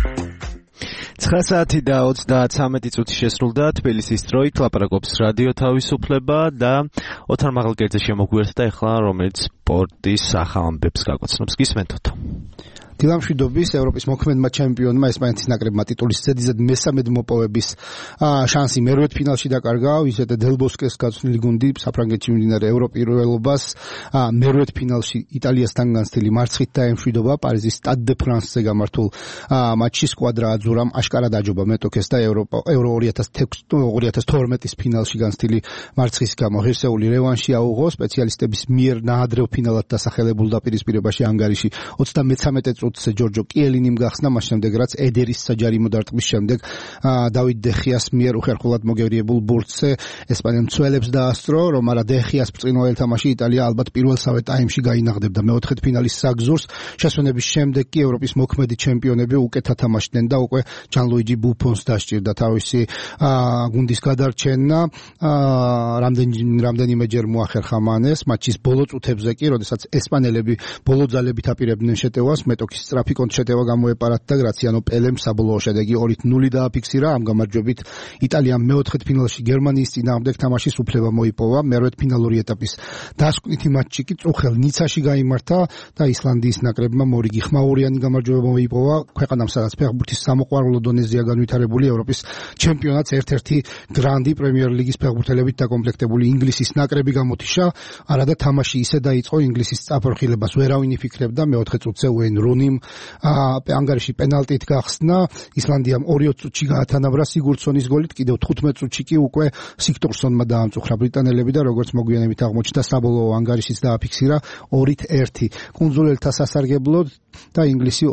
9:33 შესრულდა თბილისის დროით ლაპარაკობს რადიო თავისუფლება და ოთარ მაღალკერძე შემოგვიერთდა და ეხლა რომელიც სპორტის ახალ ამბებს გაგვაცნობს. გისმენთ. დილამშვიდობის ევროპის მოქმედმა ჩემპიონმა ესპანეთის ნაკრებმა ტიტულის ზედიზედ მესამედ მოპოვების შანსი მერვედფინალში დაკარგა. ისეთ დელბოსკეს გაცვლილი გუნდი საფრანგეთში მიმდინარე ევროპირველობას მერვედფინალში იტალიასთან განცდილი მარცხით დაემშვიდობა. პარიზის სტად დე ფრანსზე გამართულ მატჩში სკვადრა აძურამ აშკარად აჯობა მეტოქეს და euro 2012-ის ფინალში განცდილი მარცხის გამო ღირსეული რევანში აუღო. სპეციალისტების მიერ ნაადრევ ფინალად დასახელებულ დაპირისპირებაში ანგარიში 33 წუთზე ჯორჯო კიელინიმ გახსნა, მას შემდეგ რაც ედერის საჯარიმო დარტყმის შემდეგ დავიდ დეხიას მიერ უხერხულად მოგერიებულ ბურთზე ესპანელ მცველებს დაასწრო, რომ არა დეხიას ბრწყინვალე თამაში იტალია ალბათ პირველსავე ტაიმში გაინაღდებდა მეოთხედ ფინალის საგზურს. შესვენების შემდეგ კი ევროპის მოქმედი ჩემპიონები უკეთ ათამაშდნენ და უკვე ჯანლუიჯი ბუფონს დასჭირდა თავისი გუნდის გადარჩენა. რამდენიმეჯერ მოახერხა მან ეს მატჩის ბოლო წუთებზე კი, როდესაც ესპანელები ბოლო ძალებით აპირებდნენ შეტევას, მეტოქის სწრაფი კონტრშეტევა გამოეპარათ და გრაციანო პელემ საბოლოო შედეგი 2-0 დააფიქსირა. ამ გამარჯვებით იტალიამ მეოთხედფინალში გერმანიის წინააღმდეგ თამაშის უფლება მოიპოვა. მერვედ ფინალური ეტაპის დასკვნითი მატჩი კი წუხელ ნიცაში გაიმართა და ისლანდიის ნაკრებმა მორიგი ხმაურიანი გამარჯვება მოიპოვა. ქვეყანამ სადაც ფეხბურთის სამოყვარულო დონეზეა განვითარებული ევროპის ჩემპიონატს ერთ-ერთი გრანდი პრემიერ ლიგის ფეხბურთელებით დაკომპლექტებული ინგლისის ნაკრები გამოთიშა. არადა თამაში ისე დაიწყო, ინგლისის წაფრხილებას ვერავინ იფიქრებდა. მეოთხე წუთზე უეინ რუნიმ ანგარიში პენალტით გახსნა. ისლანდიამ 2 წუთში გაათანაბრა სიგურდსონის გოლით, კიდევ 15 წუთში კი უკვე სიქტორსონმა დაამწუხრა ბრიტანელები და როგორც მოგვიანებით აღმოჩნდა საბოლოო ანგარიშიც დააფიქსირა 2-1. კუნძულელთა სასარგებლოდ და ინგლისი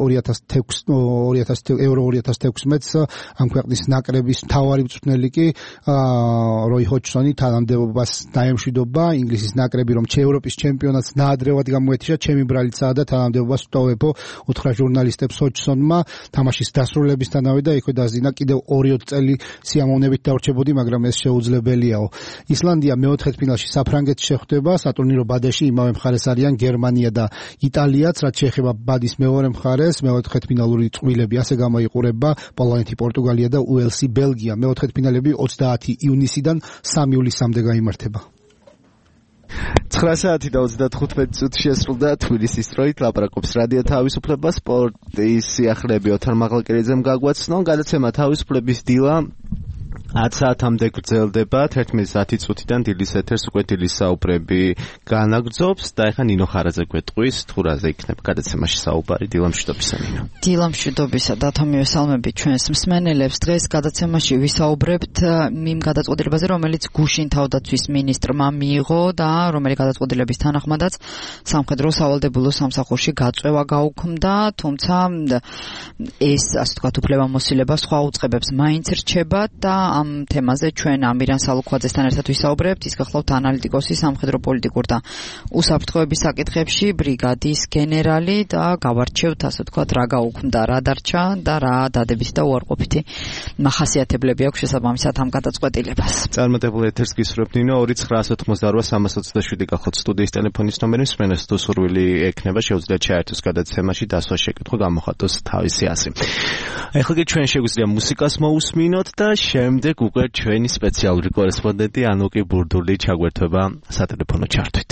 2016-ს ამ ქვეყნის ნაკრების მთავარი მწვრთნელი კი როი ჰოჯსონი თანამდებობას დაემშვიდობა. ინგლისის ნაკრები რომ ევროპის ჩემპიონატს ნაადრევად გამოეთიშა, ჩემი ბრალიცაა და თანამდებობას ვტოვებო, უთხრა ჟურნალისტებს ჰოჯსონმა თამაშის დასრულებისთანავე და იქვე დაზინა კიდევ 2 წელი სიამოვნებით დავრჩებოდი, მაგრამ ეს შეუძლებელიაო. ისლანდია მეოთხედფინალში საფრანგეთს შეხვდება. სატურნირო ბადეში იმავე მხარეს არიან გერმანია და იტალიაც, რაც შეეხება ბადის მეორე მხარეს. მეოთხედფინალური წყვილები ასე გამოიყურება: პოლონეთი, პორტუგალია და უელსი, ბელგია. მეოთხედფინალები 30 ივნისიდან 3 ივლისამდე გაიმართება. 9 საათი და 35 წუთი შესრულდა თბილისის დროით. ლაპარაკობს რადიო თავისუფლება, სპორტის სიახლეები ოთარ მაღალკერიძემ გაგვაცნო. გადაცემა თავისუფლების დილა 10 საათამდე გრძელდება. 11 წუთიდან დილის ეთერს უკვე დილის საუბრები განაგრძობს და ეხლა ნინო ხარაძე გვეტყვის თუ რაზე იქნება გადაცემაში საუბარი. დილამშვიდობისა ნინო. დილამშვიდობისა და თომიოსალმები ჩვენს მსმენელებს. დღეს გადაცემაში ვისაუბრებთ იმ გადაწყვეტილებაზე, რომელიც გუშინ თავდაცვის მინისტრმა მიიღო და რომელი გადაწყვეტილების თანახმადაც სამხედრო სავალდებულო სამსახურში გაწვევა გაუქმდა, თუმცა ეს ასე ვთქვათ უფლებამოსილება სხვა უწყებებს მაინც რჩება და ამ თემაზე ჩვენ ამირან სალუქვაძესთან ერთად ვისაუბრებთ. ის გახლავთ ანალიტიკოსი სამხედრო პოლიტიკურ და უსაფრთხოების საკითხებში, ბრიგადის გენერალი და გავარჩევთ ასე ვთქვათ რა გაუქმდა, რა დარჩა და რა დადებითი და უარყოფითი მახასიათებლები აქვს შესაბამისად ამ გადაწყვეტილებას. წარმატებული ეთერს გისურვებთ ნინო. 2988327 გახლავთ სტუდიის ტელეფონის ნომერი. მსმენელს თუ სურვილი ექნება შეუძლიათ ჩაერთოს გადაცემაში, დასვა შეკითხვა გამოხატოს თავისი აზრი. ეხლა კი ჩვენ შეგვიძლია მუსიკას მოусმინოთ და შემდეგ უკვე ჩვენი სპეციალური კორესპონდენტი ანუკი ბურდული ჩაგვერთვება სატელეფონო ჩართვით.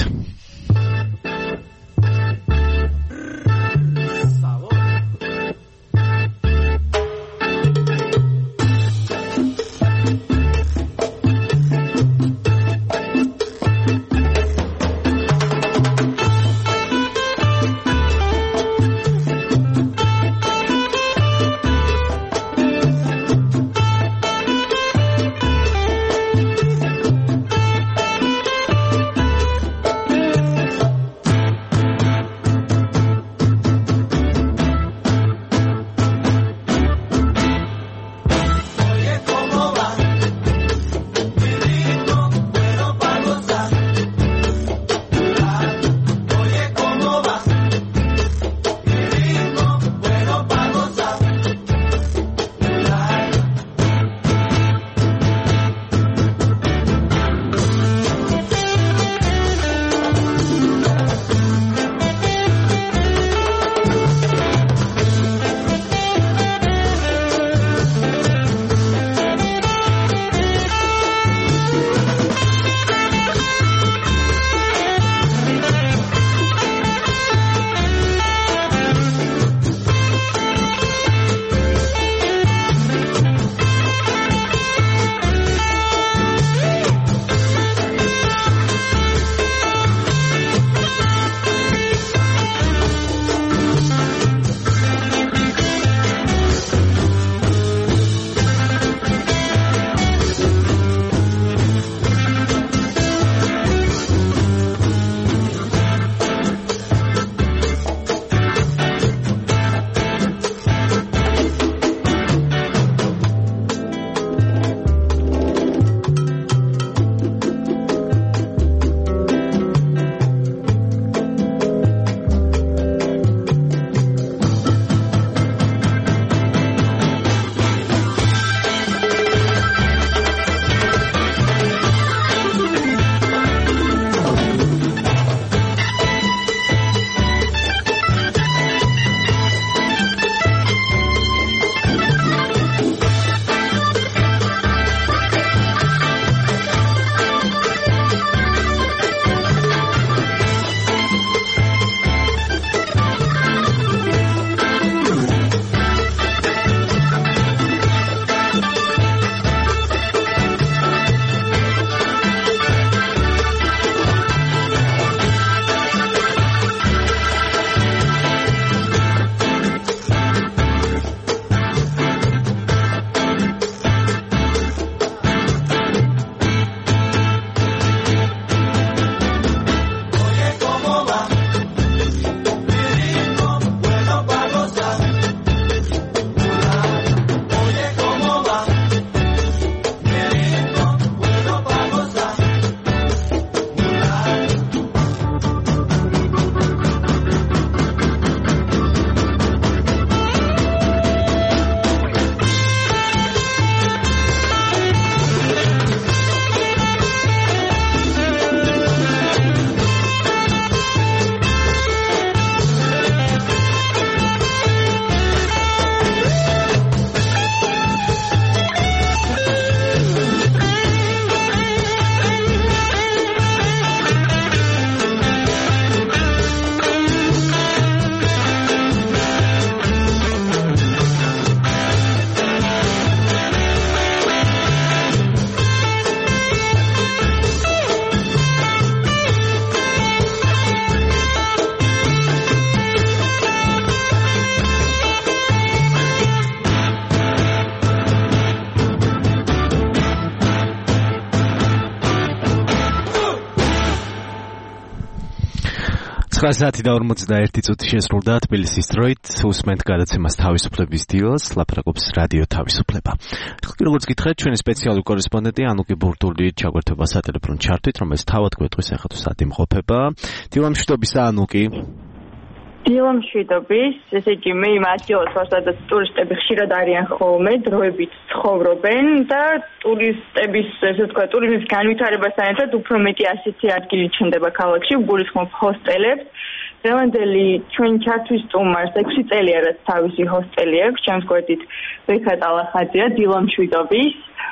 9:41 შესრულდა თბილისის დროით. უსმენთ გადაცემას თავისუფლების დილას, ლაპარაკობს რადიო თავისუფლება. როგორც გითხრათ, ჩვენი სპეციალური კორესპონდენტი ანუკი ბურტული ჩაგვერთვება სატელეფონო ჩართვით, რომელიც თავად გვეტყვის ახლა თუ სად იმყოფება. დილამშვიდობისა ანუკი. დილამშვიდობის, ესე იგი მე იმ ადგილას ვარ, სადაც ტურისტები ხშირად არიან ხოლმე, დროებით ცხოვრობენ და ტურისტების, ესე ვთქვათ, ტურიზმის განვითარებასთან ერთად უფრო მეტი ასეთი ადგილი ჩნდება ქალაქში, გულისხმობ ჰოსტელებს. დღევანდელი ჩვენი ჩართვის სტუმარს 6 წელია, რაც თავისი ჰოსტელი აქვს, ჩემს გვერდით ბექა ტალახაძეა, დილამშვიდობის.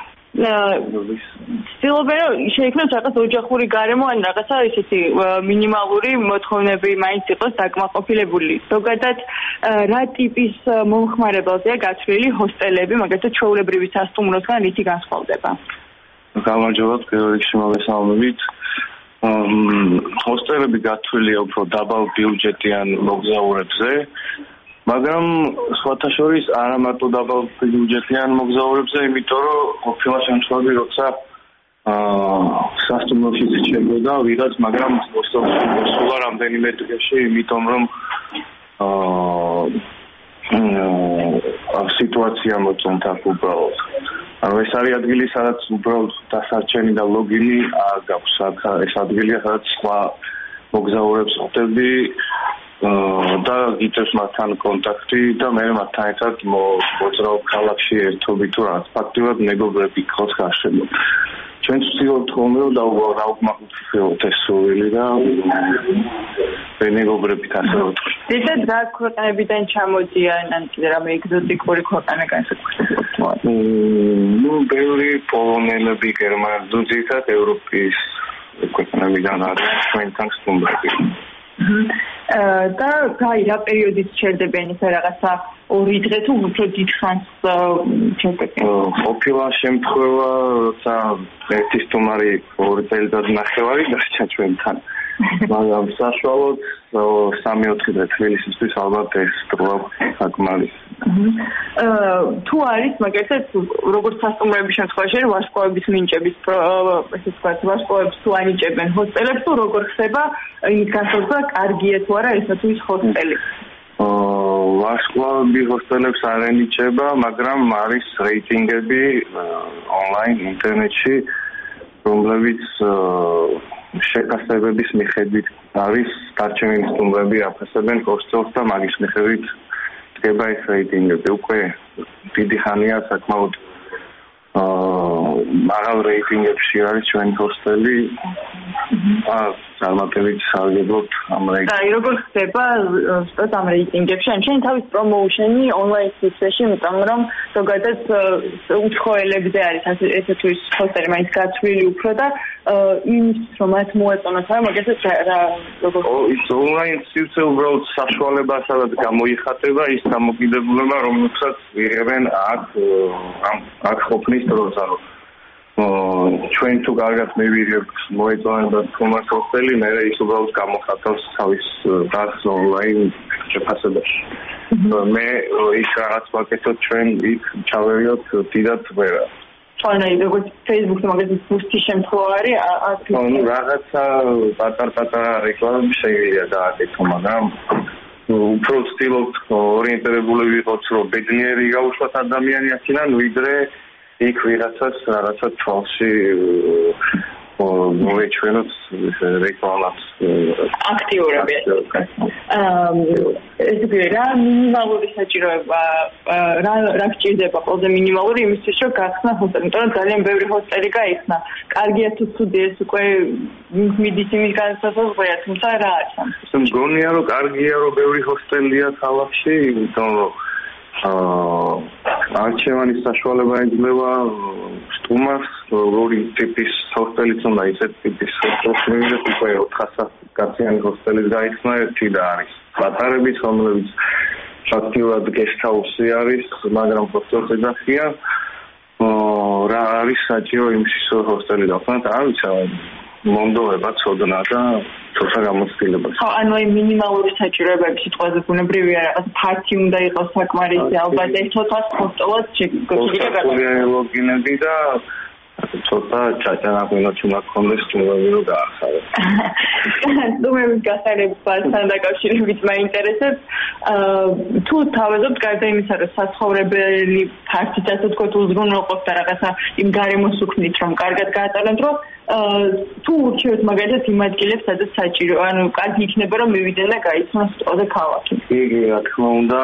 ცდილობენ რომ შეიქმნას რაღაც ოჯახური გარემო ან რაღაცა ისეთი მინიმალური მოთხოვნები მაინც იყოს დაკმაყოფილებული. ზოგადად რა ტიპის მომხმარებელზეა გათვლილი ჰოსტელები, მაგალითად ჩვეულებრივი სასტუმროსგან რითი განსხვავდება? გამარჯობა, პირველ რიგში მოგესალმებით. ჰოსტელები გათვლილია უფრო დაბალ ბიუჯეტიან მოგზაურებზე. მაგრამ სხვათა შორის არა მარტო დაბალ ბიუჯეტიან მოგზაურებზე, იმიტომ რომ ყოფილა შემთხვევები, როცა სასტუმროში შეგვედა ვიღაც, მაგრამ მოსულა რამდენიმე დღეში, იმიტომ რომ სიტუაცია მოწონთ აქ უბრალოდ. ანუ ეს არის ადგილი, სადაც უბრალოდ დასარჩენი და ლოგინი არ გაქვს. ეს ადგილია, სადაც სხვა მოგზაურებს ხვდები და გიწევს მათთან კონტაქტი და მე მათთან ერთად მოძრაობ ქალაქში ერთობით თუ რაღაც ფაქტიურად მეგობრები გქონს გარშემო. ჩვენ ვცდილობთ ხოლმე რომ დავუკმაყოფილოთ ეს სურვილი და მეგობრებით ასე ვთქვი. ზედად რა ქვეყნებიდან ჩამოდიან ან კიდე რამე ეგზოტიკური ქვეყანა განსაკუთრებით? ბევრი პოლონელები, გერმანელი, ზოგადად ევროპის ქვეყნებიდან არის ჩვენთან სტუმრები. და გაი რა პერიოდით ჩერდებიან ისე რაღაცა 2 დღე თუ უფრო დიდ ხანს ჩერდებიან? ყოფილა შემთხვევა, როცა ერთი სტუმარი 2 წელიწად ნახევარი დარჩა ჩვენთან. მაგრამ საშუალოდ 3-4 დღე თბილისისთვის ალბათ ეს დროა საკმარისი. თუ არის მაგალითად როგორც სასტუმროების შემთხვევაში ვარსკვლავების მინიჭების ესე ვთქვათ ვარსკვლავებს თუ ანიჭებენ ჰოსტელებს თუ როგორ ხდება იმის განსაზღვრა კარგია თუ არა ესათვის ჰოსტელი? ვარსკვლავები ჰოსტელებს არ ენიჭება, მაგრამ არის რეიტინგები ონლაინ ინტერნეტში, რომლებიც შეკასებების მიხედვით არის დარჩენილი სტუმრები აფასებენ ჰოსტელს და მაგის მიხედვით დგება ეს რეიტინგები. უკვე დიდი ხანია საკმაოდ მაღალ რეიტინგებში არის ჩვენი ჰოსტელი. წარმატებით სარგებლობთ ამ რეიტინგებში. და როგორ ხდება ზუსტად ამ რეიტინგებში? ან ჩვენ თავის პრომოუშენი ონლაინ სივრცეში, იმიტომ რომ ზოგადად უცხოელებზე არის ესე თუ ის ჰოსტელი მაინც გათვლილი უფრო და იმის რომ მათ მოეწონათ რა მაგალითად რა როგორ ის ონლაინ სივრცე უბრალოდ საშუალებასაც გამოიხატება ის დამოკიდებულება რომელსაც იღებენ აქ ყოფნის დროს. ანუ ჩვენ თუ კარგად მივიღებთ მოეწონება თომას ჰოსტელი, მე ის უბრალოდ გამოხატავს თავის დას ონლაინ შეფასებაში. მე ის რაღაც ვაკეთოთ ჩვენ იქ ჩავერიოთ დიდად ვერა. ანუ როგორც Facebook-ზე მაგალითად ბუსტი შემთხვევა არის ანუ რაღაცა პატარ-პატარა რეკლამები შეიძლება დააკეთო, მაგრამ უფრო ვცდილობთ ორიენტირებული ვიყოთ, რომ ბედნიერი გაუშვათ ადამიანი აქედან, ვიდრე იქ ვიღაცას რაღაცა თვალში მოეჩვენოთ რეკლამას აქტიურები. ესე რა მინიმალური საჭიროება რა გჭირდება ყველაზე მინიმალური იმისთვის რომ გახსნა ჰოსტელი, იმიტომ რომ ძალიან ბევრი ჰოსტელი გაიხსნა. კარგია თუ ცუდი ეს უკვე მიდის იმის განსაზღვრია, თუმცა რა არის ამ? მგონია რომ კარგია რომ ბევრი ჰოსტელია ქალაქში, იმიტომ რომ არჩევანის საშუალება ეძლევა სტუმარს, როგორი ტიპის ჰოსტელიც უნდა ისეთ ტიპის ჰოსტელი, უკვე 400 კაციანი ჰოსტელის გაიხსნა ერთი და არის პატარებიც, რომლებიც ფაქტიურად გესტჰაუსი არის, მაგრამ ჰოსტელს ეძახიან. რა არის საჭირო იმის ჰოსტელი გახსნათ? არ ვიცი, მონდოება ცოდნა და თორსა გამოცდილება. ხო, ანუ აი მინიმალური საჭიროებები სიტყვაზე ბუნებრივია, რაღაც ფართი უნდა იყოს საკმარისი, ალბათ ერთ-ოთხას ჰოსტელად შეგიძლია ლოგინები და ცოტა ჩაჭანაყინოთ უნდა გქონდეს სტუმრები რომ გაახსოვდეს. სტუმრების გახსოვებასთან დაკავშირებით მაინტერესებს თუ თავაზობთ გარდა იმისა რომ საცხოვრებელი ფართით ასე ვთქვათ უზრუნველყოფთ და რაღაცა იმ გარემოს უქმნით რომ კარგად გაატაროთ რომ თუ ურჩევთ მაგალითად იმ ადგილებს სადაც საჭირო ანუ კარგი იქნება რომ მივიდნენ და გაიცნოს სწორედ ქალაქი. იგი რა თქმა უნდა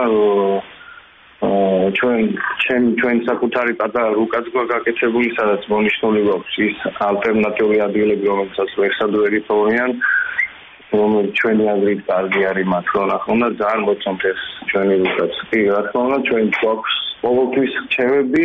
ჩვენ საკუთარი პატარა რუკაც გვაგაკეთებული სადაც მონიშნული გვაქვს ის ალტერნატიული ადგილები რომელსაც ვერსად ვერ იპოვიან რომელიც ჩვენი აზრით კარგი არის მათ რომ ახლა უნდა ძალიან მოწონთ ეს ჩვენი რუკაც კი რა თქმა უნდა ჩვენ გვაქვს ყოველთვის რჩევები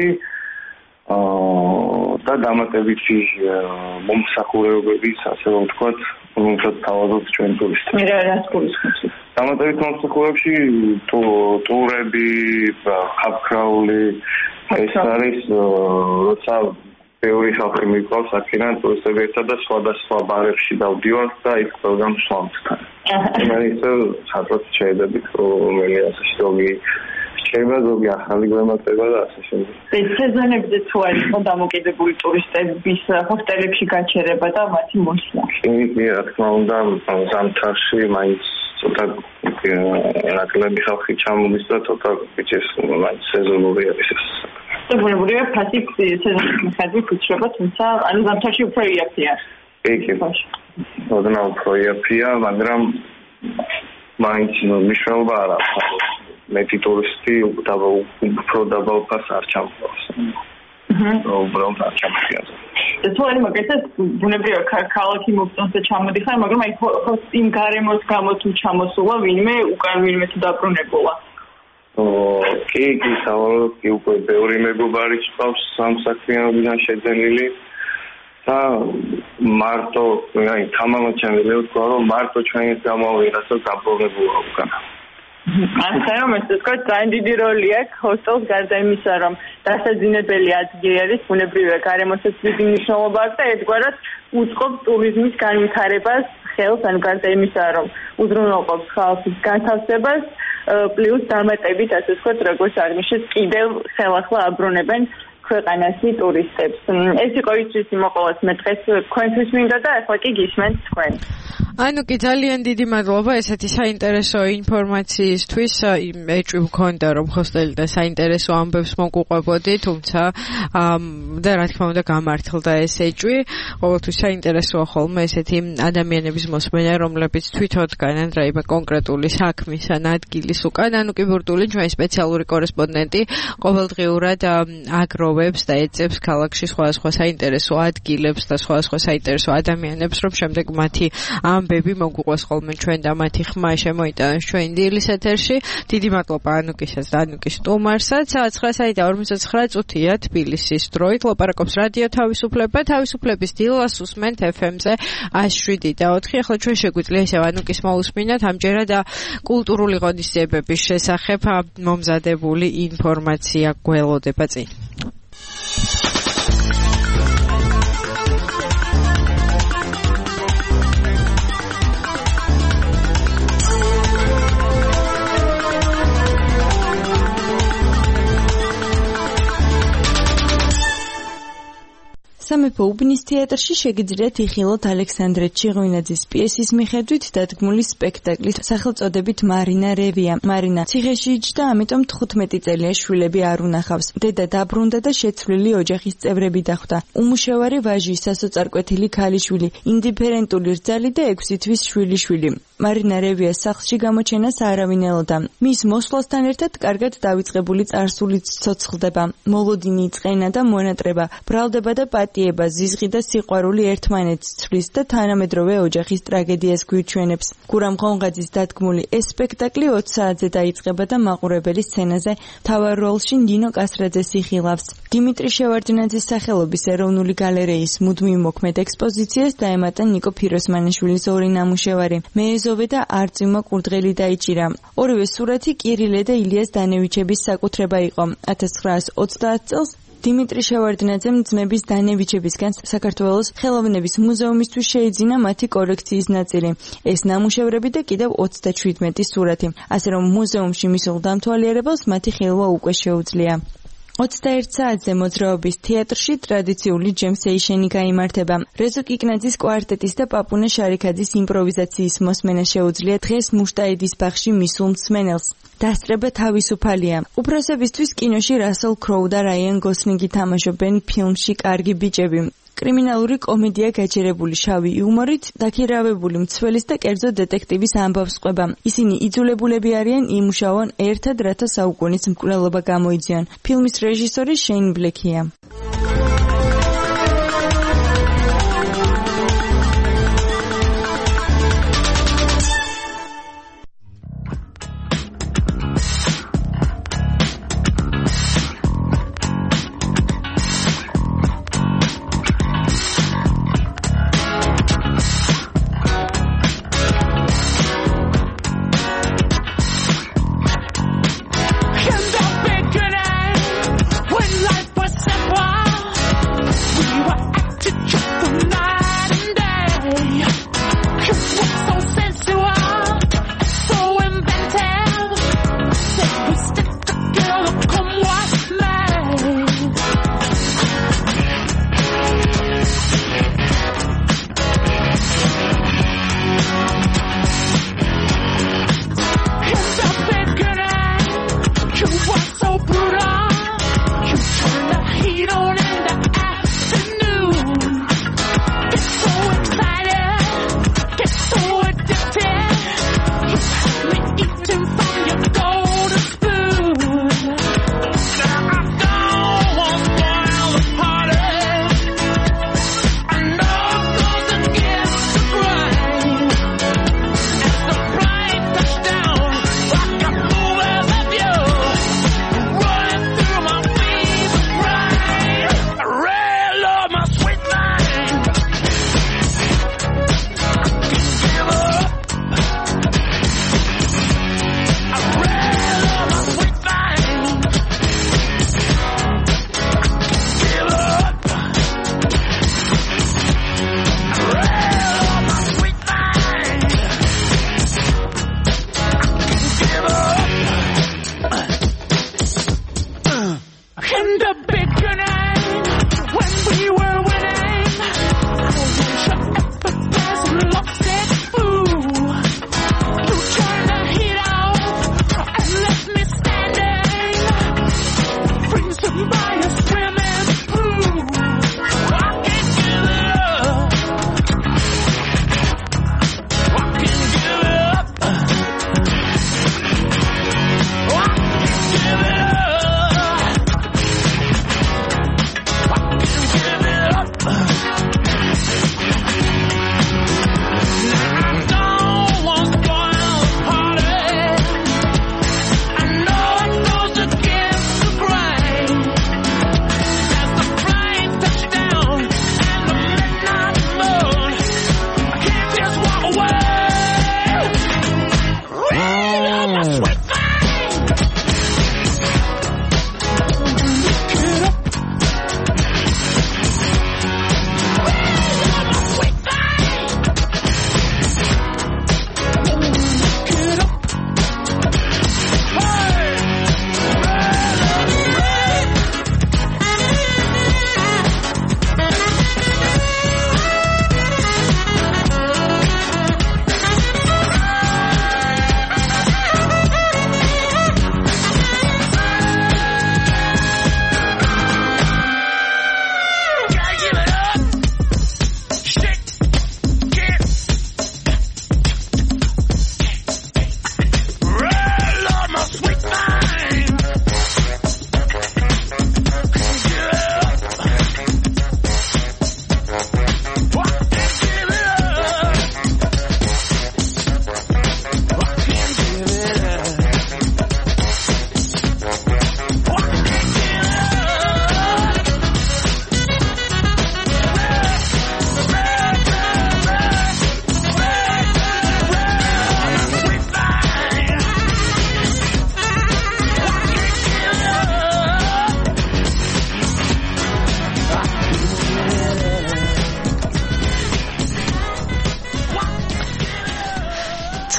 და დამატებითი მომსახურებების ასე რომ ვთქვათ რომელსაც თავაზობთ ჩვენ ტურისტები. მე რას გულისხმობთ? დამატებით მომსახურებში ტურები, ხაფქრაული ეს არის როცა ბევრი ხალხი მიყვავს აქედან ტურისტები ერთად და სხვადასხვა ბარებში დავდივართ და იქ ყველგან ვსვამთთან. ეს სადღაც შეიძლება რომელი ასე ზოგი შეიძლება ზოგი ახალი გვემატება და ასე შემდეგ. ეს სეზონებზე თუ არის დამოკიდებული ტურისტების ჰოსტელებში გაჩერება და მათი მოსვლა. კი, რა თქმა უნდა, ზამთარში მაინც ცოტა ნაკლები ხალხი ჩამოდის და ცოტა ბიჭებს მაინც სეზონური არის ეს. სეზონურია ფასიქ სეზონის მიხედვით უჩრება, თუმცა ანუ ზამთარში უფრო იაფია. კი. ოდნა უფრო იაფია, მაგრამ მაინც მნიშვნელობა არ აქვს. მეტი ტურისტი უფრო დაბალ ფასს არ ჩამოყავს. უბრალოდ არ ჩამოყავს. თუ არის მაგალითად ბუნებრივია ქალაქი მოგწონს და ჩამოდიხარ, მაგრამ აი იმ გარემოს გამო თუ ჩამოსულა ვინმე უკან ვინმე თუ დაბრუნებულა. კი, სავალო კი უკვე ბევრი მეგობარი ყავს სამსაქმიანობიდან შეძენილი და მარტო აი თამამოჩენილი ვთქვა რომ მარტო ჩვენს გამოვიღეს და დაბრუნებულა უკან. ასე რომ ეს თქვა ძალიან დიდი როლი აქვს ჰოსტელს გარდა იმისა რომ დასაძინებელი ადგილი არის ბუნებრივია გარემოსაც დიდი მნიშვნელობა აქვს და ერთგვარად უწყობს ტურიზმის განვითარებას ხელს ანუ გარდა იმისა რომ უზრუნველყოფს ხალხის განთავსებას პლუს დამატებით ასე ვთქვათ როგორც აღნიშნეთ კიდევ ხელახლა აბრუნებენ ქვეყანაში ტურისტებს. ეს იყო ისთვის მოყოლას მე დღეს თქვენთვის მინდა და ახლა კი გისმენთ თქვენ. ანუ კი ძალიან დიდი მადლობა ესეთი საინტერესო ინფორმაციისთვის. ეჭვი მქონდა რომ ჰოსტელი და საინტერესო ამბებს მოგუყვებოდი, თუმცა და რა თქმა უნდა გამართლდა ეს ეჭვი. ყოველთვის საინტერესოა ხოლმე ესეთი ადამიანების მოსმენა, რომლებიც თვითონ დგანან რაიმე კონკრეტული საქმის ან ადგილის უკან. ანუ კი ბურტული ჩვენი სპეციალური კორესპონდენტი ყოველდღიურად აგროვებს და ეძებს ქალაქში სხვადასხვა საინტერესო ადგილებს და სხვადასხვა საინტერესო ადამიანებს, რომ შემდეგ მათი ამბები მოგუყვეს ხოლმე ჩვენ და მათი ხმა შემოიტანოს ჩვენ დილის ეთერში. დიდი მადლობა ანუკისას და ანუკის სტუმარსაც. 9:59 წუთია თბილისის დროით. ლაპარაკობს რადიო თავისუფლება. თავისუფლების დილას უსმენთ FM-ზე 107.4. ახლა ჩვენ შეგვიძლია ისევ ანუკის მოусმინოთ ამჯერად კულტურული ღონისძიებების შესახებ მომზადებული ინფორმაცია გველოდება წინ. სამეფო უბნის თეატრში შეგიძლიათ იხილოთ ალექსანდრე ჩიღვინაძის პიესის მიხედვით დადგმული სპექტაკლი სახელწოდებით მარინა რევია. მარინა ციხეში იჯდა, ამიტომ 15 წელია შვილები არ უნახავს. დედა დაბრუნდა და შეცვლილი ოჯახის წევრები დახვდა. უმუშევარი ვაჟი, სასოწარკვეთილი ქალიშვილი, ინდიფერენტული რძალი და 6 თვის შვილიშვილი. მარინა რევიას სახლში გამოჩენას არავინ ელოდა. მის მოსვლასთან ერთად კარგად დავიწყებული წარსულიც ცოცხლდება. მოლოდინი, წყენა და მონატრება, ბრალდება და პატიება, ზიზღი და სიყვარული ერთმანეთს ცვლის და თანამედროვე ოჯახის ტრაგედიას გვირჩვენებს. გურამ ხონღაძის დადგმული ეს სპექტაკლი 20 საათზე დაიწყება და მაყურებელი სცენაზე მთავარ როლში ნინო კასრაძეს იხილავს. დიმიტრი შევარდნაძის სახელობის ეროვნული გალერეის მუდმივ მოქმედ ექსპოზიციას დაემატა ნიკო ფიროსმანიშვილის ორი ნამუშევარი. მეეზოვე და არწიმა კურდღელი დაიჭირა. ორივე სურათი კირილე და ილიას დანევიჩების საკუთრება იყო. 1930 წელს დიმიტრი შევარდნაძემ ძმების დანევიჩებისგან საქართველოს ხელოვნების მუზეუმისთვის შეიძინა მათი კოლექციის ნაწილი. ეს ნამუშევრები და კიდევ 27 სურათი. ასე რომ მუზეუმში მისულ დამთვალიერებელს მათი ხილვა უკვე შეუძლია. 21 საათზე მოძრაობის თეატრში ტრადიციული ჯემსეიშენი გაიმართება. რეზო კიკნაძის კვარტეტის და პაპუნე შარიქაძის იმპროვიზაციის მოსმენა შეუძლია დღეს მუშტაიდის ბაღში მისულ მსმენელს. დასწრება თავისუფალია. უფროსებისთვის კინოში რასელ კროუ და რაიან გოსლინგი თამაშობენ ფილმში კარგი ბიჭები. კრიმინალური კომედია გაჯერებული შავი იუმორით, დაქირავებული მცველის და კერძო დეტექტივის ამბავს ყვება. ისინი იძულებულები არიან იმუშაონ ერთად, რათა საუკუნის მკვლელობა გამოიძიონ. ფილმის რეჟისორი შეინ ბლეკია.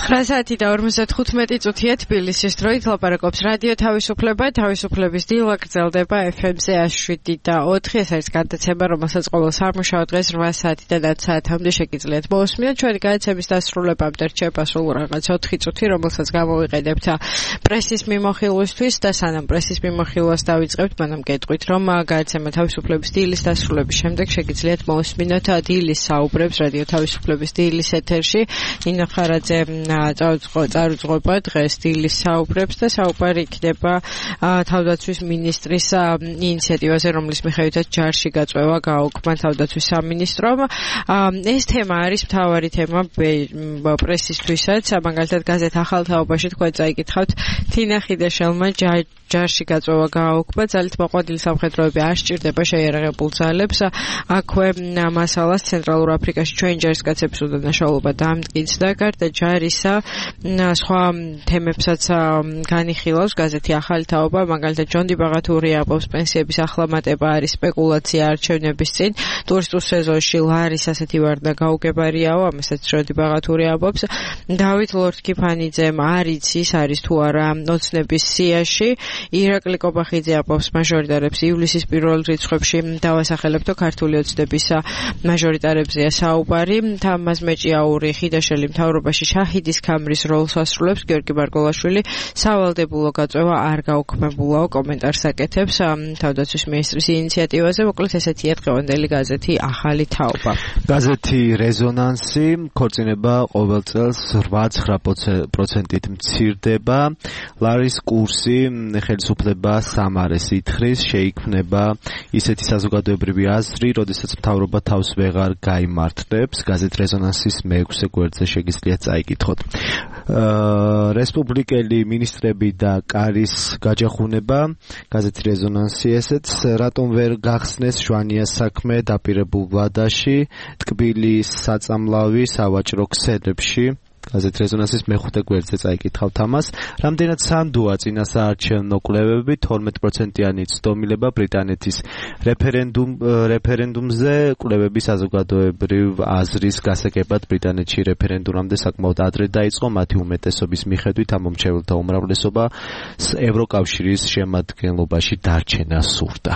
9:45 წუთია თბილისის დროით ლაპარაკობს რადიო თავისუფლება, თავისუფლების დილა გრძელდება FM-ზე 107.4. ეს არის გადაცემა, რომელსაც ყოველ სამუშაო დღეს 8 საათიდან 10 საათამდე შეგიძლიათ მოусმინოთ. ჩვენი გადაცემის დასრულებამდე რჩება სულ რაღაც 4 წუთი, რომელსაც გამოვიყენებთ პრესის მიმოხილვისთვის და სანამ პრესის მიმოხილვას დავიწყებთ, მანამ გეტყვით, რომ გადაცემა თავისუფლების დილის დასრულების შემდეგ შეგიძლიათ მოусმინოთ დილის საუბრებს რადიო თავისუფლების დილის ეთერში. ნინო ხარაძე წარუძღობა დღეს დილის საუბრებს და საუბარი იქნება თავდაცვის მინისტრის ინიციატივაზე, რომლის მიხედვითაც ჯარში გაწვევა გააუქმა თავდაცვის სამინისტრომ. ეს თემა არის მთავარი თემა პრესისთვისაც. მაგალითად გაზეთ ახალ თაობაში თქვენ წაიკითხავთ თინა ხიდაშელმა ჯარში გაწვევა გააუქმა, ძალით მოყვანილი სამხედროები არ სჭირდება შეიარაღებულ ძალებს. აქვე მასალას ცენტრალურ აფრიკაში ჩვენი ჯარისკაცების უდანაშაულობა დამტკიცდა. გარდა ჯარისა სხვა თემებსაც განიხილავს გაზეთი ახალი თაობა, მაგალითად ჯონდი ბაღათური აბობს პენსიების ახლა-მატება არის სპეკულაცია არჩევნების წინ. ტურისტულ სეზონში ლარის ასეთი ვარდა გაუგებარიაო, ამასაც ჯონდი ბაღათური აბობს. დავით ლორთქიფანიძემ არ იცის არის თუ არა ოცნების სიაში. ირაკლი კობახიძე აბობს მაჟორიტარებს ივლისის პირველ რიცხვებში დავასახელებთო ქართული ოცნების მაჟორიტარებზეა საუბარი. თამაზ მეჭიაური ხიდაშელი მთავრობაში შაჰიდის კამრის როლს ასრულებს. გიორგი მარგოლაშვილი სავალდებულო გაწვევა არ გაუქმებულაო, კომენტარს აკეთებს თავდაცვის მინისტრის ინიციატივაზე. მოკლედ ესეთია დღევანდელი გაზეთი ახალი თაობა. გაზეთი რეზონანსი ქორწინება ყოველ წელს 8-9%-ით მცირდება. ლარის კურსი ხელისუფლება სამარეს ითხრის, შეიქმნება ისეთი საზოგადოებრივი აზრი, როდესაც მთავრობა თავს ვეღარ გაიმართლებს. გაზეთ რეზონანსის მე-6 გვერდზე შეგიძლიათ წაიკითხოთ. რესპუბლიკელი მინისტრები და კარის გაჯახუნება, გაზეთი რეზონანსი ესეც, რატომ ვერ გახსნეს შვანიას საქმე დაპირებულ ვლადაში, ტკბილი საწამლავი სავაჭრო ქსელებში. გაზეთ რეზონანსის მე-5 გვერდზე წაიკითხავთ ამას. რამდენად სანდოა წინასაარჩევნო კვლევები, 12%-იანი ცდომილება ბრიტანეთის რეფერენდუმზე, კვლევები საზოგადოებრივ აზრის გასაგებად ბრიტანეთში რეფერენდუმამდე საკმაოდ ადრე დაიწყო, მათი უმეტესობის მიხედვით ამ მომრჩეველთა უმრავლესობა ევროკავშირის შემადგენლობაში დარჩენა სურდა.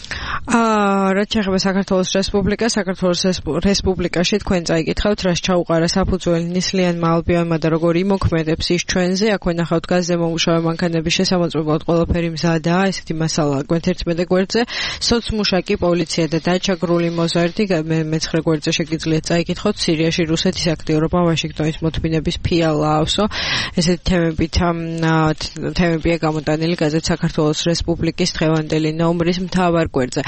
რაც შეეხება საქართველოს რესპუბლიკას, საქართველოს რესპუბლიკაში თქვენ წაიკითხავთ, რას ჩაუყარა საფუძველი ნისლიანმა ალბიონმა და როგორ იმოქმედებს ის ჩვენზე. აქვე ნახავთ გაზზე მომუშავე მანქანების შესამოწმებლად ყველაფერი მზადაა, ესეთი მასალა გვერდ 11 გვერდზე. სოცმუშაკი, პოლიცია და დაჩაგრული მოზარდი, მე-9 გვერდზე შეგიძლიათ წაიკითხოთ. სირიაში რუსეთის აქტიურობა ვაშინგტონის მოთმინების ფიალაავსო. ესეთი თემებია გამოტანილი გაზეთ საქართველოს რესპუბლიკის დღევანდელი ნომრის მთავარ გვერდზე.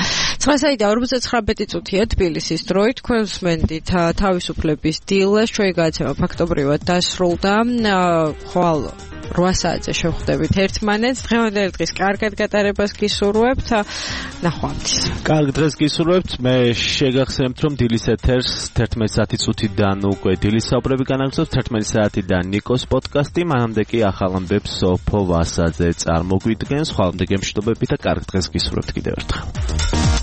9:59 წუთია თბილისის დროით. თქვენ ვსმენდით თავისუფლების დილას, ჩვენი გადაცემა ფაქტობრივად დასრულდა. ხვალ 8 საათზე შევხვდებით ერთმანეთს. დღევანდელი დღის კარგად გატარებას გისურვებთ. ნახვამდის. კარგ დღეს გისურვებთ. მე შეგახსენებთ, რომ დილის ეთერს 11 წუთიდან უკვე დილის საუბრები განაგრძობს, 11 საათიდან ნიკოს პოდკასტი, მანამდე კი ახალ ამბებს სოფო ვასაძე წარმოგვიდგენს. ხვალამდე გემშვიდობებით და კარგ დღეს გისურვებთ კიდევ ერთხელ.